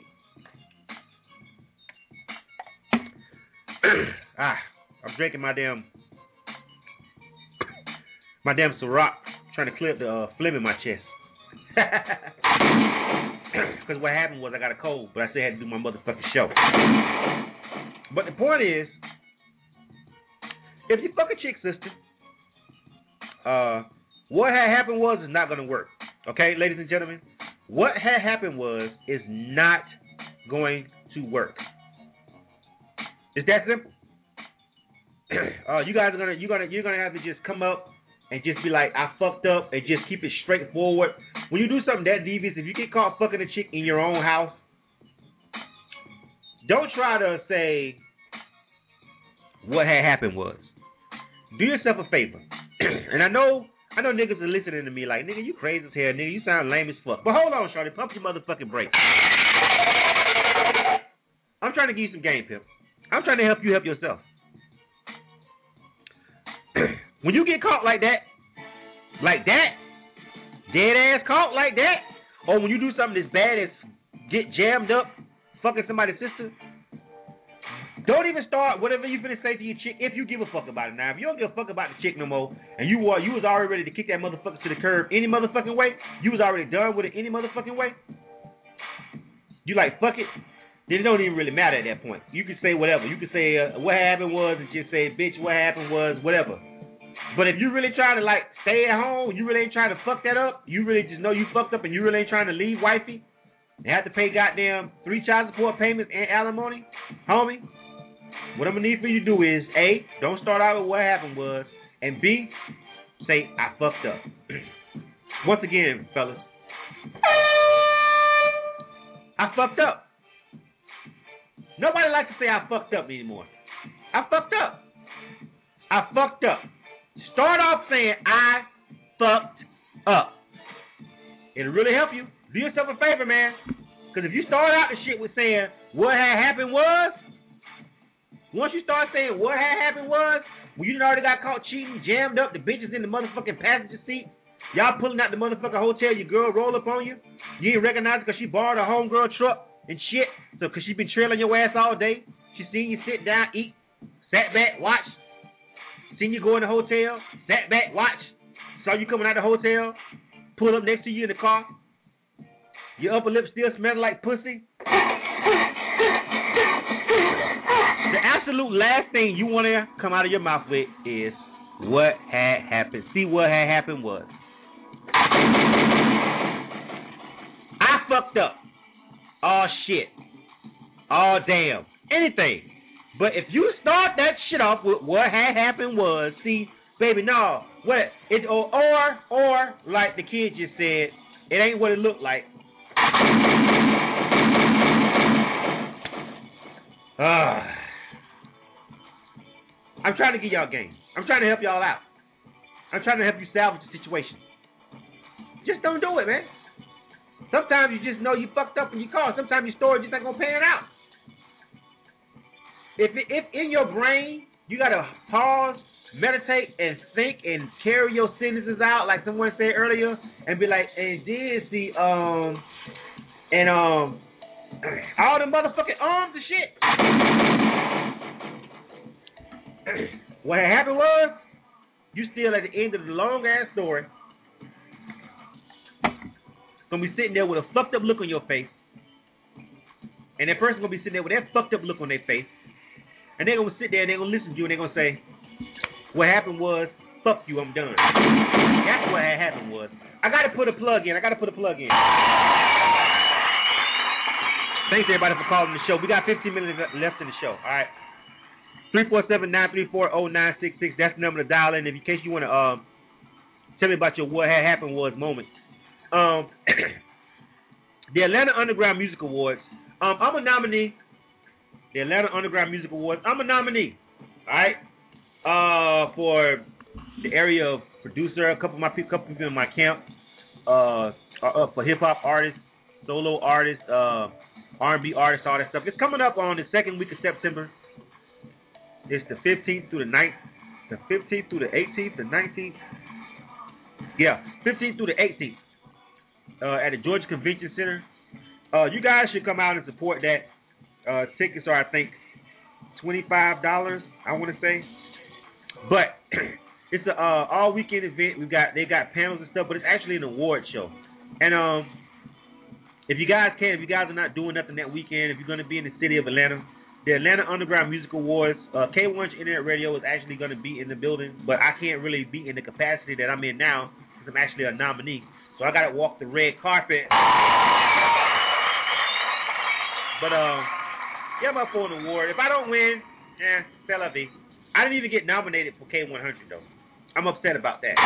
I'm drinking my damn Ciroc, trying to clear up the phlegm in my chest. Because what happened was I got a cold, but I still had to do my motherfucking show. But the point is, if you fuck a chick, sister, what had happened was is not going to work. Okay, ladies and gentlemen, what had happened was is not going to work. It's that simple. You guys are you're gonna have to just come up and just be like, I fucked up, and just keep it straightforward. When you do something that devious, if you get caught fucking a chick in your own house, don't try to say what had happened was. Do yourself a favor. And I know niggas are listening to me like, nigga, you crazy as hell, nigga, you sound lame as fuck. But hold on, shorty, pump your motherfucking brakes. I'm trying to give you some game, pimp. I'm trying to help you help yourself. When you get caught like that, dead ass caught like that, or when you do something as bad as get jammed up, fucking somebody's sister, don't even start whatever you finna say to your chick if you give a fuck about it. Now, if you don't give a fuck about the chick no more, and you was already ready to kick that motherfucker to the curb any motherfucking way, you was already done with it any motherfucking way, you like, fuck it, then it don't even really matter at that point. You can say whatever. You can say what happened was, and just say, bitch, what happened was, whatever. But if you really trying to, like, stay at home, you really ain't trying to fuck that up, you really just know you fucked up and you really ain't trying to leave wifey, and have to pay goddamn 3 child support payments and alimony, homie, what I'm going to need for you to do is, A, don't start out with what happened was, and B, say, I fucked up. Once again, fellas, I fucked up. Nobody likes to say I fucked up anymore. I fucked up. I fucked up. Start off saying I fucked up. It'll really help you. Do yourself a favor, man. Because if you start out the shit with saying what had happened was, once you start saying what had happened was, when you already got caught cheating, jammed up, the bitches in the motherfucking passenger seat, y'all pulling out the motherfucking hotel, your girl roll up on you, you ain't recognize it because she borrowed a homegirl truck and shit, so because she been trailing your ass all day, she seen you sit down, eat, sat back, watch, seen you go in the hotel, sat back, watch, saw you coming out of the hotel, pull up next to you in the car, your upper lip still smelling like pussy. The absolute last thing you want to come out of your mouth with is what had happened. See, what had happened was I fucked up. Oh, shit. Oh, damn. Anything. But if you start that shit off with what had happened was, see, baby, no. What? It's or like the kid just said, it ain't what it looked like. I'm trying to get y'all game. I'm trying to help y'all out. I'm trying to help you salvage the situation. Just don't do it, man. Sometimes you just know you fucked up and you call. Sometimes your story just ain't gonna pan out. If in your brain you gotta pause, meditate, and think and carry your sentences out, like someone said earlier, and be like, and then see, and all the motherfucking arms and shit. What happened was, you still at the end of the long ass story. gonna be sitting there with a fucked up look on your face, and that person gonna be sitting there with that fucked up look on their face, and they're gonna sit there and they're gonna listen to you and they're gonna say, what happened was, fuck you, I'm done. That's what had happened was. I gotta put a plug in. Thanks everybody for calling the show. We got 15 minutes left in the show. All right. 347-934-0966. That's the number to dial in in case you want to tell me about your what had happened was moment. The Atlanta Underground Music Awards. I'm a nominee. The Atlanta Underground Music Awards. I'm a nominee. All right. For the area of producer, a couple of people in my camp are up for hip hop artists, solo artists, R&B artists, all that stuff. It's coming up on the second week of September. It's the 15th through the 18th, the 19th. Yeah, 15th through the 18th at the Georgia Convention Center. You guys should come out and support that. Tickets are, I think, $25, I want to say. But it's an all weekend event. They got panels and stuff, but it's actually an award show. And if you guys are not doing nothing that weekend, if you're going to be in the city of Atlanta, the Atlanta Underground Music Awards, K1's Internet Radio is actually going to be in the building, but I can't really be in the capacity that I'm in now because I'm actually a nominee. So I got to walk the red carpet. But yeah, I'm up for an award. If I don't win, c'est la vie. I didn't even get nominated for K100 though. I'm upset about that.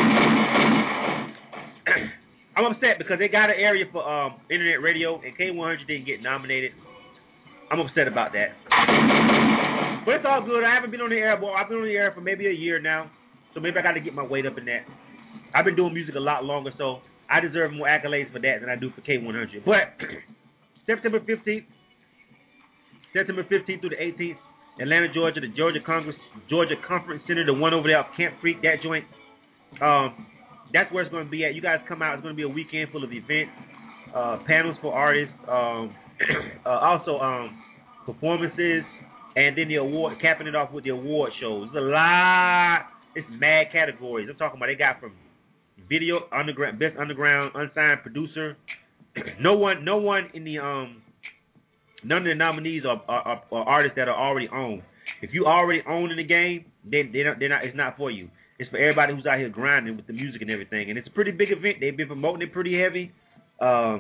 I'm upset because they got an area for internet radio and K100 didn't get nominated. I'm upset about that. But it's all good. I haven't been on the air. Well, I've been on the air for maybe a year now, so maybe I got to get my weight up in that. I've been doing music a lot longer, so I deserve more accolades for that than I do for K100. But September 15th through the 18th, Atlanta, Georgia, the Georgia Conference Center, the one over there off Camp Creek, that joint. That's where it's going to be at. You guys come out. It's going to be a weekend full of events, panels for artists, also performances, and then the award, capping it off with the award shows. There's a lot. It's mad categories. I'm talking about they got from video, underground, best underground, unsigned producer. No one in the none of the nominees are artists that are already owned. If you already own in the game, then they're not. It's not for you. It's for everybody who's out here grinding with the music and everything. And it's a pretty big event. They've been promoting it pretty heavy. I've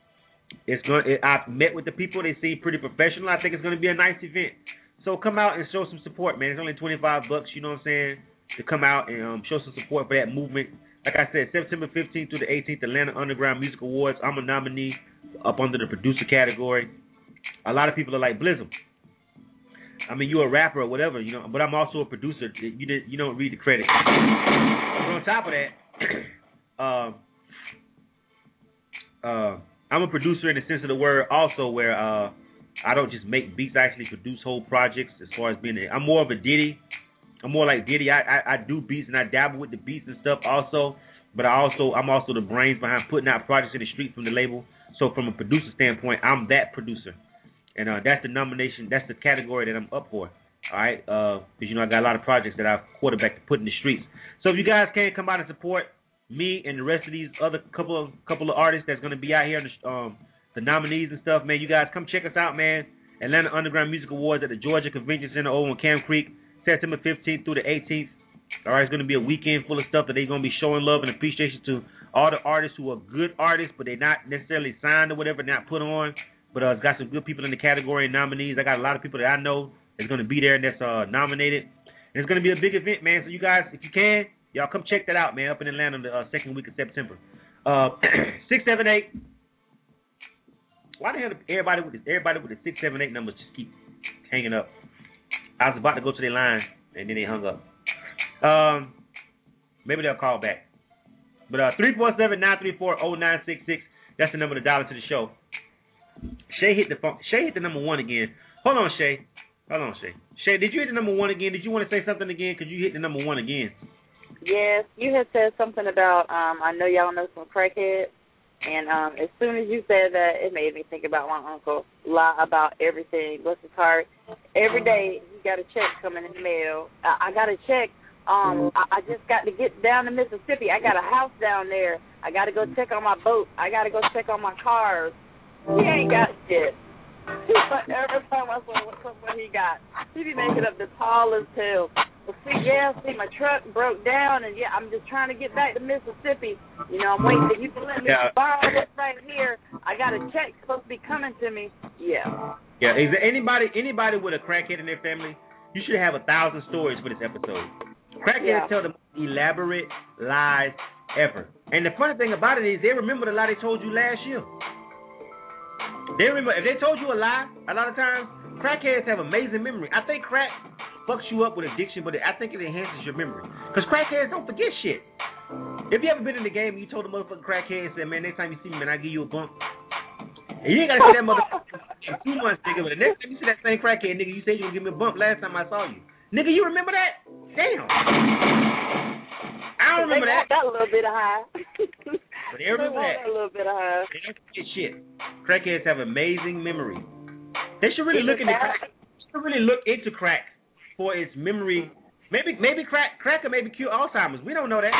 met with the people. They seem pretty professional. I think it's going to be a nice event. So come out and show some support, man. It's only $25, you know what I'm saying, to come out and show some support for that movement. Like I said, September 15th through the 18th, Atlanta Underground Music Awards. I'm a nominee up under the producer category. A lot of people are like, Blizzum, I mean, you're a rapper or whatever, you know, but I'm also a producer. You don't read the credits. But on top of that, I'm a producer in the sense of the word also, where I don't just make beats. I actually produce whole projects. As far as being, I'm more of a Diddy. I'm more like Diddy. I do beats and I dabble with the beats and stuff also. But I'm also the brains behind putting out projects in the street from the label. So from a producer standpoint, I'm that producer. And that's the nomination. That's the category that I'm up for. All right, because you know I got a lot of projects that I've quarterbacked to put in the streets. So if you guys can't come out and support me and the rest of these other couple of artists that's gonna be out here, the nominees and stuff, man, you guys come check us out, man. Atlanta Underground Music Awards at the Georgia Convention Center over in Camp Creek, September 15th through the 18th. All right, it's gonna be a weekend full of stuff that they're gonna be showing love and appreciation to all the artists who are good artists, but they're not necessarily signed or whatever, not put on. But it's got some good people in the category and nominees. I got a lot of people that I know that's going to be there and that's nominated. And it's going to be a big event, man. So you guys, if you can, y'all come check that out, man, up in Atlanta the second week of September. 678. Why the hell everybody with the 678 numbers just keep hanging up? I was about to go to their line, and then they hung up. Maybe they'll call back. But 347-934-0966, that's the number to dial into the show. Shay hit the phone. Shay hit the number one again. Hold on, Shay. Shay, did you hit the number one again? Did you want to say something again? Because you hit the number one again. Yes, you had said something about, I know y'all know some crackheads. And as soon as you said that, it made me think about my uncle. Lie about everything. Bless his heart. Every day, he got a check coming in the mail. I got a check. I just got to get down to Mississippi. I got a house down there. I got to go check on my boat. I got to go check on my cars. He ain't got shit. But every time I saw what he got, he be making up the tallest tale. Well, see, my truck broke down, and I'm just trying to get back to Mississippi. You know, I'm waiting for you to let me borrow this right here. I got a check supposed to be coming to me. Yeah. Yeah. Is there anybody with a crackhead in their family? You should have 1,000 stories for this episode. Crackheads tell the most elaborate lies ever. And the funny thing about it is they remember the lie they told you last year. They remember, if they told you a lie, a lot of times, crackheads have amazing memory. I think crack fucks you up with addiction, but I think it enhances your memory. Because crackheads don't forget shit. If you ever been in the game and you told a motherfucking crackhead and said, man, next time you see me, man, I'll give you a bump. And you ain't got to see that motherfucker in 2 months, nigga, but the next time you see that same crackhead, nigga, you say you going to give me a bump last time I saw you. Nigga, you remember that? Damn. I don't remember that. Got a little bit of high. But they remember that. A little bit of high. They don't forget shit. Crackheads have amazing memory. They should really look into crack. They should really look into crack for its memory. Maybe crack or maybe cure Alzheimer's. We don't know that.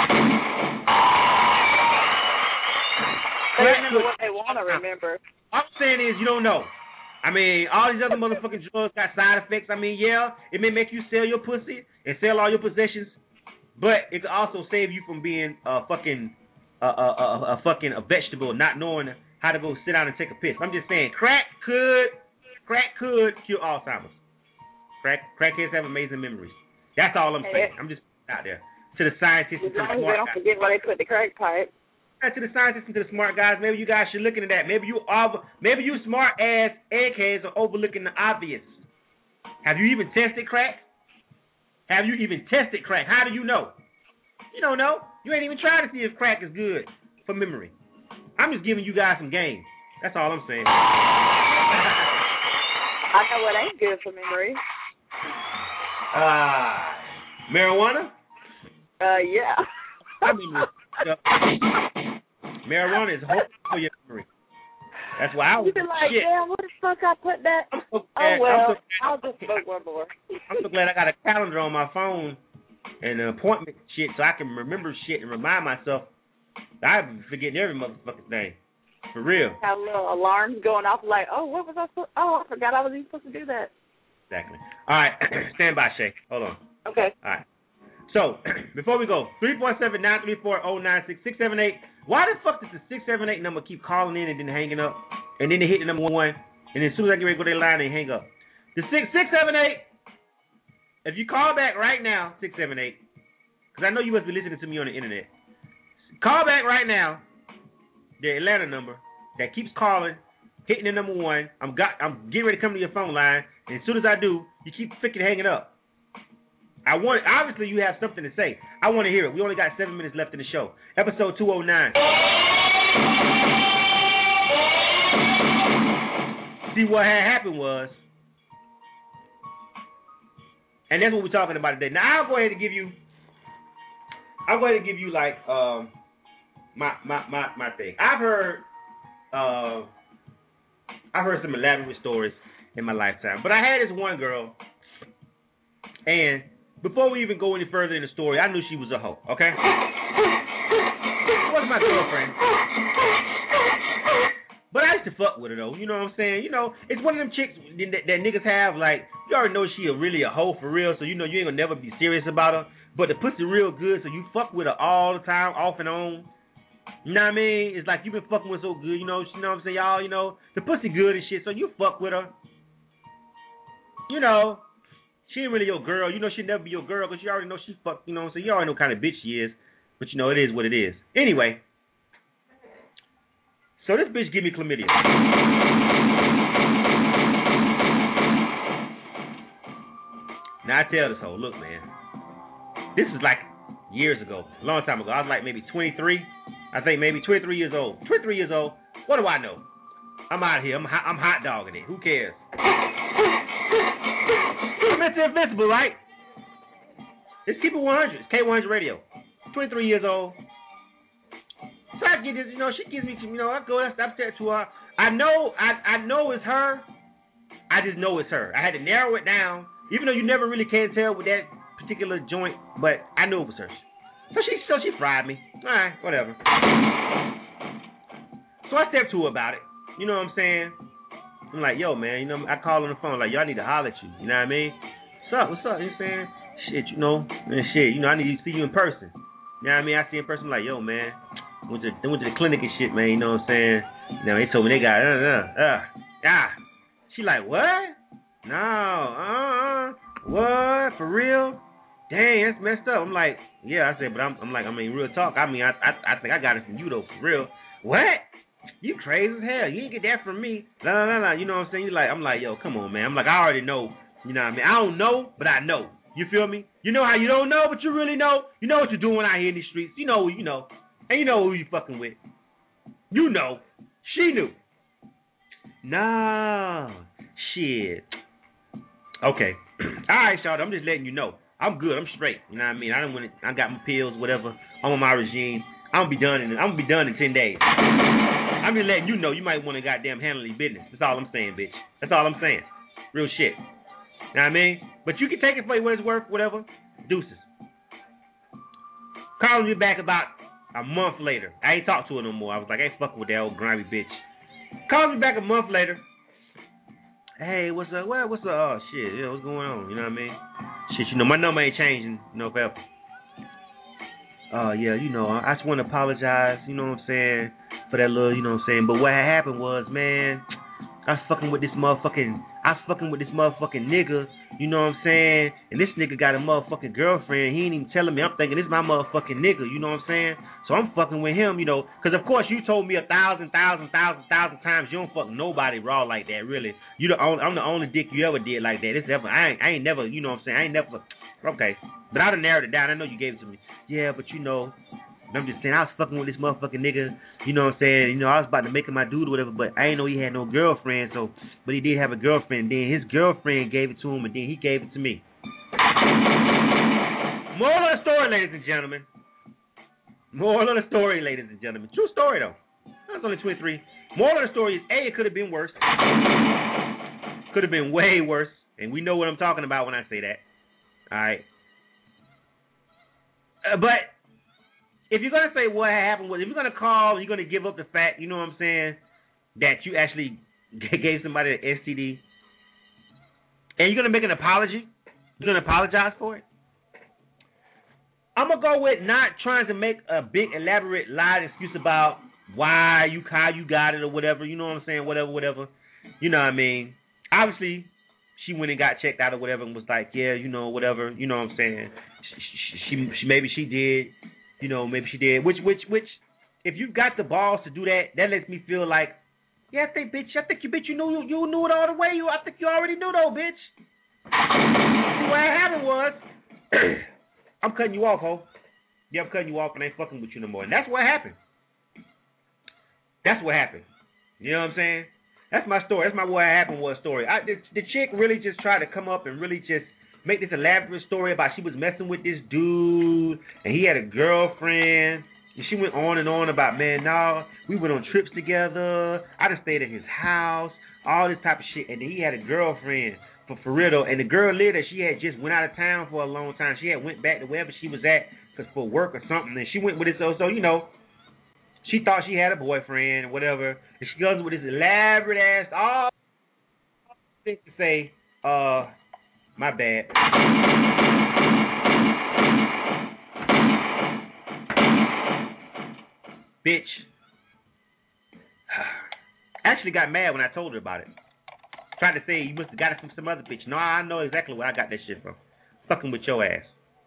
They remember what they want to remember. All I'm saying is you don't know. I mean, all these other motherfucking drugs got side effects. I mean, yeah, it may make you sell your pussy and sell all your possessions, but it could also save you from being a fucking vegetable, not knowing how to go sit down and take a piss. I'm just saying, crack could cure Alzheimer's. Crackheads have amazing memories. That's all I'm saying. I'm just out there to the scientists and to the smart guys. Don't forget where they put the crack pipe. To the scientists and to the smart guys, maybe you guys should look into that. Maybe you smart ass eggheads are overlooking the obvious. Have you even tested crack? Have you even tested crack? How do you know? You don't know. You ain't even tried to see if crack is good for memory. I'm just giving you guys some game. That's all I'm saying. I know what ain't good for memory. Marijuana? Yeah. I mean, marijuana is horrible for your memory. That's why I was. You be like, damn, what the fuck I put that? I'll just smoke one more. I'm so glad I got a calendar on my phone and an appointment shit so I can remember shit and remind myself. I'm forgetting every motherfucking thing. For real. Have little alarms going off like, what was I supposed to? I forgot I was even supposed to do that. Exactly. All right. Stand by, Shay. Hold on. Okay. All right. So, before we go, 347-934-096678. Why the fuck does the 678 number keep calling in and then hanging up? And then they hit the number 1, and then as soon as I get ready to go to their line, they hang up. The 678, if you call back right now, 678, because I know you must be listening to me on the internet. Call back right now, the Atlanta number that keeps calling, hitting the number 1. I'm getting ready to come to your phone line, and as soon as I do, you keep freaking hanging up. Obviously you have something to say. I want to hear it. We only got 7 minutes left in the show. Episode 209. See, what had happened was, and that's what we're talking about today. Now I'll go ahead and give you like my thing. I've heard some elaborate stories in my lifetime, but I had this one girl, and before we even go any further in the story, I knew she was a hoe, okay? She wasn't my girlfriend. But I used to fuck with her, though. You know what I'm saying? You know, it's one of them chicks that niggas have, like, you already know she really a hoe for real, so you know you ain't gonna never be serious about her. But the pussy real good, so you fuck with her all the time, off and on. You know what I mean? It's like you been fucking with so good, you know what I'm saying? Y'all, you know, the pussy good and shit, so you fuck with her. You know. She ain't really your girl. You know she'll never be your girl because you already know she fuck, you know what I'm saying? You already know what kind of bitch she is. But you know, it is what it is. Anyway. So this bitch give me chlamydia. Now I tell this hoe, look, man. This is like years ago. A long time ago. I was like maybe 23. I think maybe 23 years old. 23 years old. What do I know? I'm out here. I'm hot dogging it. Who cares? Mr. Invincible, right? Let's keep it 100. It's K100 Radio. 23 years old. So I get this, you know, she gives me, you know, I go, I said to her, I know it's her. I just know it's her. I had to narrow it down, even though you never really can tell with that particular joint, but I knew it was her. So she So she fried me. All right, whatever. So I stepped to her about it. You know what I'm saying? I'm like, yo, man, you know, I call on the phone, like, yo, I need to holler at you. You know what I mean? What's up? You know what I'm saying? Shit, you know, I need to see you in person. You know what I mean? I see in person, like, yo, man, went to the clinic and shit, man, you know what I'm saying? You know, they told me they got, She like, what? No, what? For real? Dang, that's messed up. I'm like, yeah, I said, but I'm like, I mean, real talk. I mean, I think I got it from you, though, for real. What? You crazy as hell. You didn't get that from me. La. You know what I'm saying? I'm like, yo, come on, man. I'm like, I already know. You know what I mean? I don't know, but I know. You feel me? You know how you don't know, but you really know? You know what you're doing out here in these streets. You know. And you know who you fucking with. You know. She knew. Nah. Shit. Okay. All right, y'all. I'm just letting you know. I'm good. I'm straight. You know what I mean? I got my pills, whatever. I'm on my regime. I'm gonna be done in 10 days. I'm just letting you know. You might want to goddamn handle your business. That's all I'm saying, bitch. That's all I'm saying. Real shit. You know what I mean? But you can take it for what it's worth, whatever. Deuces. Calling you back about a month later. I ain't talked to her no more. I was like, I ain't fucking with that old grimy bitch. Calls me back a month later. Hey, what's up? Well, what's up? Oh, shit. Yeah, what's going on? You know what I mean? Shit, you know, my number ain't changing, forever. Yeah, you know, I just want to apologize, you know what I'm saying, for that little, you know what I'm saying. But what had happened was, man, I was fucking with this motherfucking nigga, you know what I'm saying? And this nigga got a motherfucking girlfriend. He ain't even telling me. I'm thinking this is my motherfucking nigga, you know what I'm saying? So I'm fucking with him, you know, because of course you told me 1,000 times you don't fuck nobody raw like that, really. I'm the only dick you ever did like that. I ain't never, you know what I'm saying? I ain't never. Okay, but I done narrowed it down. I know you gave it to me. Yeah, but you know, I'm just saying I was fucking with this motherfucking nigga. You know what I'm saying? You know, I was about to make him my dude or whatever, but I ain't know he had no girlfriend. So, but he did have a girlfriend. Then his girlfriend gave it to him, and then he gave it to me. Moral of the story, ladies and gentlemen. Moral of the story, ladies and gentlemen. True story though. That's only 23. Moral of the story is A, it could have been worse. Could have been way worse, and we know what I'm talking about when I say that. All right. But if you're going to say what happened was, if you're going to call, you're going to give up the fact, you know what I'm saying, that you actually gave somebody an STD, and you're going to make an apology, you're going to apologize for it, I'm going to go with not trying to make a big, elaborate, lied excuse about how you got it or whatever, you know what I'm saying, whatever. You know what I mean? Obviously, she went and got checked out or whatever and was like, yeah, you know, whatever, you know what I'm saying. She maybe she did, you know, maybe she did. Which, if you got the balls to do that, that lets me feel like, yeah, I think you knew it all the way. I think you already knew though, bitch. See, what happened was, I'm cutting you off, ho. Yeah, I'm cutting you off and I ain't fucking with you no more. And that's what happened. That's what happened. You know what I'm saying? That's my story. That's my what happened was story. The chick really just tried to come up and really just make this elaborate story about she was messing with this dude and he had a girlfriend. And she went on and on about, man, no, we went on trips together. I just stayed at his house, all this type of shit. And then he had a girlfriend for real though. And the girl lived that she had just went out of town for a long time. She had went back to wherever she was at for work or something. And she went with it. So you know, she thought she had a boyfriend or whatever. And she goes with this elaborate ass, all things to say, my bad. Bitch. Actually got mad when I told her about it. Tried to say you must have got it from some other bitch. No, I know exactly where I got that shit from. Fucking with your ass.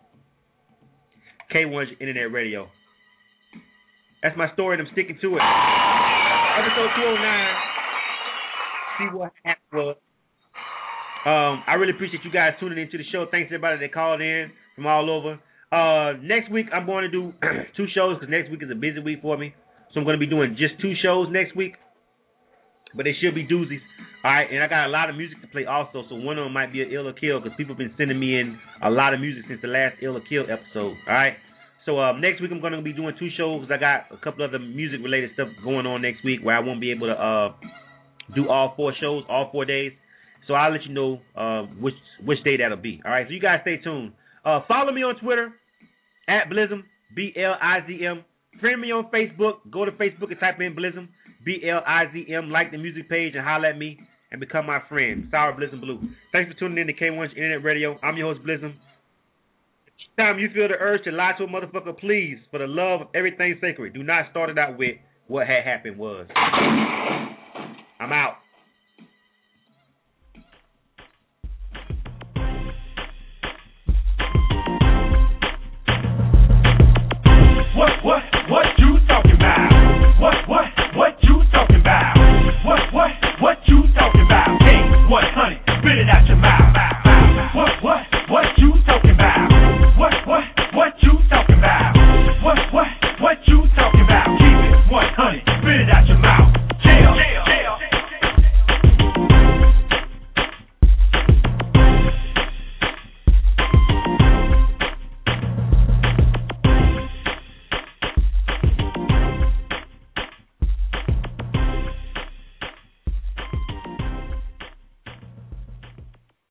K1's Internet Radio. That's my story and I'm sticking to it. Episode 209. See what happened was. I really appreciate you guys tuning into the show. Thanks to everybody that called in from all over. Next week, I'm going to do 2 shows because next week is a busy week for me. So I'm going to be doing just 2 shows next week. But they should be doozies. All right, and I got a lot of music to play also. So one of them might be an Ill or Kill because people have been sending me in a lot of music since the last Ill or Kill episode. All right. So next week I'm going to be doing 2 shows because I got a couple other music-related stuff going on next week where I won't be able to do all 4 shows, all 4 days. So I'll let you know which day that'll be. All right, so you guys stay tuned. Follow me on Twitter, @Blizzum. BLIZM. Friend me on Facebook. Go to Facebook and type in Blizzum, BLIZM. Like the music page and holler at me and become my friend. Sour Blizzum Blue. Thanks for tuning in to K1's Internet Radio. I'm your host, Blizzum. Anytime you feel the urge to lie to a motherfucker, please, for the love of everything sacred, do not start it out with what had happened was. I'm out.